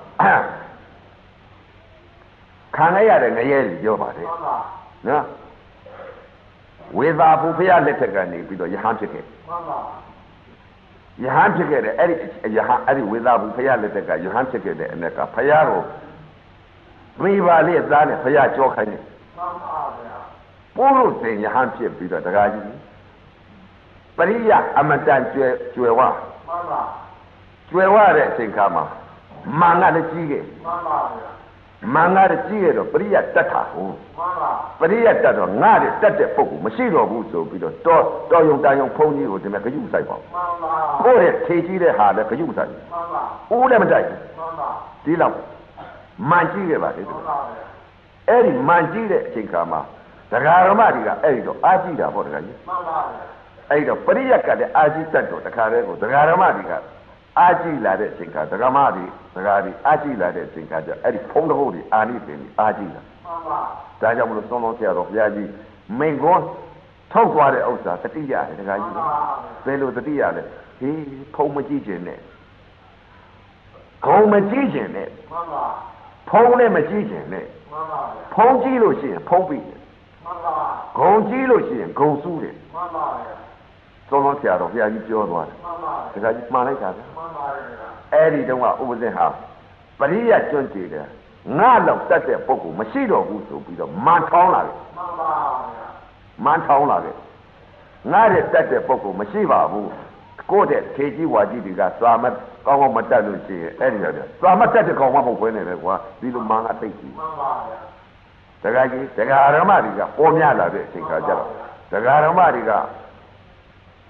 D: ခံရတဲ့ငရဲတွေပြောပါတယ်မှန်ပါနော်ဝေသာဘုဖရလက်ထက်ကနေပြီးတော့ယဟန်ဖြစ်ခဲ့မှန်ပါယဟန်ဖြစ်ခဲ့တဲ့အဲ့ဒီယဟန်အဲ့ဒီဝေသာဘုဖရလက်ထက်ကယဟန်ဖြစ်ခဲ့တဲ့အ내ကဖရကိုမိပါလေးသားနဲ့ဖရကြောခိုင်းတယ်မှန်ပါဗျာပို့လို့တင်ယဟန်ဖြစ်ပြီးတော့တကားကြီးပရိယအမတန်ကျွယ်ကျွယ်ဝမှန်ပါကျွယ်ဝတဲ့အချိန်ခါမှာမန်ကလည်းကြီးခဲ့မှန်ပါဗျာမန်ကလည်းကြီးခဲ့တော့ပရိယတတ်တာဟုတ်မှန်ပါပရိယတတ်တော့ငါတဲ့တတ်တဲ့ပုဂ္ဂိုလ်မရှိတော့ဘူးဆိုပြီးတော့တော်တော်ယုံတန်ယုံဖုံးကြီးကိုဒီမဲ့ဂယုဆိုင်ပါမှန်ပါကိုယ့်ရဲ့ထေကြီးတဲ့ဟာလည်းဂယုဆိုင်မှန်ပါဦးလည်းမတိုက်ဘူးမှန်ပါဒီလောက်မန်ကြီးခဲ့ပါလေမှန်ပါအဲ့ဒီမန်ကြီးတဲ့အချိန်ခါမှာဒကာရမတွေကအဲ့ဒီတော့အာကြည့်တာပေါ့ဒကာကြီးမှန်ပါအဲ့တော့ပရိယတ်ကလည်းအာကြည့်တတ်တော့တခါတည်းကိုဒကာရမတွေကအာကြည့်လာတဲ့အချိန်ခါဒကာမတွေဒကာတွေအာကြည့်လာတဲ့အချိန်ခါကျအဲ့ဒီဖုံးတဟုတ်တွေအာနိပင်တွေအာကြည့်လာမှန်ပါဒါကြောင့်မလို့သုံးလုံးဆရာတော်ဘုရားကြီးမိန်ကွန်းထောက်သွားတဲ့ဥစ္စာတတိယလေဒကာကြီးဘယ်လိုတတိယလဲဟေးဖုံးမကြည့်ခြင်းနဲ့ဂုံမကြည့်ခြင်းနဲ့မှန်ပါဖုံးလည်းမကြည့်ခြင်းနဲ့မှန်ပါဖုံးကြည့်လို့ရှိရင်ဖုံးပြီးတယ်မှန်ပါဂုံကြည့်လို့ရှိရင်ဂုံစူးတယ်မှန်ပါသုံးလုံးဆရာတော်ဘုရားကြီးပြောသွားတယ်မှန်ပါဒကာကြီးမှားလိုက်တာဗျမှန်ပါအဲ့ဒီတုန်းကဥပဇင်ဟာပရိယကျွန့်ကြည့်တယ်ငါလောက်တတ်တဲ့ပုဂ္ဂိုလ်မရှိတော့ဘူးဆိုပြီးတော့မန်ထောင်းလာတယ်မှန်ပါမန်ထောင်းလာတယ်ငါတဲ့တတ်တဲ့ပုဂ္ဂိုလ်မရှိပါဘူးကိုယ့်တဲ့ထေကြီးဝါကြီးတွေကသာမကောင်းကောင်းမတတ်လို့ရှိရင်အဲ့ဒီတော့သာမတတ်တဲ့ကောင်မမဟုတ်ဘဲနေတယ်ကွာဒီလိုမန်ကသိကြည့်မှန်ပါဒကာကြီးဒကာရမတွေကပေါ်များလာတဲ့အချိန်ခါကျတော့ဒကာရမတွေကကြ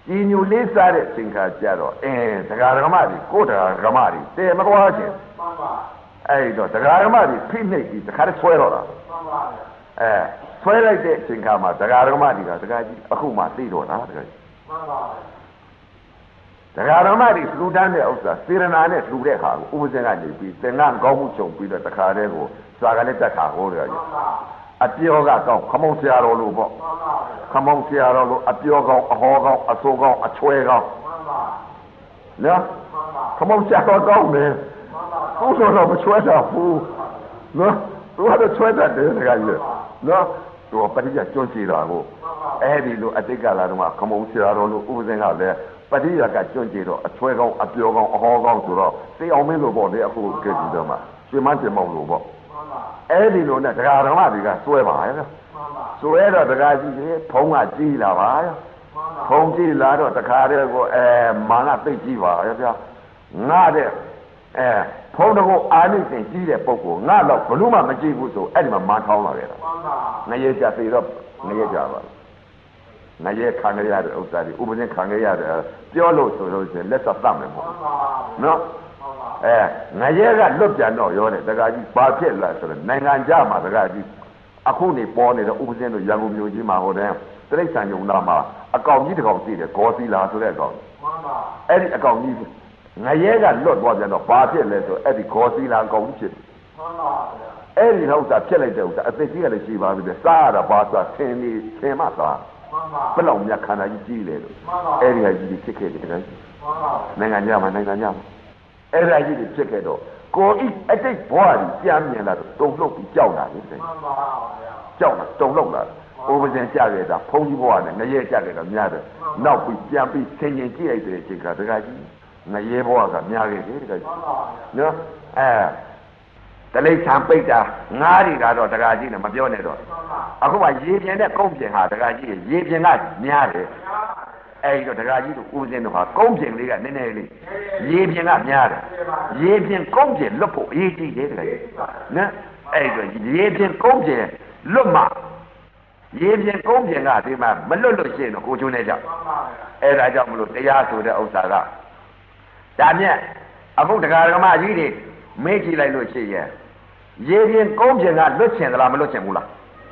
D: ကြီးညိုလေးစားတဲ့အချိန်ခါကျတော့အင်းတရားဓမ္မတွေကိုတရားဓမ္မတွေတဲမသွားခြင်းမှန်ပါအဲ့တော့တရားဓမ္မတွေဖိနှိပ်ပြီးတခါတည်းဆွဲတော့တာမှန်ပါအဲဆွဲလိုက်တဲ့အချိန်ခါမှာတရားဓမ္မတွေကတရားကြီးအခုမှသိတော့တာတရားကြီးမှန်ပါတရားဓမ္မတွေလှူဒန်းတဲ့ဥစ္စာစေရနာနဲ့လှူတဲ့ဟာကိုဥပဇင်ကနေပြီးသင်္ကန်းကောင်းမှုချုပ်ပြီးတော့တခါတည်းကိုစာကလေးတက်တာဟောတယ်ကြီးအပြောကကောင်းခမုံဆရာတော်လို့ပေါ့ခမုံဆရာတော်လို့အပြောကောင်းအဟောကောင်းအဆိုးကောင်းအချွဲကောင်းနော်ခမုံဆရာတော်ကောင်းတယ်သူ့ဆိုတော့မချွဲတာဘူးနော်သူကတော့ချွဲတတ်တယ်တခါကြီးနော်သူပရိယကျွန်းကြည့်တာကိုအဲ့ဒီလိုအတိတ်ကလာတော့ခမုံဆရာတော်လို့ဥပဇင်ကလည်းပရိယကကျွန်းကြည့်တော့အချွဲကောင်းအပြောကောင်းအဟောကောင်းဆိုတော့သိအောင်မင်းလို့ပေါ့လေအခုကြည့်ကြည့်တော့မှရွှေမန်းတင်မောင်လို့ပေါ့အဲ့ဒီလိုနဲ့တရားဓမ္မတွေကစွဲပါရဲ့စွဲတော့တရားကြီးတွေဖုံးကကြီးလာပါရဲ့ဖုံးကြီးလာတော့တခါတည်းကိုအဲမာနသိကြီးပါရဲ့ဗျာငါတဲ့အဲဖုံးတကောအာနိသင်ကြီးတဲ့ပုဂ္ဂိုလ်ငါတော့ဘလို့မှမကြည့်ဘူးဆိုအဲ့ဒီမှာမာထောင်းလာခဲ့တာငရေကြသေးတော့ငရေကြပါငရေခံရတဲ့ဥစ္စာတွေဥပဒေခံရတဲ့ပြောလို့ဆိုလို့ရှိရင်လက်သက်တတ်မယ်ပေါ့နော်အဲငရဲကလွတ်ပြန်တော့ရောတယ်တက္ကကြီးဘာဖြစ်လာဆိုတော့နိုင်ငံခြားမှာတက္ကကြီးအခုနေပေါ်နေတဲ့ဥပဇင်းတို့ရန်ကုန်မြို့ကြီးမှာဟိုတဲ့တိရစ္ဆာန်ယုံနာမှာအကောင်ကြီးတစ်ကောင်ရှိတယ်ဂေါ်စီလာဆိုတဲ့အကောင်မှန်ပါအဲ့ဒီအကောင်ကြီးငရဲကလွတ်သွားပြန်တော့ဘာဖြစ်လဲဆိုအဲ့ဒီဂေါ်စီလာအကောင်ကြီးဖြစ်မှန်ပါအဲ့ဒီဥစ္စာဖြစ်လိုက်တဲ့ဥစ္စာအသိကြီးကလည်းရှိပါပြီလေစားရတာဘာသာဆင်းနေဆင်းမသားမှန်ပါဘယ်လောက်မြတ်ခန္ဓာကြီးကြီးလေလို့အဲ့ဒီဟာကြီးဖြစ်ခဲ့တယ်တက္ကကြီးမှန်ပါနိုင်ငံခြားမှာနိုင်ငံခြားမှာအဲ့ဒါကြီးတွေဖြစ်ခဲ့တော့ကိုဤအတိတ်ဘဝကြီးပြန်မြင်လာတော့တုံ့လှုပ်ပြီးကြောက်လာတယ်မှန်ပါဗျာကြောက်လာတုံ့လှုပ်လာဥပဇင်ကြခဲ့တာဘုန်းကြီးဘဝနဲ့ငရဲကြခဲ့တာများတယ်နောက်ပြီးပြန်ပြီးဆင်ញင်ကြည့်လိုက်တဲ့အချိန်ကတခါကြီးငရဲဘဝကများခဲ့တယ်တခါကြီးနော်အဲတလိษံပိတ်တာငားတွေကတော့တခါကြီးနဲ့မပြောနဲ့တော့အခုကရေပြင်နဲ့ကုန်းပြင်ဟာတခါကြီးရေပြင်ကများတယ်အဲ့ဒီတော့ဒကာကြီးတို့ဦးစင်းတို့ဟာကုန်းပြင်လေးကနည်းနည်းလေးရေပြင်ကများတယ်ရေပြင်ကုန်းပြင်လွတ်ဖို့အရေးကြီးတယ်ဒကာကြီးနော်အဲ့ဒီတော့ရေပြင်ကုန်းပြင်လွတ်မှရေပြင်ကုန်းပြင်ကဒီမှာမလွတ်လို့ရှိရင်တော့ကိုချုံနေကြအဲ့ဒါကြောင့်မလို့တရားဆိုတဲ့ဥစ္စာကဒါမြတ်အခုဒကာဒကမကြီးတွေမေးကြည့်လိုက်လို့ရှိရင်ရေပြင်ကုန်းပြင်ကလွတ်ချင်သလားမလွတ်ချင်ဘူးလား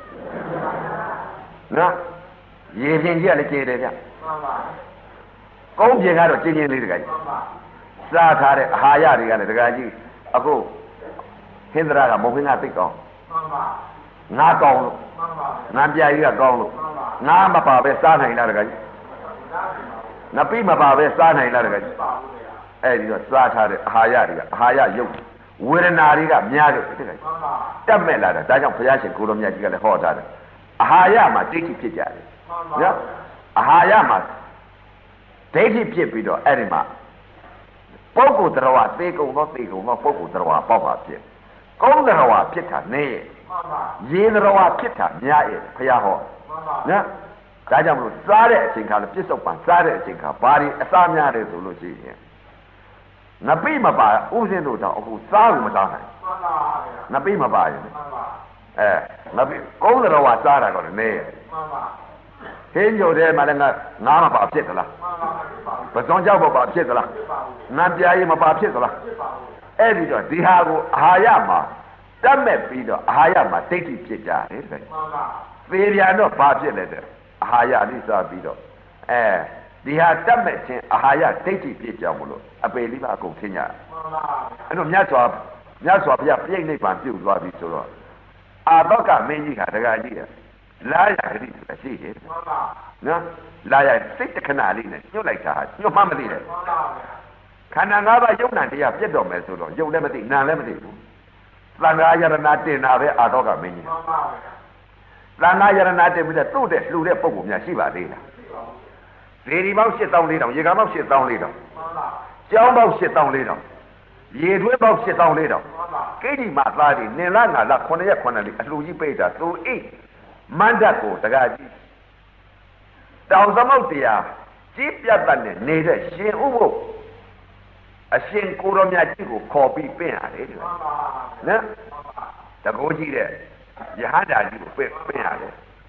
D: နော်ရေပြင်ကြီးကလည်းကျေတယ်ဗျကုန်းပြင်ကတော့ကျင်းချင်းလေးတကကြီးစားထားတဲ့အာဟာရတွေကလည်းတကကြီးအခုဟင်္ဒရာကမုံဟင်းကသိကောင်းငါကောင်းလို့ငါပြာကြီးကကောင်းလို့ငါမပါပဲစားနိုင်လားတကကြီးငါပြီးမပါပဲစားနိုင်လားတကကြီးအဲ့ဒီတော့စားထားတဲ့အာဟာရတွေကအာဟာရရုပ်ဝေဒနာတွေကများတယ်တကကြီးတက်မဲ့လာတာဒါကြောင့်ဘုရားရှင်ကိုလိုမြတ်ကြီးကလည်းဟောထားတယ်အာဟာရမှာဒိဋ္ဌိဖြစ်ကြတယ်နော်အာဟာရမှာဒိဋ္ဌိဖြစ်ပြီးတော့အဲ့ဒီမှာပုဂ္ဂိုလ်တော်ဝသေကုံသောသေကုံသောပုဂ္ဂိုလ်တော်ဝပေါ့ပါဖြစ်ကုန်းတော်ဝဖြစ်တာနေရဲ့ရေတော်ဝဖြစ်တာများရဲ့ဘုရားဟောနော်ဒါကြောင့်မလို့စားတဲ့အချိန်ခါလည်းပြစ္ဆုတ်ပံစားတဲ့အချိန်ခါဘာတွေအစားများတယ်ဆိုလို့ရှိရင်ငပိမပါဥစဉ်တို့တော့အခုစားလို့မစားနိုင်ငပိမပါရင်အဲငပိကုန်းတော်ဝစားတာကောနေရဲ့ဟင်းညိုတဲ့မှာလည်းငါငါမပါဖြစ်သလားပဇွန်ကြောက်မပါဖြစ်သလားငါပြားရင်မပါဖြစ်သလားအဲ့ဒီတော့ဒီဟာကိုအာဟာရမှာတတ်မဲ့ပြီးတော့အာဟာရမှာဒိဋ္ဌိဖြစ်ကြတယ်တဲ့သေပြန်တော့ဘာဖြစ်လဲတဲ့အာဟာရလိစားပြီးတော့အဲဒီဟာတတ်မဲ့ခြင်းအာဟာရဒိဋ္ဌိဖြစ်ကြောင်းမလို့အပေလေးပါအကုန်ထင်ကြအဲ့တော့မြတ်စွာမြတ်စွာဘုရားပြိဋိနိဗ္ဗာန်ပြုတ်သွားပြီဆိုတော့အာတော့ကမင်းကြီးကတကကြီးရလာရခတိဆိုတာရှိတယ်နော်လာရစိတ်တခဏလေးနဲ့ညှို့လိုက်တာညှို့မှမသိတယ်ခန္ဓာ၅ပါးယုံနာတရားပြတ်တော်မယ်ဆိုတော့ယုံလည်းမသိနာလည်းမသိဘူးသံဃာယရဏတင်တာပဲအာတော့ကမင်းကြီးသံဃာယရဏတင်ပြီးတော့သူ့တဲ့လှူတဲ့ပုံပုံများရှိပါသေးလားဇေဒီပေါင်း၈သောင်း၄ထောင်ရေကပေါင်း၈သောင်း၄ထောင်ကျောင်းပေါင်း၈သောင်း၄ထောင်ရေထွေးပေါင်း၈သောင်း၄ထောင်ကိဋ္တိမသားတွေနင်လာငါလာခုနှစ်ရက်ခုနှစ်လေးအလှူကြီးပိတ်တာသူအိတ်မန္တကိုတကားကြီးတောင်သမုတ်တရားကြီးပြတ်တဲ့နေတဲ့ရှင်ဥပုပ်အရှင်ကိုရောမြတ်ကြီးကိုခေါ်ပြီးပင့်ရတယ်နော်တကိုးကြီးတဲ့ယဟန္တာကြီးကိုပင့်ပင့်ရတယ်သူ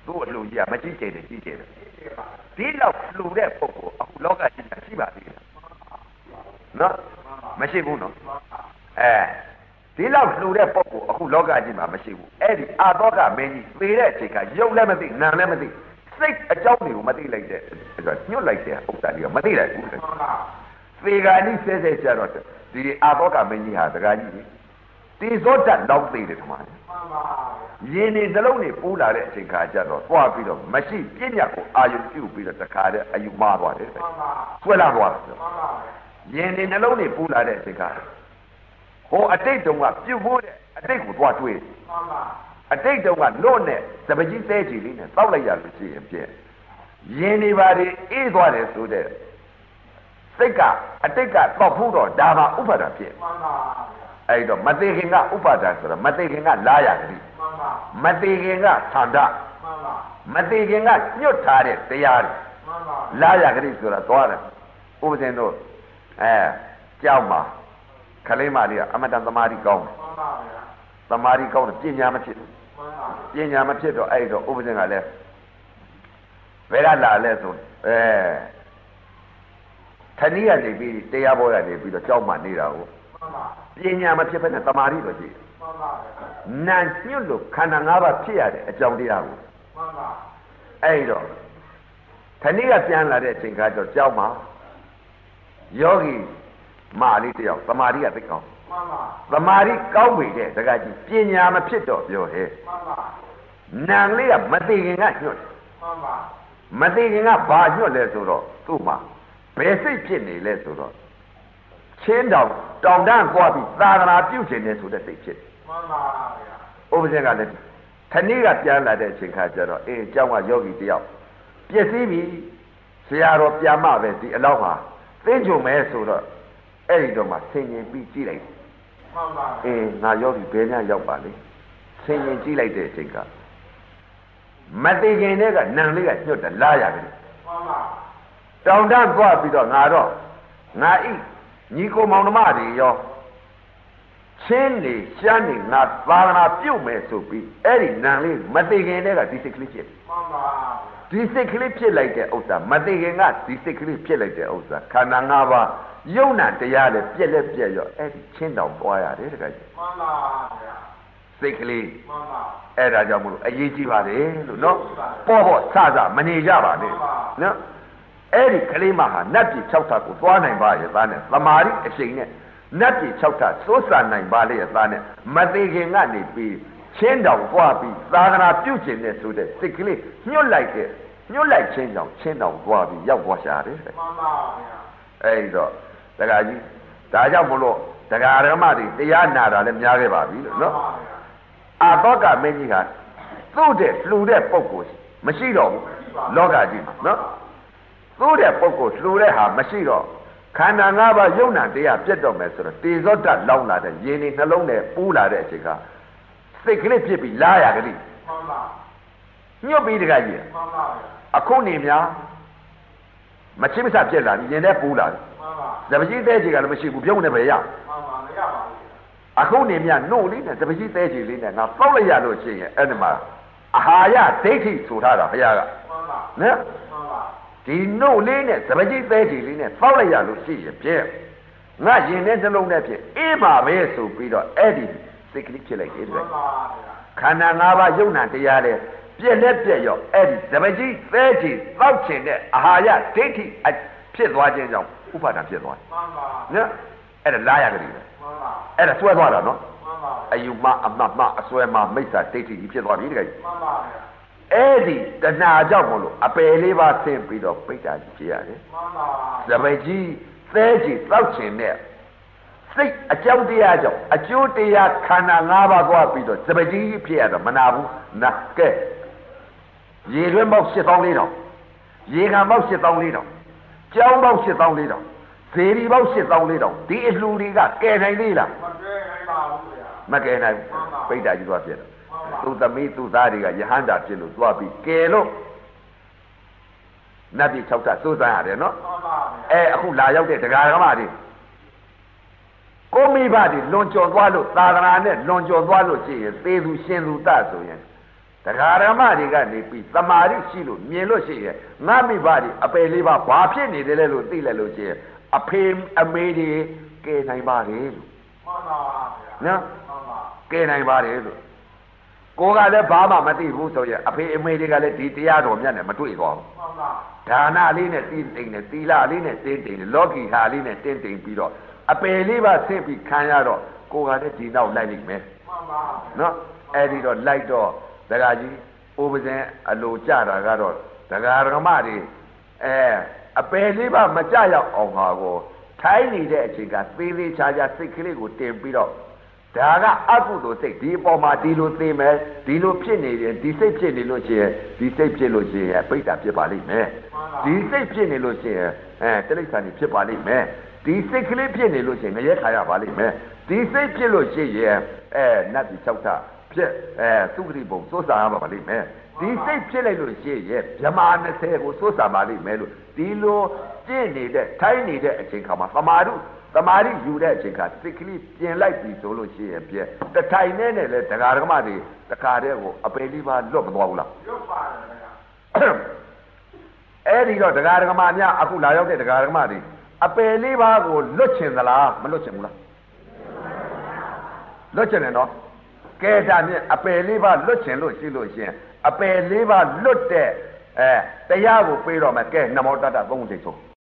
D: သူ့အလှကြီးကမကြည့်ကြတယ်ကြည့်ကြတယ်ဒီလောက်လှူတဲ့ပုဂ္ဂိုလ်အခုလောကကြီးကရှိပါသေးတယ်နော်မရှိဘူးနော်အဲဒီလောက်လှူတဲ့ပုဂ္ဂိုလ်အခုလောကကြီးမှာမရှိဘူးအဲ့ဒီအာသောကမင်းကြီးသေတဲ့အချိန်ကရုပ်လည်းမသိနာမ်လည်းမသိစိတ်အကြောင်းတွေကိုမသိလိုက်တဲ့ဆိုညှို့လိုက်တဲ့ဥစ္စာတွေကမသိလိုက်ဘူးသေကဏိဆဲဆဲကြတော့ဒီအာသောကမင်းကြီးဟာတကားကြီးတေဇောတတ်လောက်သေးတယ်ထမတယ်ရင်းနေသလုံးနေပူးလာတဲ့အချိန်ခါကျတော့သွားပြီးတော့မရှိပြညာကိုအာယုပြုပြီးတော့တခါတည်းအယူမှားသွားတယ်ဆွဲလာသွားတယ်ရင်းနေနှလုံးနေပူးလာတဲ့အချိန်ခါဟိုအတိတ်တုန်းကပြုတ်ဖို့တဲ့အတိတ်ကိုသွားတွေးအတိတ်တုန်းကလွတ်နဲ့စပကြီးသေးချီလေးနဲ့တောက်လိုက်ရလို့ရှိရင်ပြည့်ရင်းနေပါလေအေးသွားတယ်ဆိုတဲ့စိတ်ကအတိတ်ကတောက်ဖို့တော့ဒါမှဥပ္ပဒါဖြစ်အဲ့တော့မသေးခင်ကဥပ္ပါဒဆိုတော့မသေးခင်ကလာရကလေးမသေးခင်ကသန္တာမသေးခင်ကညွတ်ထားတဲ့တရားတွေလာရကလေးဆိုတော့သွားတယ်ဥပဇင်တို့အဲကြောက်မှာခလေးမလေးကအမတန်သမာဓိကောင်းတယ်သမာဓိကောင်းတယ်ပညာမဖြစ်ဘူးပညာမဖြစ်တော့အဲ့တော့ဥပဇင်ကလည်းဘယ်ကလာလဲဆိုအဲထဏီကနေပြီးတရားဘောရနေပြီးတော့ကြောက်မှနေတာကိုပညာမဖြစ်ဘဲနဲ့တမာရီတော့ရှိတယ်။နာညွတ်လို့ခန္ဓာ၅ပါးဖြစ်ရတဲ့အကြောင်းတရားကိုအဲ့တော့ခဏိကပြန်လာတဲ့အချိန်ခါကျတော့ကြောက်မှာယောဂီမာလေးတယောက်တမာရီကသိကောင်းတမာရီကောင်းပြီတဲ့တကကြီးပညာမဖြစ်တော့ပြောဟဲ့နာလေးကမသိခင်ကညွတ်မသိခင်ကဘာညွတ်လဲဆိုတော့သူ့မှာဘယ်စိတ်ဖြစ်နေလဲဆိုတော့ချင်းတောင်တောင်တန်းကွာပြီးသာသနာပြုကျင်နေဆိုတဲ့စိတ်ဖြစ်မှန်ပါဗျာဥပဇင်ကလည်းခဏကပြန်လာတဲ့အချိန်ခါကျတော့အေးအเจ้าကယောဂီတယောက်ပြည့်စည်ပြီဆရာတော်ပြန်မပဲဒီအလောက်မှာသိကြုံမဲဆိုတော့အဲ့ဒီတော့မှဆင်ញင်ပြီးကြည့်လိုက်မှန်ပါအေးငါယောဂီဘယ်နဲ့ရောက်ပါလိမ့်ဆင်ញင်ကြည့်လိုက်တဲ့အချိန်ကမသိခင်တည်းကနံလေးကညှွတ်တယ်လာရတယ်မှန်ပါတောင်တန်းကွာပြီးတော့ငါတော့ငါဤညီကိုမောင်နှမတွေရောချင်းနေရှမ်းနေငါသာသနာပြုတ်မယ်ဆိုပြီးအဲ့ဒီနံလေးမသိခင်တည်းကဒီစိတ်ကလေးဖြစ်မှန်ပါဒီစိတ်ကလေးဖြစ်လိုက်တဲ့ဥစ္စာမသိခင်ကဒီစိတ်ကလေးဖြစ်လိုက်တဲ့ဥစ္စာခန္ဓာ၅ပါးယုံနာတရားလည်းပြက်လက်ပြက်ရောအဲ့ဒီချင်းတောင်ပွားရတယ်တခါကြီးမှန်ပါဗျာစိတ်ကလေးမှန်ပါအဲ့ဒါကြောင့်မလို့အရေးကြီးပါတယ်လို့နော်ပေါ့ပေါ့ဆဆမနေကြပါနဲ့နော်အဲ့ဒီကလေးမဟာနတ်ပြည်၆ထပ်ကိုသွားနိုင်ပါရဲ့သားနဲ့သမာဓိအရှိန်နဲ့နတ်ပြည်၆ထပ်စိုးစံနိုင်ပါလေရဲ့သားနဲ့မသေးခင်ကနေပြီးချင်းတောင်သွားပြီးသာသနာပြုကျင်တဲ့ဆိုတဲ့စိတ်ကလေးညှို့လိုက်တဲ့ညှို့လိုက်ချင်းတောင်ချင်းတောင်သွားပြီးရောက်သွားရှာတယ်မှန်ပါဗျာအဲ့တော့တခါကြီးဒါကြောင့်မလို့တရားဓမ္မတွေတရားနာတာလည်းများခဲ့ပါပြီလို့နော်အာသောကမင်းကြီးကသူ့တဲ့လှူတဲ့ပုံကိုမရှိတော့ဘူးလောကကြီးနော်သူ့တဲ့ပုဂ္ဂိုလ်လှူတဲ့ဟာမရှိတော့ခန္ဓာ၅ပါးယုံနာတရားပြတ်တော့မယ်ဆိုတော့တေဇောတလောင်းလာတဲ့ရင်းနေနှလုံးနဲ့ပူးလာတဲ့အချိန်ကစိတ်ကလေးဖြစ်ပြီးလာရကလေးမှန်ပါညှို့ပြီးတခါကြီးမှန်ပါအခုနေများမချိမစပြက်လာရင်နဲ့ပူးလာတယ်မှန်ပါတပည့်သေးချေကလည်းမရှိဘူးပြုံးနေပဲရမှန်ပါမရပါဘူးအခုနေများနှုတ်လေးနဲ့တပည့်သေးချေလေးနဲ့ငါပေါက်လိုက်ရလို့ရှိရင်အဲ့ဒီမှာအာဟာရဒိဋ္ဌိဆိုထားတာဘုရားကမှန်ပါနော်မှန်ပါဒီနှုတ်လေးနဲ့စပကြီးသေးချီလေးနဲ့ပေါက်လိုက်ရလို့ရှိရင်ပြည့်ငါရင်ထဲနှလုံးထဲဖြစ်အေးပါပဲဆိုပြီးတော့အဲ့ဒီစိတ်ကလေးဖြစ်လိုက်တယ်တဲ့ခန္ဓာ၅ပါးယုံနာတရားလဲပြည့်လက်ပြည့်ရောအဲ့ဒီစပကြီးသေးချီပေါက်ချင်တဲ့အာဟာရဒိဋ္ဌိဖြစ်သွားခြင်းကြောင့်ဥပါဒံဖြစ်သွားတယ်မှန်ပါနော်အဲ့ဒါလာရကလေးပဲမှန်ပါအဲ့ဒါဆွဲသွားတာနော်မှန်ပါအယူမအမတ်မအစွဲမမိစ္ဆာဒိဋ္ဌိဖြစ်သွားပြီတကယ်မှန်ပါအဲ့ဒီတဏှာကြောင့်မလို့အပယ်လေးပါဆင်းပြီးတော့ပိဋ္ဌာကြီးဖြစ်ရတယ်မှန်ပါစပကြီးသဲကြီးတောက်ချင်တဲ့စိတ်အကြောင်းတရားကြောင့်အကျိုးတရားခန္ဓာ၅ပါးသွားပြီးတော့စပကြီးဖြစ်ရတော့မနာဘူးနာကဲရေလွှမ်းပေါက်၈သောင်းလေးတောင်ရေခံပေါက်၈သောင်းလေးတောင်ကြောင်းပေါက်၈သောင်းလေးတောင်ဇေရီပေါက်၈သောင်းလေးတောင်ဒီအလှူတွေကကဲနိုင်သေးလားမကဲနိုင်ပါဘူးဗျာမကဲနိုင်ဘူးပိဋ္ဌာကြီးသွားဖြစ်တယ်သူသမီးသူသားတွေကယဟန္တာဖြစ်လို့သွားပြီးကယ်လို့နတ်ပြည်၆ထပ်စိုးစမ်းရတယ်နော်အဲအခုလာရောက်တဲ့တရားဓမ္မတွေကိုမိဘတွေလွန်ကျော်သွားလို့သာသနာနဲ့လွန်ကျော်သွားလို့ရှိရင်သေသူရှင်သူတဆိုရင်တရားဓမ္မတွေကနေပြီးသမာဓိရှိလို့မြင်လို့ရှိရင်ငါမိဘတွေအပယ်လေးပါးဘာဖြစ်နေတယ်လဲလို့သိလိုက်လို့ရှိရင်အဖေအမေတွေကဲနိုင်ပါတယ်လို့မှန်ပါဗျာနော်မှန်ပါကဲနိုင်ပါတယ်လို့ကိုကလည်းဘာမှမသိဘူးဆိုရင်အဖေအမေတွေကလည်းဒီတရားတော်မြတ်နဲ့မတွေ့တော့ဘူးမှန်ပါဒါနလေးနဲ့တင်းတိမ်နဲ့သီလလေးနဲ့တင်းတိမ်လောကီဟာလေးနဲ့တင်းတိမ်ပြီးတော့အပယ်လေးပါဆင့်ပြီးခံရတော့ကိုကလည်းဒီနောက်လိုက်လိမ့်မယ်မှန်ပါနော်အဲ့ဒီတော့လိုက်တော့ဒကာကြီးဥပဇင်အလိုကြတာကတော့ဒကာဓမ္မတွေအဲအပယ်လေးပါမကြရောက်အောင်ဟာကိုထိုင်းနေတဲ့အချိန်ကသေးသေးချာချာစိတ်ကလေးကိုတင်ပြီးတော့ဒါကအကုသိုလ်စိတ်ဒီအပေါ်မှာဒီလိုသိမယ်ဒီလိုဖြစ်နေတယ်ဒီစိတ်ဖြစ်နေလို့ရှိရင်ဒီစိတ်ဖြစ်လို့ရှိရင်ပိဋကဖြစ်ပါလိမ့်မယ်ဒီစိတ်ဖြစ်နေလို့ရှိရင်အဲတိရစ္ဆာန်ဖြစ်ပါလိမ့်မယ်ဒီစိတ်ကလေးဖြစ်နေလို့ရှိရင်ငရဲခါရပါလိမ့်မယ်ဒီစိတ်ဖြစ်လို့ရှိရင်အဲနတ်ပြည်၆ထဖြစ်အဲသုခတိဘုံစိုးစားရပါလိမ့်မယ်ဒီစိတ်ဖြစ်လိုက်လို့ရှိရင်ဗြဟ္မာ၂၀ကိုစိုးစားပါလိမ့်မယ်လို့ဒီလိုကျင့်နေတဲ့ထိုင်းနေတဲ့အချိန်ခါမှာသမာဓိသမာဓိယူတဲ့အချိန်ခါစိတ်ကလေးပြင်လိုက်ပြီဆိုလို့ရှိရင်ပြည့်တထိုင်နဲ့နဲ့လဲဒကာဒကမတွေတခါတည်းကိုအပေလေးပါလွတ်မသွားဘူးလားလွတ်ပါတယ်ခင်ဗျာအဲ့ဒီတော့ဒကာဒကမများအခုလာရောက်တဲ့ဒကာဒကမတွေအပေလေးပါကိုလွတ်ချင်သလားမလွတ်ချင်ဘူးလားလွတ်ချင်တယ်နော်ကဲဒါနဲ့အပယ်လေးပါလွတ်ချင်လို့ရှိလို့ရှင်အပယ်လေးပါလွတ်တဲ့အဲတရားကိုပြေးတော့မယ်ကဲနမောတတ္တသုံးချိန်ဆုံး